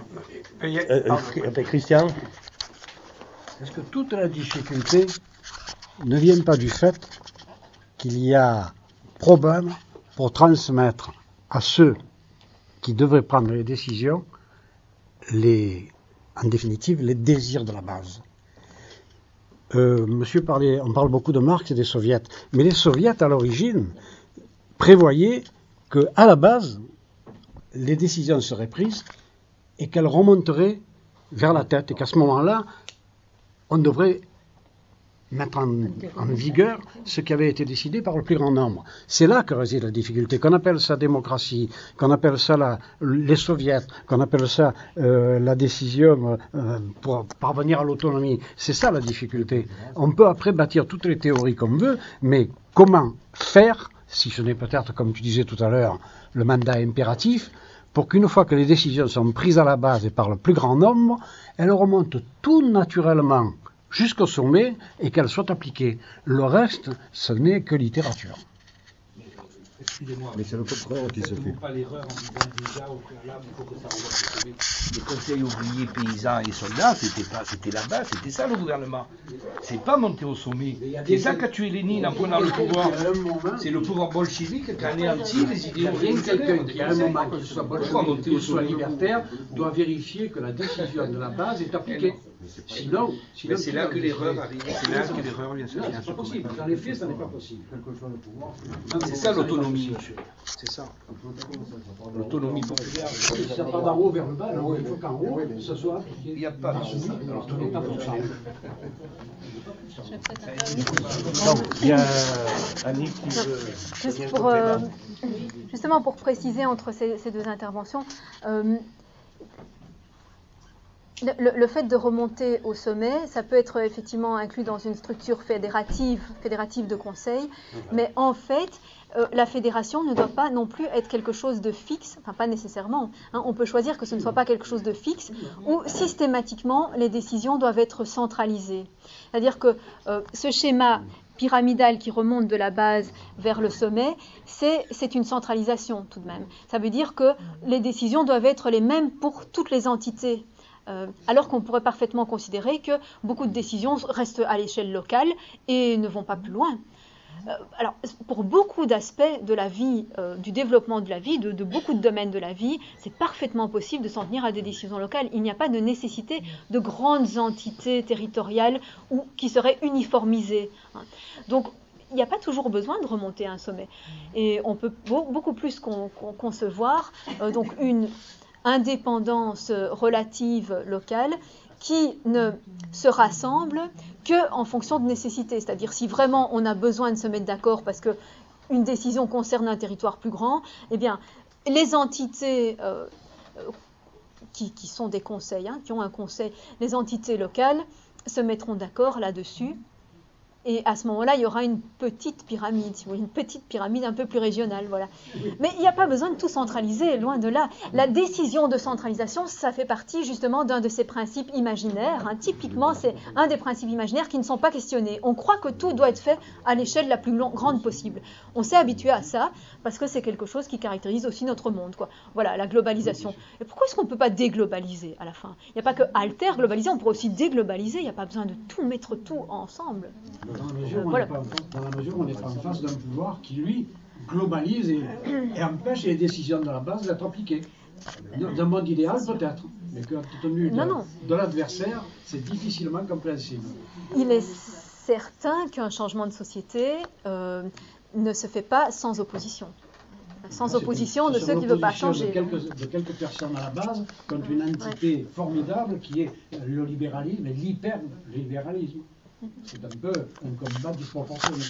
euh, Christian? Est-ce que toute la difficulté ne vient pas du fait qu'il y a problème pour transmettre à ceux qui devraient prendre les décisions, les, en définitive, les désirs de la base? Euh, monsieur parlait, on parle beaucoup de Marx et des soviets, mais les soviets, à l'origine, prévoyaient qu'à la base, les décisions seraient prises et qu'elles remonteraient vers la tête, et qu'à ce moment-là, on devrait mettre en, en vigueur ce qui avait été décidé par le plus grand nombre. C'est là que réside la difficulté. Qu'on appelle ça démocratie, qu'on appelle ça la, les soviets, qu'on appelle ça euh, la décision euh, pour parvenir à l'autonomie, c'est ça la difficulté. On peut après bâtir toutes les théories qu'on veut, mais comment faire, si ce n'est peut-être, comme tu disais tout à l'heure, le mandat impératif, pour qu'une fois que les décisions sont prises à la base et par le plus grand nombre, elles remontent tout naturellement jusqu'au sommet et qu'elles soient appliquées. Le reste, ce n'est que littérature. Excusez-moi. Mais c'est le contraire qui se fait. Pas l'erreur en disant déjà au préalable, il faut que ça remonte au sommet. Les conseils ouvriers, paysans et soldats, c'était pas, c'était là-bas, c'était ça le gouvernement. C'est pas monter au sommet. C'est ça qu'a tué Lénine en prenant le pouvoir. C'est le pouvoir bolchevique qui a anéanti les idées ouvrières. Quelqu'un qui, à un moment, qu'il soit bolchevique, qu'il soit libertaire, doit vérifier que la décision de la base est appliquée. Sinon, sinon c'est là que l'erreur arrive. C'est là que l'erreur vient se faire. C'est pas possible. Dans les faits, ça n'est pas possible. C'est ça l'autonomie. C'est ça. L'autonomie populaire. Il n'y a pas d'en haut vers le bas, non, il faut qu'en haut, ce soit appliqué. Il n'y a pas d'en haut. Alors, ce n'est pas possible. Donc, il y a Annick qui veut. Juste pour, euh, justement pour préciser entre ces, ces deux interventions, euh, le, le fait de remonter au sommet, ça peut être effectivement inclus dans une structure fédérative, fédérative de conseil, mais en fait, euh, la fédération ne doit pas non plus être quelque chose de fixe, enfin pas nécessairement, hein, on peut choisir que ce ne soit pas quelque chose de fixe, où systématiquement les décisions doivent être centralisées. C'est-à-dire que euh, ce schéma pyramidal qui remonte de la base vers le sommet, c'est, c'est une centralisation tout de même. Ça veut dire que les décisions doivent être les mêmes pour toutes les entités. Euh, alors qu'on pourrait parfaitement considérer que beaucoup de décisions restent à l'échelle locale et ne vont pas plus loin. Euh, alors, pour beaucoup d'aspects de la vie, euh, du développement de la vie, de, de beaucoup de domaines de la vie, c'est parfaitement possible de s'en tenir à des décisions locales. Il n'y a pas de nécessité de grandes entités territoriales ou qui seraient uniformisées. Hein. Donc, il n'y a pas toujours besoin de remonter à un sommet. Et on peut beaucoup plus con, con, concevoir euh, donc une indépendance relative locale qui ne se rassemble qu'en fonction de nécessité. C'est-à-dire si vraiment on a besoin de se mettre d'accord parce qu'une décision concerne un territoire plus grand, eh bien les entités euh, qui, qui sont des conseils, hein, qui ont un conseil, les entités locales se mettront d'accord là-dessus. Et à ce moment-là, il y aura une petite pyramide, si vous voulez, une petite pyramide un peu plus régionale, voilà. Mais il n'y a pas besoin de tout centraliser, loin de là. La décision de centralisation, ça fait partie justement d'un de ces principes imaginaires. Hein. Typiquement, c'est un des principes imaginaires qui ne sont pas questionnés. On croit que tout doit être fait à l'échelle la plus grande possible. On s'est habitué à ça parce que c'est quelque chose qui caractérise aussi notre monde, quoi. Voilà, la globalisation. Et pourquoi est-ce qu'on ne peut pas déglobaliser à la fin ? Il n'y a pas que alter, globaliser, on pourrait aussi déglobaliser. Il n'y a pas besoin de tout mettre tout ensemble. Dans la mesure où on n'est pas, pas en face d'un pouvoir qui, lui, globalise et, et empêche les décisions de la base d'être appliquées. D'un monde idéal, peut-être, mais compte tenu de, de l'adversaire, c'est difficilement compréhensible. Il est certain qu'un changement de société euh, ne se fait pas sans opposition. Sans opposition de ceux qui ne veulent pas changer. De quelques, de quelques personnes à la base contre une entité ouais. formidable qui est le libéralisme et l'hyper-libéralisme. C'est un peu un combat disproportionné.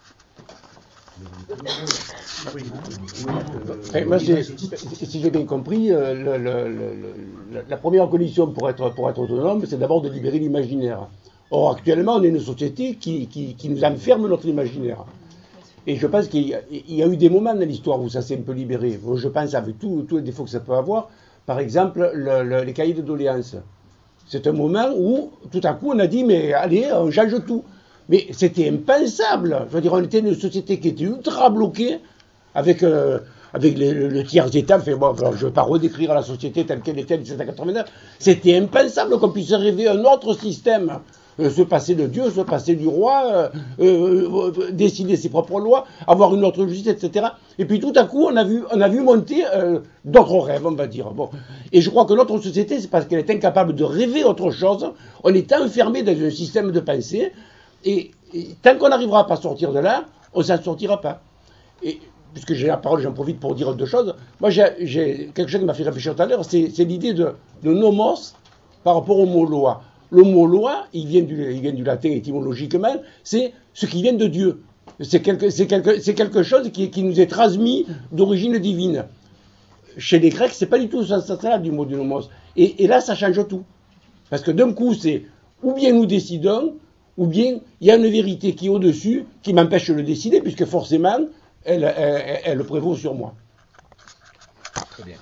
Enfin, moi, si j'ai bien compris, euh, le, le, le, la première condition pour être, pour être autonome, c'est d'abord de libérer l'imaginaire. Or, actuellement, on est une société qui, qui, qui nous enferme notre imaginaire. Et je pense qu'il y a, il y a eu des moments dans l'histoire où ça s'est un peu libéré. Je pense, avec tous les défauts que ça peut avoir, par exemple, le, le, les cahiers de doléances. C'est un moment où, tout à coup, on a dit, mais allez, on change tout. Mais c'était impensable. Je veux dire, on était une société qui était ultra bloquée, avec, euh, avec les, le, le tiers-état. Enfin, bon, je ne vais pas redécrire la société telle qu'elle était en dix-sept cent quatre-vingt-neuf. C'était impensable qu'on puisse rêver un autre système. Euh, se passer de Dieu, se passer du roi, euh, euh, euh, décider ses propres lois, avoir une autre justice, et cetera. Et puis tout à coup, on a vu, on a vu monter euh, d'autres rêves, on va dire. Bon. Et je crois que notre société, c'est parce qu'elle est incapable de rêver autre chose. On est enfermé dans un système de pensée. Et, et tant qu'on n'arrivera pas à sortir de là, on ne s'en sortira pas. Et puisque j'ai la parole, j'en profite pour dire deux choses. Moi, j'ai, j'ai quelque chose qui m'a fait réfléchir tout à l'heure, c'est, c'est l'idée de, de nomos par rapport au mot loi. le mot loi, il vient du, il vient du latin étymologiquement, c'est ce qui vient de Dieu. C'est quelque, c'est quelque, c'est quelque chose qui, qui nous est transmis d'origine divine. Chez les Grecs, c'est pas du tout ça, ça, ça du mot du nomos. Et, et là, ça change tout. Parce que d'un coup, c'est ou bien nous décidons, ou bien il y a une vérité qui est au-dessus, qui m'empêche de le décider, puisque forcément, elle, elle, elle, elle prévaut sur moi. Très bien.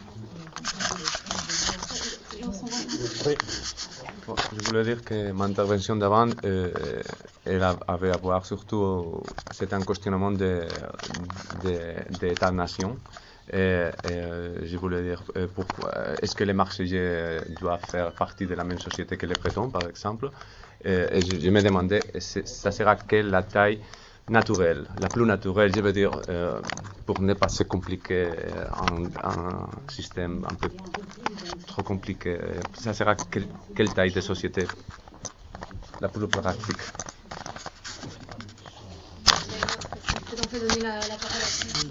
Oui. Bon, je voulais dire que mon intervention d'avant, euh, elle avait à voir surtout, c'est un questionnement de, de, d'État-nation. Et, et je voulais dire, pourquoi, est-ce que les Marseillais doivent faire partie de la même société que les Bretons, par exemple? Et, et je, je me demandais, ça sera quelle la taille naturelle, la plus naturelle, je veux dire, euh, pour ne pas se compliquer un, un système un peu trop compliqué. Ça sera quelle, quelle taille de société la plus pratique? On peut donner la, la parole à qui?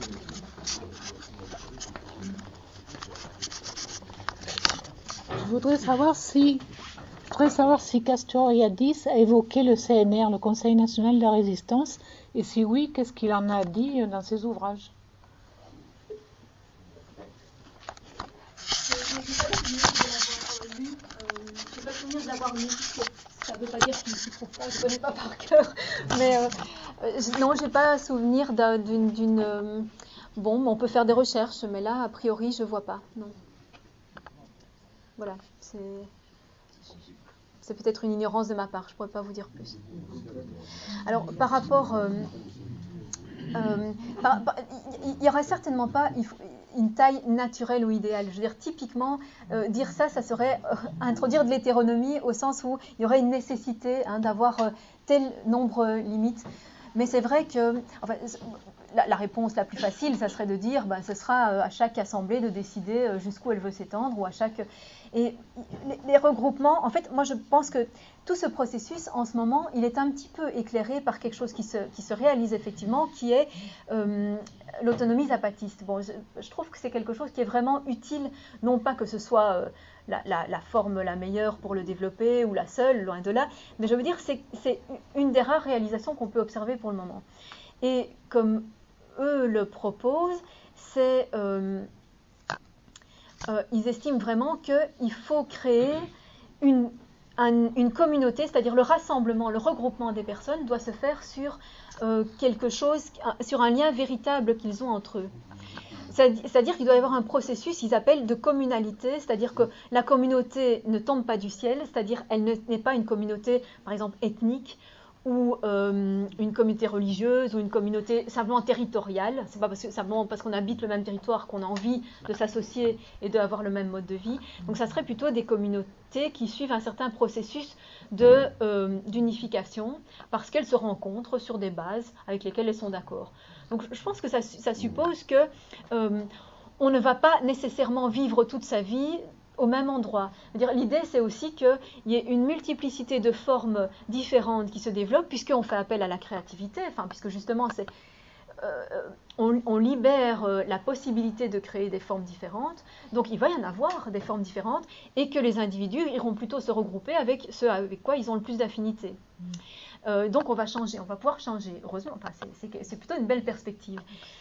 Je voudrais savoir si, je voudrais savoir si Castoriadis a évoqué le C N R, le Conseil national de la résistance, et si oui, qu'est-ce qu'il en a dit dans ses ouvrages? Je n'ai pas souvenir de l'avoir lu. Ça ne veut pas dire qu'il ne trouve pas, je ne connais pas par cœur. Mais euh, je, non, je n'ai pas souvenir d'une... d'une euh, bon, on peut faire des recherches, mais là, a priori, je ne vois pas. Non. Voilà, c'est, c'est peut-être une ignorance de ma part, je ne pourrais pas vous dire plus. Alors, par rapport... Euh, euh, par, par, il n'y aurait certainement pas il faut, une taille naturelle ou idéale. Je veux dire, typiquement, euh, dire ça, ça serait euh, introduire de l'hétéronomie au sens où il y aurait une nécessité hein, d'avoir euh, tel nombre euh, limite. Mais c'est vrai que... Enfin, La, la réponse la plus facile, ça serait de dire, bah, ce sera euh, à chaque assemblée de décider euh, jusqu'où elle veut s'étendre, ou à chaque... Et les, les regroupements, en fait, moi je pense que tout ce processus, en ce moment, il est un petit peu éclairé par quelque chose qui se, qui se réalise effectivement, qui est euh, l'autonomie zapatiste. Bon, je, je trouve que c'est quelque chose qui est vraiment utile, non pas que ce soit euh, la, la, la forme la meilleure pour le développer, ou la seule, loin de là, mais je veux dire, c'est, c'est une des rares réalisations qu'on peut observer pour le moment. Et comme eux le proposent, c'est euh, euh, ils estiment vraiment qu'il faut créer une, un, une communauté, c'est-à-dire le rassemblement, le regroupement des personnes doit se faire sur euh, quelque chose, sur un lien véritable qu'ils ont entre eux. C'est-à-dire qu'il doit y avoir un processus, ils appellent de communalité, c'est-à-dire que la communauté ne tombe pas du ciel, c'est-à-dire elle ne, n'est pas une communauté, par exemple, ethnique, ou euh, une communauté religieuse, ou une communauté simplement territoriale. C'est pas parce que, simplement parce qu'on habite le même territoire qu'on a envie de s'associer et d'avoir le même mode de vie. Donc ça serait plutôt des communautés qui suivent un certain processus de, euh, d'unification, parce qu'elles se rencontrent sur des bases avec lesquelles elles sont d'accord. Donc je pense que ça, ça suppose que euh, on ne va pas nécessairement vivre toute sa vie au même endroit. L'idée, c'est aussi qu'il y ait une multiplicité de formes différentes qui se développent, puisqu'on fait appel à la créativité, enfin, puisque justement, c'est, euh, on, on libère euh, la possibilité de créer des formes différentes, donc il va y en avoir des formes différentes, et que les individus iront plutôt se regrouper avec ceux avec quoi ils ont le plus d'affinité. Euh, donc on va changer, on va pouvoir changer, heureusement, enfin, c'est, c'est, c'est plutôt une belle perspective.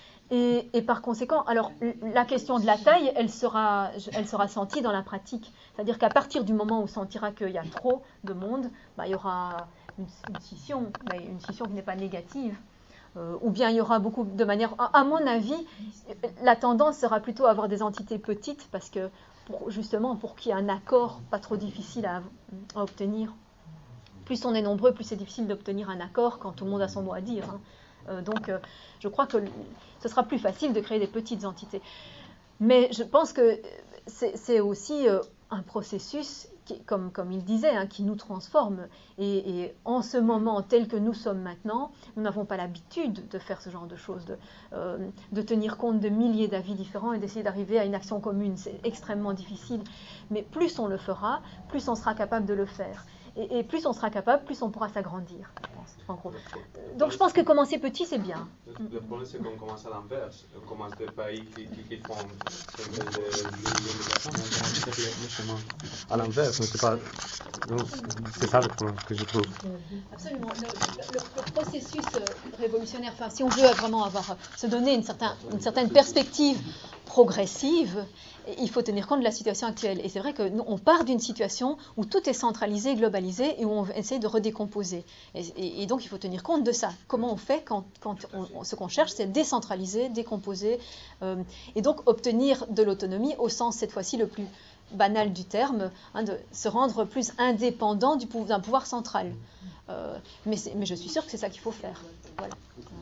Et, et par conséquent, alors la question de la taille, elle sera, elle sera sentie dans la pratique. C'est-à-dire qu'à partir du moment où on sentira qu'il y a trop de monde, bah, il y aura une, une scission, mais une scission qui n'est pas négative. Euh, ou bien il y aura beaucoup de manière... À, à mon avis, la tendance sera plutôt à avoir des entités petites, parce que pour, justement, pour qu'il y ait un accord pas trop difficile à, à obtenir. Plus on est nombreux, plus c'est difficile d'obtenir un accord quand tout le monde a son mot à dire. Hein. Euh, donc, euh, je crois que ce sera plus facile de créer des petites entités. Mais je pense que c'est, c'est aussi euh, un processus, qui, comme, comme il disait, hein, qui nous transforme. Et, et en ce moment, tel que nous sommes maintenant, nous n'avons pas l'habitude de faire ce genre de choses, de, euh, de tenir compte de milliers d'avis différents et d'essayer d'arriver à une action commune. C'est extrêmement difficile. Mais plus on le fera, plus on sera capable de le faire. Et, et plus on sera capable, plus on pourra s'agrandir. pense. En gros. Donc je pense que commencer petit, c'est bien. Le problème, c'est qu'on commence à l'inverse. On commence des pays qui, qui, qui font l'immigration, mais on commence justement à l'inverse. Mais c'est pas... Donc, c'est ça le problème que je trouve. Absolument. Le, le, le processus révolutionnaire, enfin, si on veut vraiment avoir, se donner une certaine, une certaine perspective progressive, il faut tenir compte de la situation actuelle. Et c'est vrai que nous, on part d'une situation où tout est centralisé, globalisé, et où on essaie de redécomposer. Et, et, et donc, il faut tenir compte de ça. Comment on fait quand, quand on, on, ce qu'on cherche, c'est décentraliser, décomposer, euh, et donc obtenir de l'autonomie au sens, cette fois-ci, le plus banal du terme, hein, de se rendre plus indépendant du, d'un pouvoir central. Euh, mais, c'est, mais je suis sûre que c'est ça qu'il faut faire. Voilà.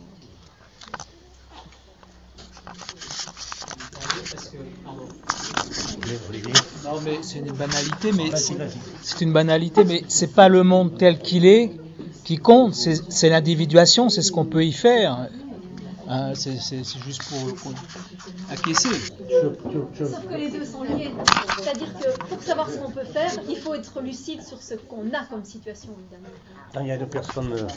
Parce que, non, mais c'est une banalité, mais c'est, c'est une banalité, mais c'est pas le monde tel qu'il est qui compte, c'est, c'est l'individuation, c'est ce qu'on peut y faire. Hein, c'est, c'est, c'est juste pour, pour acquiescer. Sauf que les deux sont liés. C'est-à-dire que pour savoir ce qu'on peut faire, il faut être lucide sur ce qu'on a comme situation, évidemment. Il y a deux personnes. Euh...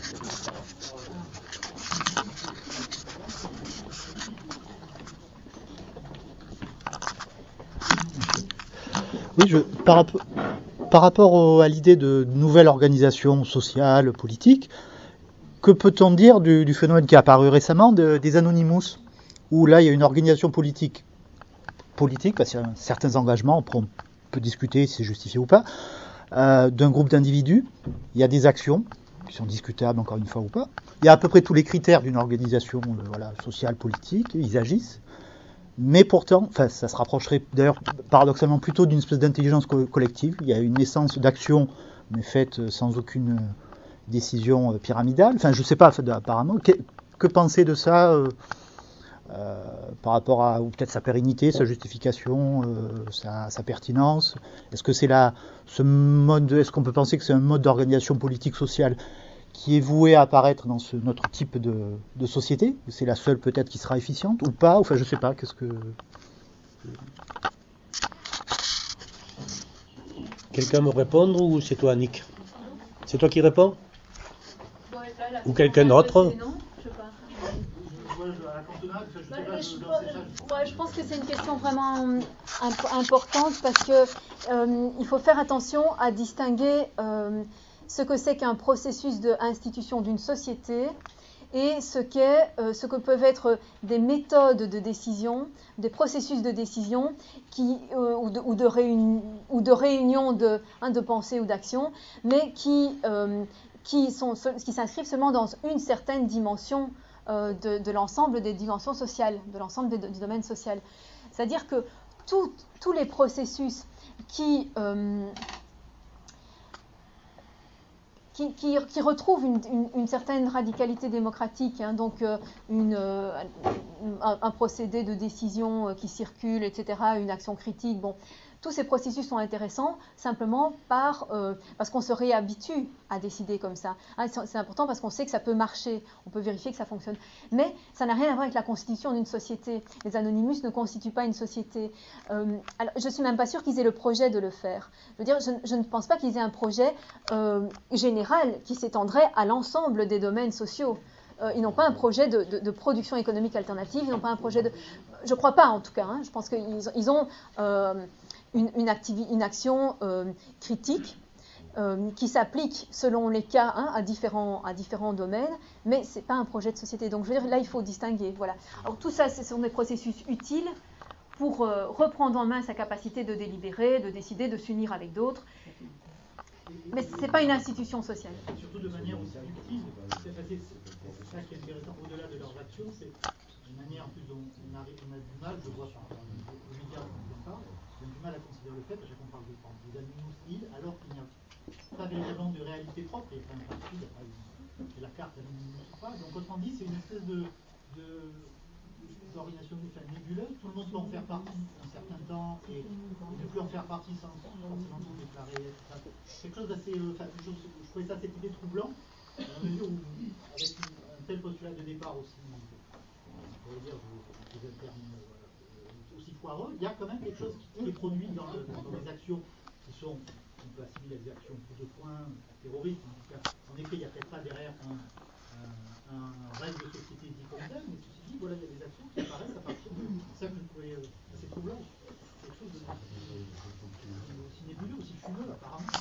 Oui, je, par, rap- par rapport au, à l'idée de nouvelle organisation sociale, politique, que peut-on dire du, du phénomène qui est apparu récemment de, des Anonymous, où là il y a une organisation politique, politique parce qu'il y a certains engagements, on peut discuter si c'est justifié ou pas, euh, d'un groupe d'individus, il y a des actions qui sont discutables encore une fois ou pas, il y a à peu près tous les critères d'une organisation euh, voilà, sociale, politique, ils agissent. Mais pourtant, enfin, ça se rapprocherait d'ailleurs paradoxalement plutôt d'une espèce d'intelligence co- collective. Il y a une essence d'action, mais faite sans aucune décision pyramidale. Enfin, je ne sais pas, apparemment. Que, que penser de ça euh, euh, par rapport à, ou peut-être sa pérennité, sa justification, euh, sa, sa pertinence? Est-ce que c'est là, ce mode, est-ce qu'on peut penser que c'est un mode d'organisation politique sociale qui est voué à apparaître dans ce, notre type de, de société? C'est la seule peut-être qui sera efficiente ou pas? Enfin, je sais pas, qu'est-ce que... Quelqu'un me répondre ou c'est toi, Nick? C'est toi qui réponds? Ou quelqu'un d'autre? Ouais, je pense que c'est une question vraiment imp- importante parce que euh, il faut faire attention à distinguer euh, ce que c'est qu'un processus d'institution d'une société et ce, qu'est, euh, ce que peuvent être des méthodes de décision, des processus de décision qui, euh, ou, de, ou, de réuni- ou de réunion de, hein, de pensée ou d'action, mais qui, euh, qui, sont, qui s'inscrivent seulement dans une certaine dimension euh, de, de l'ensemble des dimensions sociales, de l'ensemble des, du domaine social. C'est-à-dire que tout, tous les processus qui... Euh, Qui, qui, qui retrouve une, une, une certaine radicalité démocratique, hein, donc euh, une, euh, un, un procédé de décision euh, qui circule, et cetera, une action critique. Bon, tous ces processus sont intéressants simplement par, euh, parce qu'on se réhabitue à décider comme ça. Hein, c'est, c'est important parce qu'on sait que ça peut marcher, on peut vérifier que ça fonctionne. Mais ça n'a rien à voir avec la constitution d'une société. Les Anonymous ne constituent pas une société. Euh, alors, je ne suis même pas sûre qu'ils aient le projet de le faire. Je veux dire, je, je ne pense pas qu'ils aient un projet euh, général qui s'étendrait à l'ensemble des domaines sociaux. Euh, ils n'ont pas un projet de, de, de production économique alternative, ils n'ont pas un projet de... Je ne crois pas en tout cas. Hein, je pense qu'ils ils ont... Euh, Une, une, activi- une action euh, critique euh, qui s'applique selon les cas hein, à, différents, à différents domaines, mais ce n'est pas un projet de société. Donc je veux dire, là, il faut distinguer. Voilà. Alors tout ça, ce sont des processus utiles pour euh, reprendre en main sa capacité de délibérer, de décider, de s'unir avec d'autres. Mais ce n'est pas une institution sociale. Surtout de manière aussi utile. C'est, c'est, c'est ça qui est intéressant au-delà de leurs actions, c'est une manière plus dont on a, on a du mal, je vois par les médias dont on parle, on a du mal à considérer le fait, à chaque fois on parle de, des Anonymous îles, alors qu'il n'y a pas véritablement de réalité propre, il y a pas un parti, il y a pas une, la carte Anonymous ou pas. Donc autrement dit, c'est une espèce de, de, d'organisation enfin, nébuleuse, tout le monde peut en faire partie un certain temps et ne plus en faire partie sans forcément tout déclarer. Enfin, quelque chose d'assez, enfin, je, je trouvais ça cette idée troublant, dans la mesure où, avec une, un tel postulat de départ aussi, on pourrait dire, des termes aussi foireux, il y a quand même quelque chose qui est produit dans, le, dans les actions qui sont, on peut assimiler les actions coup de poing, terroristes, en tout cas. En effet, il n'y a peut-être pas derrière un, un, un reste de société dit comme tel, mais ceci dit, voilà, il y a des actions qui apparaissent à partir de ça que je trouvais euh, assez troublant. Quelque chose de aussi nébuleux, aussi fumeux, apparemment.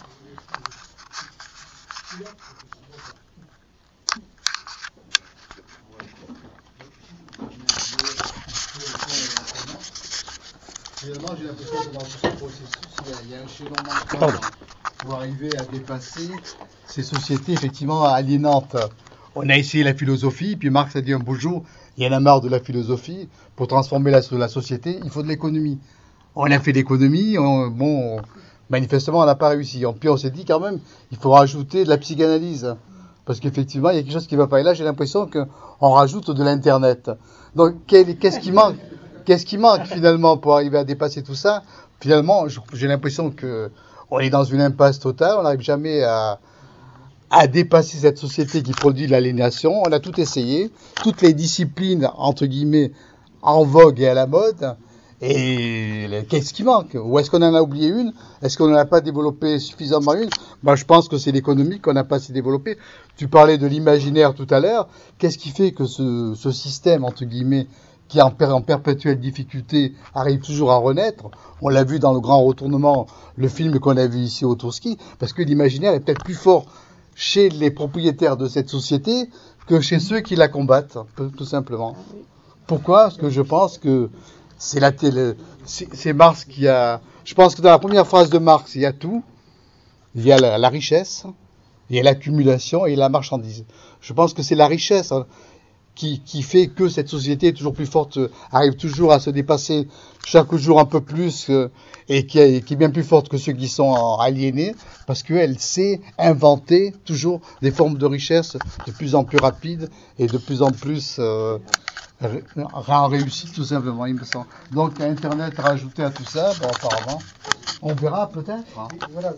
Finalement, j'ai l'impression que dans tout ce processus, il y a un chaînon manquant pour arriver à dépasser ces sociétés effectivement aliénantes. On a essayé la philosophie, puis Marx a dit un beau jour, il y en a marre de la philosophie, pour transformer la, la société, il faut de l'économie. On a fait l'économie, on, bon, on, manifestement on n'a pas réussi. Puis on s'est dit quand même, il faut rajouter de la psychanalyse. Parce qu'effectivement, il y a quelque chose qui ne va pas. Et là, j'ai l'impression qu'on rajoute de l'Internet. Donc, quel, qu'est-ce qui manque Qu'est-ce qui manque finalement pour arriver à dépasser tout ça? Finalement, j'ai l'impression que on est dans une impasse totale. On n'arrive jamais à, à dépasser cette société qui produit de l'aliénation. On a tout essayé, toutes les disciplines entre guillemets en vogue et à la mode. Et qu'est-ce qui manque? Ou est-ce qu'on en a oublié une? Est-ce qu'on n'en a pas développé suffisamment une? Moi, je pense que c'est l'économie qu'on n'a pas assez développé. Tu parlais de l'imaginaire tout à l'heure. Qu'est-ce qui fait que ce, ce système entre guillemets qui est en, per- en perpétuelle difficulté, arrive toujours à renaître? On l'a vu dans le Grand Retournement, le film qu'on a vu ici au Tourski, parce que l'imaginaire est peut-être plus fort chez les propriétaires de cette société que chez ceux qui la combattent, tout simplement. Pourquoi? Parce que je pense que c'est la télé, c'est, c'est Marx qui a... Je pense que dans la première phrase de Marx, il y a tout. Il y a la, la richesse, il y a l'accumulation et la marchandise. Je pense que c'est la richesse hein, Qui, qui fait que cette société est toujours plus forte, euh, arrive toujours à se dépasser chaque jour un peu plus euh, et qui, est, qui est bien plus forte que ceux qui sont aliénés, parce qu'elle sait inventer toujours des formes de richesse de plus en plus rapides et de plus en plus euh, ré, en réussite tout simplement, il me semble. Donc Internet rajouté à tout ça, bon apparemment, on verra peut-être. Hein. Voilà.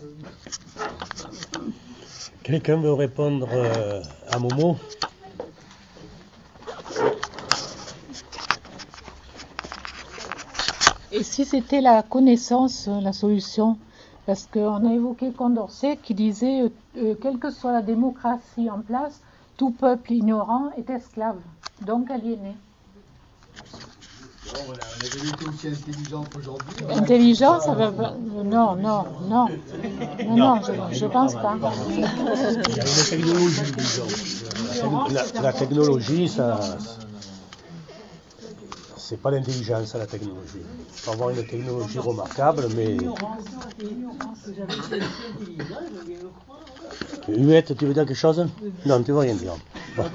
Quelqu'un veut répondre euh, à Momo? Et si c'était la connaissance, la solution? Parce qu'on a évoqué Condorcet qui disait euh, euh, quelle que soit la démocratie en place, tout peuple ignorant est esclave, donc aliéné. Bon, voilà, on avait été aussi intelligente aujourd'hui. Intelligent, ça veut pas... Non, non, non. Non, non, je ne pense pas. Il y a une technologie, disons. La, la technologie, ça... C'est pas l'intelligence, la technologie. Il faut avoir une technologie remarquable, mais... Huette, tu veux dire quelque chose? Non, tu veux rien dire. Bon.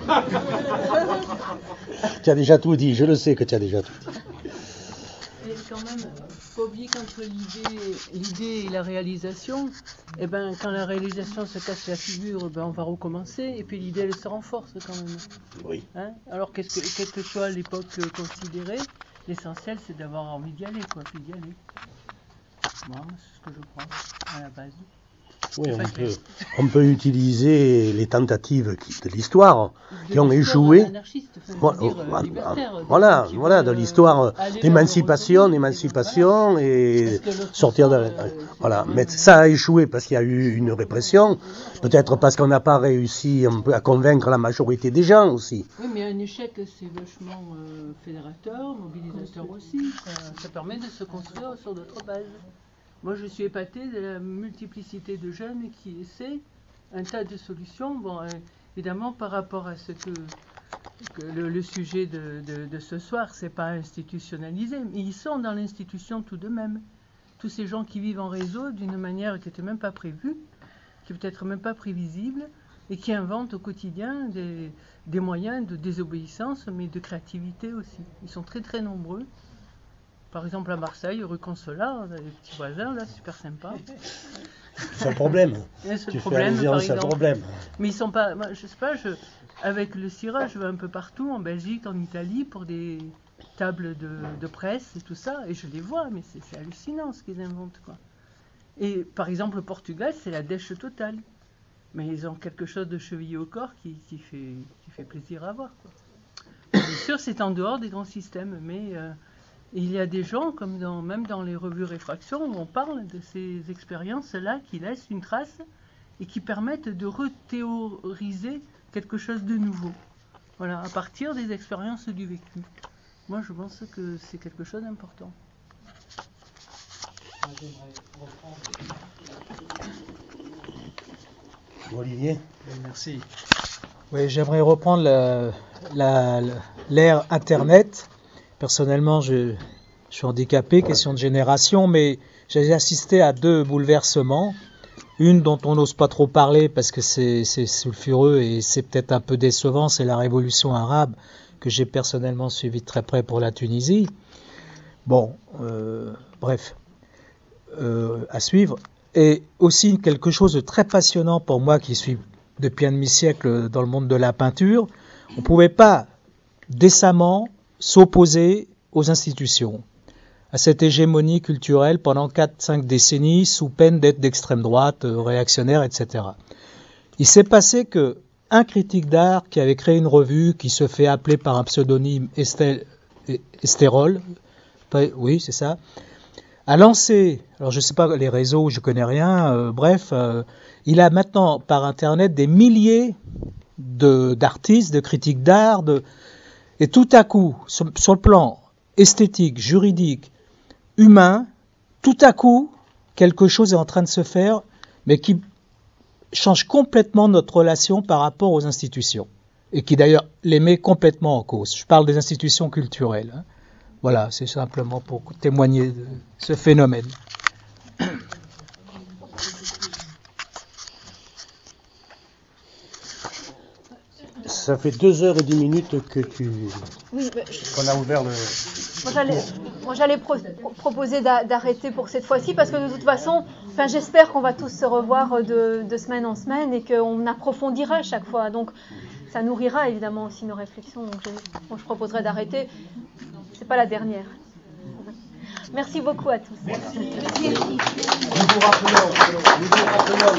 Tu as déjà tout dit, je le sais que tu as déjà tout dit. Et quand même, faut pas oublier qu'entre l'idée, l'idée et la réalisation, eh ben, quand la réalisation se casse la figure, ben, on va recommencer, et puis l'idée, elle se renforce quand même. Oui. Hein? Alors, qu'est-ce que, quelle que soit l'époque considérée, l'essentiel, c'est d'avoir envie d'y aller, quoi, puis d'y aller. Moi, c'est ce que je crois, à la base. Oui, on peut, on peut utiliser les tentatives qui, de l'histoire de qui ont échoué. Voilà, dire, euh, voilà, voilà, de l'histoire d'émancipation, d'émancipation et sortir de. Euh, voilà, mais ça a échoué parce qu'il y a eu une répression, peut-être parce qu'on n'a pas réussi à convaincre la majorité des gens aussi. Oui, mais un échec, c'est vachement euh, fédérateur, mobilisateur aussi. Ça, ça permet de se construire sur d'autres bases. Moi, je suis épatée de la multiplicité de jeunes qui essaient un tas de solutions. Bon, euh, évidemment, par rapport à ce que, que le, le sujet de, de, de ce soir, c'est pas institutionnalisé, mais ils sont dans l'institution tout de même. Tous ces gens qui vivent en réseau d'une manière qui n'était même pas prévue, qui peut être même pas prévisible, et qui inventent au quotidien des, des moyens de désobéissance, mais de créativité aussi. Ils sont très très nombreux. Par exemple, à Marseille, rue Consolat, on a des petits voisins, là, super sympas. C'est un problème. C'est tu problème, fais allusion, c'est un problème. Mais ils sont pas... Moi, je sais pas, je, avec le CIRA, je vais un peu partout, en Belgique, en Italie, pour des tables de, de presse et tout ça, et je les vois, mais c'est, c'est hallucinant ce qu'ils inventent, quoi. Et par exemple, le Portugal, c'est la dèche totale. Mais ils ont quelque chose de chevillé au corps qui, qui, fait, qui fait plaisir à voir, quoi. Bien sûr, c'est en dehors des grands systèmes, mais... Euh, il y a des gens, comme dans, même dans les revues Réfraction, où on parle de ces expériences-là qui laissent une trace et qui permettent de rethéoriser quelque chose de nouveau. Voilà, à partir des expériences du vécu. Moi, je pense que c'est quelque chose d'important. Olivier. Merci. Oui, j'aimerais reprendre la- la- la- l'ère Internet. Personnellement, je, je suis handicapé, question de génération, mais j'ai assisté à deux bouleversements. Une dont on n'ose pas trop parler parce que c'est c'est sulfureux et c'est peut-être un peu décevant, c'est la révolution arabe que j'ai personnellement suivie de très près pour la Tunisie. Bon, euh, bref, euh, à suivre. Et aussi quelque chose de très passionnant pour moi qui suis depuis un demi-siècle dans le monde de la peinture. On ne pouvait pas décemment s'opposer aux institutions, à cette hégémonie culturelle pendant quatre cinq décennies, sous peine d'être d'extrême droite, euh, réactionnaire, et cetera. Il s'est passé que un critique d'art qui avait créé une revue qui se fait appeler par un pseudonyme Estel, Estérol, oui, c'est ça, a lancé, alors je ne sais pas les réseaux, je ne connais rien, euh, bref, euh, il a maintenant par Internet des milliers de, d'artistes, de critiques d'art, de, et tout à coup, sur, sur le plan esthétique, juridique, humain, tout à coup, quelque chose est en train de se faire, mais qui change complètement notre relation par rapport aux institutions, et qui d'ailleurs les met complètement en cause. Je parle des institutions culturelles. Hein. Voilà, c'est simplement pour témoigner de ce phénomène. Ça fait deux heures et dix minutes que tu... Oui, bah, je... qu'on a ouvert le... Moi j'allais, moi, j'allais pro- proposer d'a- d'arrêter pour cette fois-ci parce que de toute façon, enfin, j'espère qu'on va tous se revoir de, de semaine en semaine et qu'on approfondira à chaque fois. Donc ça nourrira évidemment aussi nos réflexions. Donc je, moi, je proposerais d'arrêter. C'est pas la dernière. Merci beaucoup à tous. Merci. Nous vous rappelons, nous vous rappelons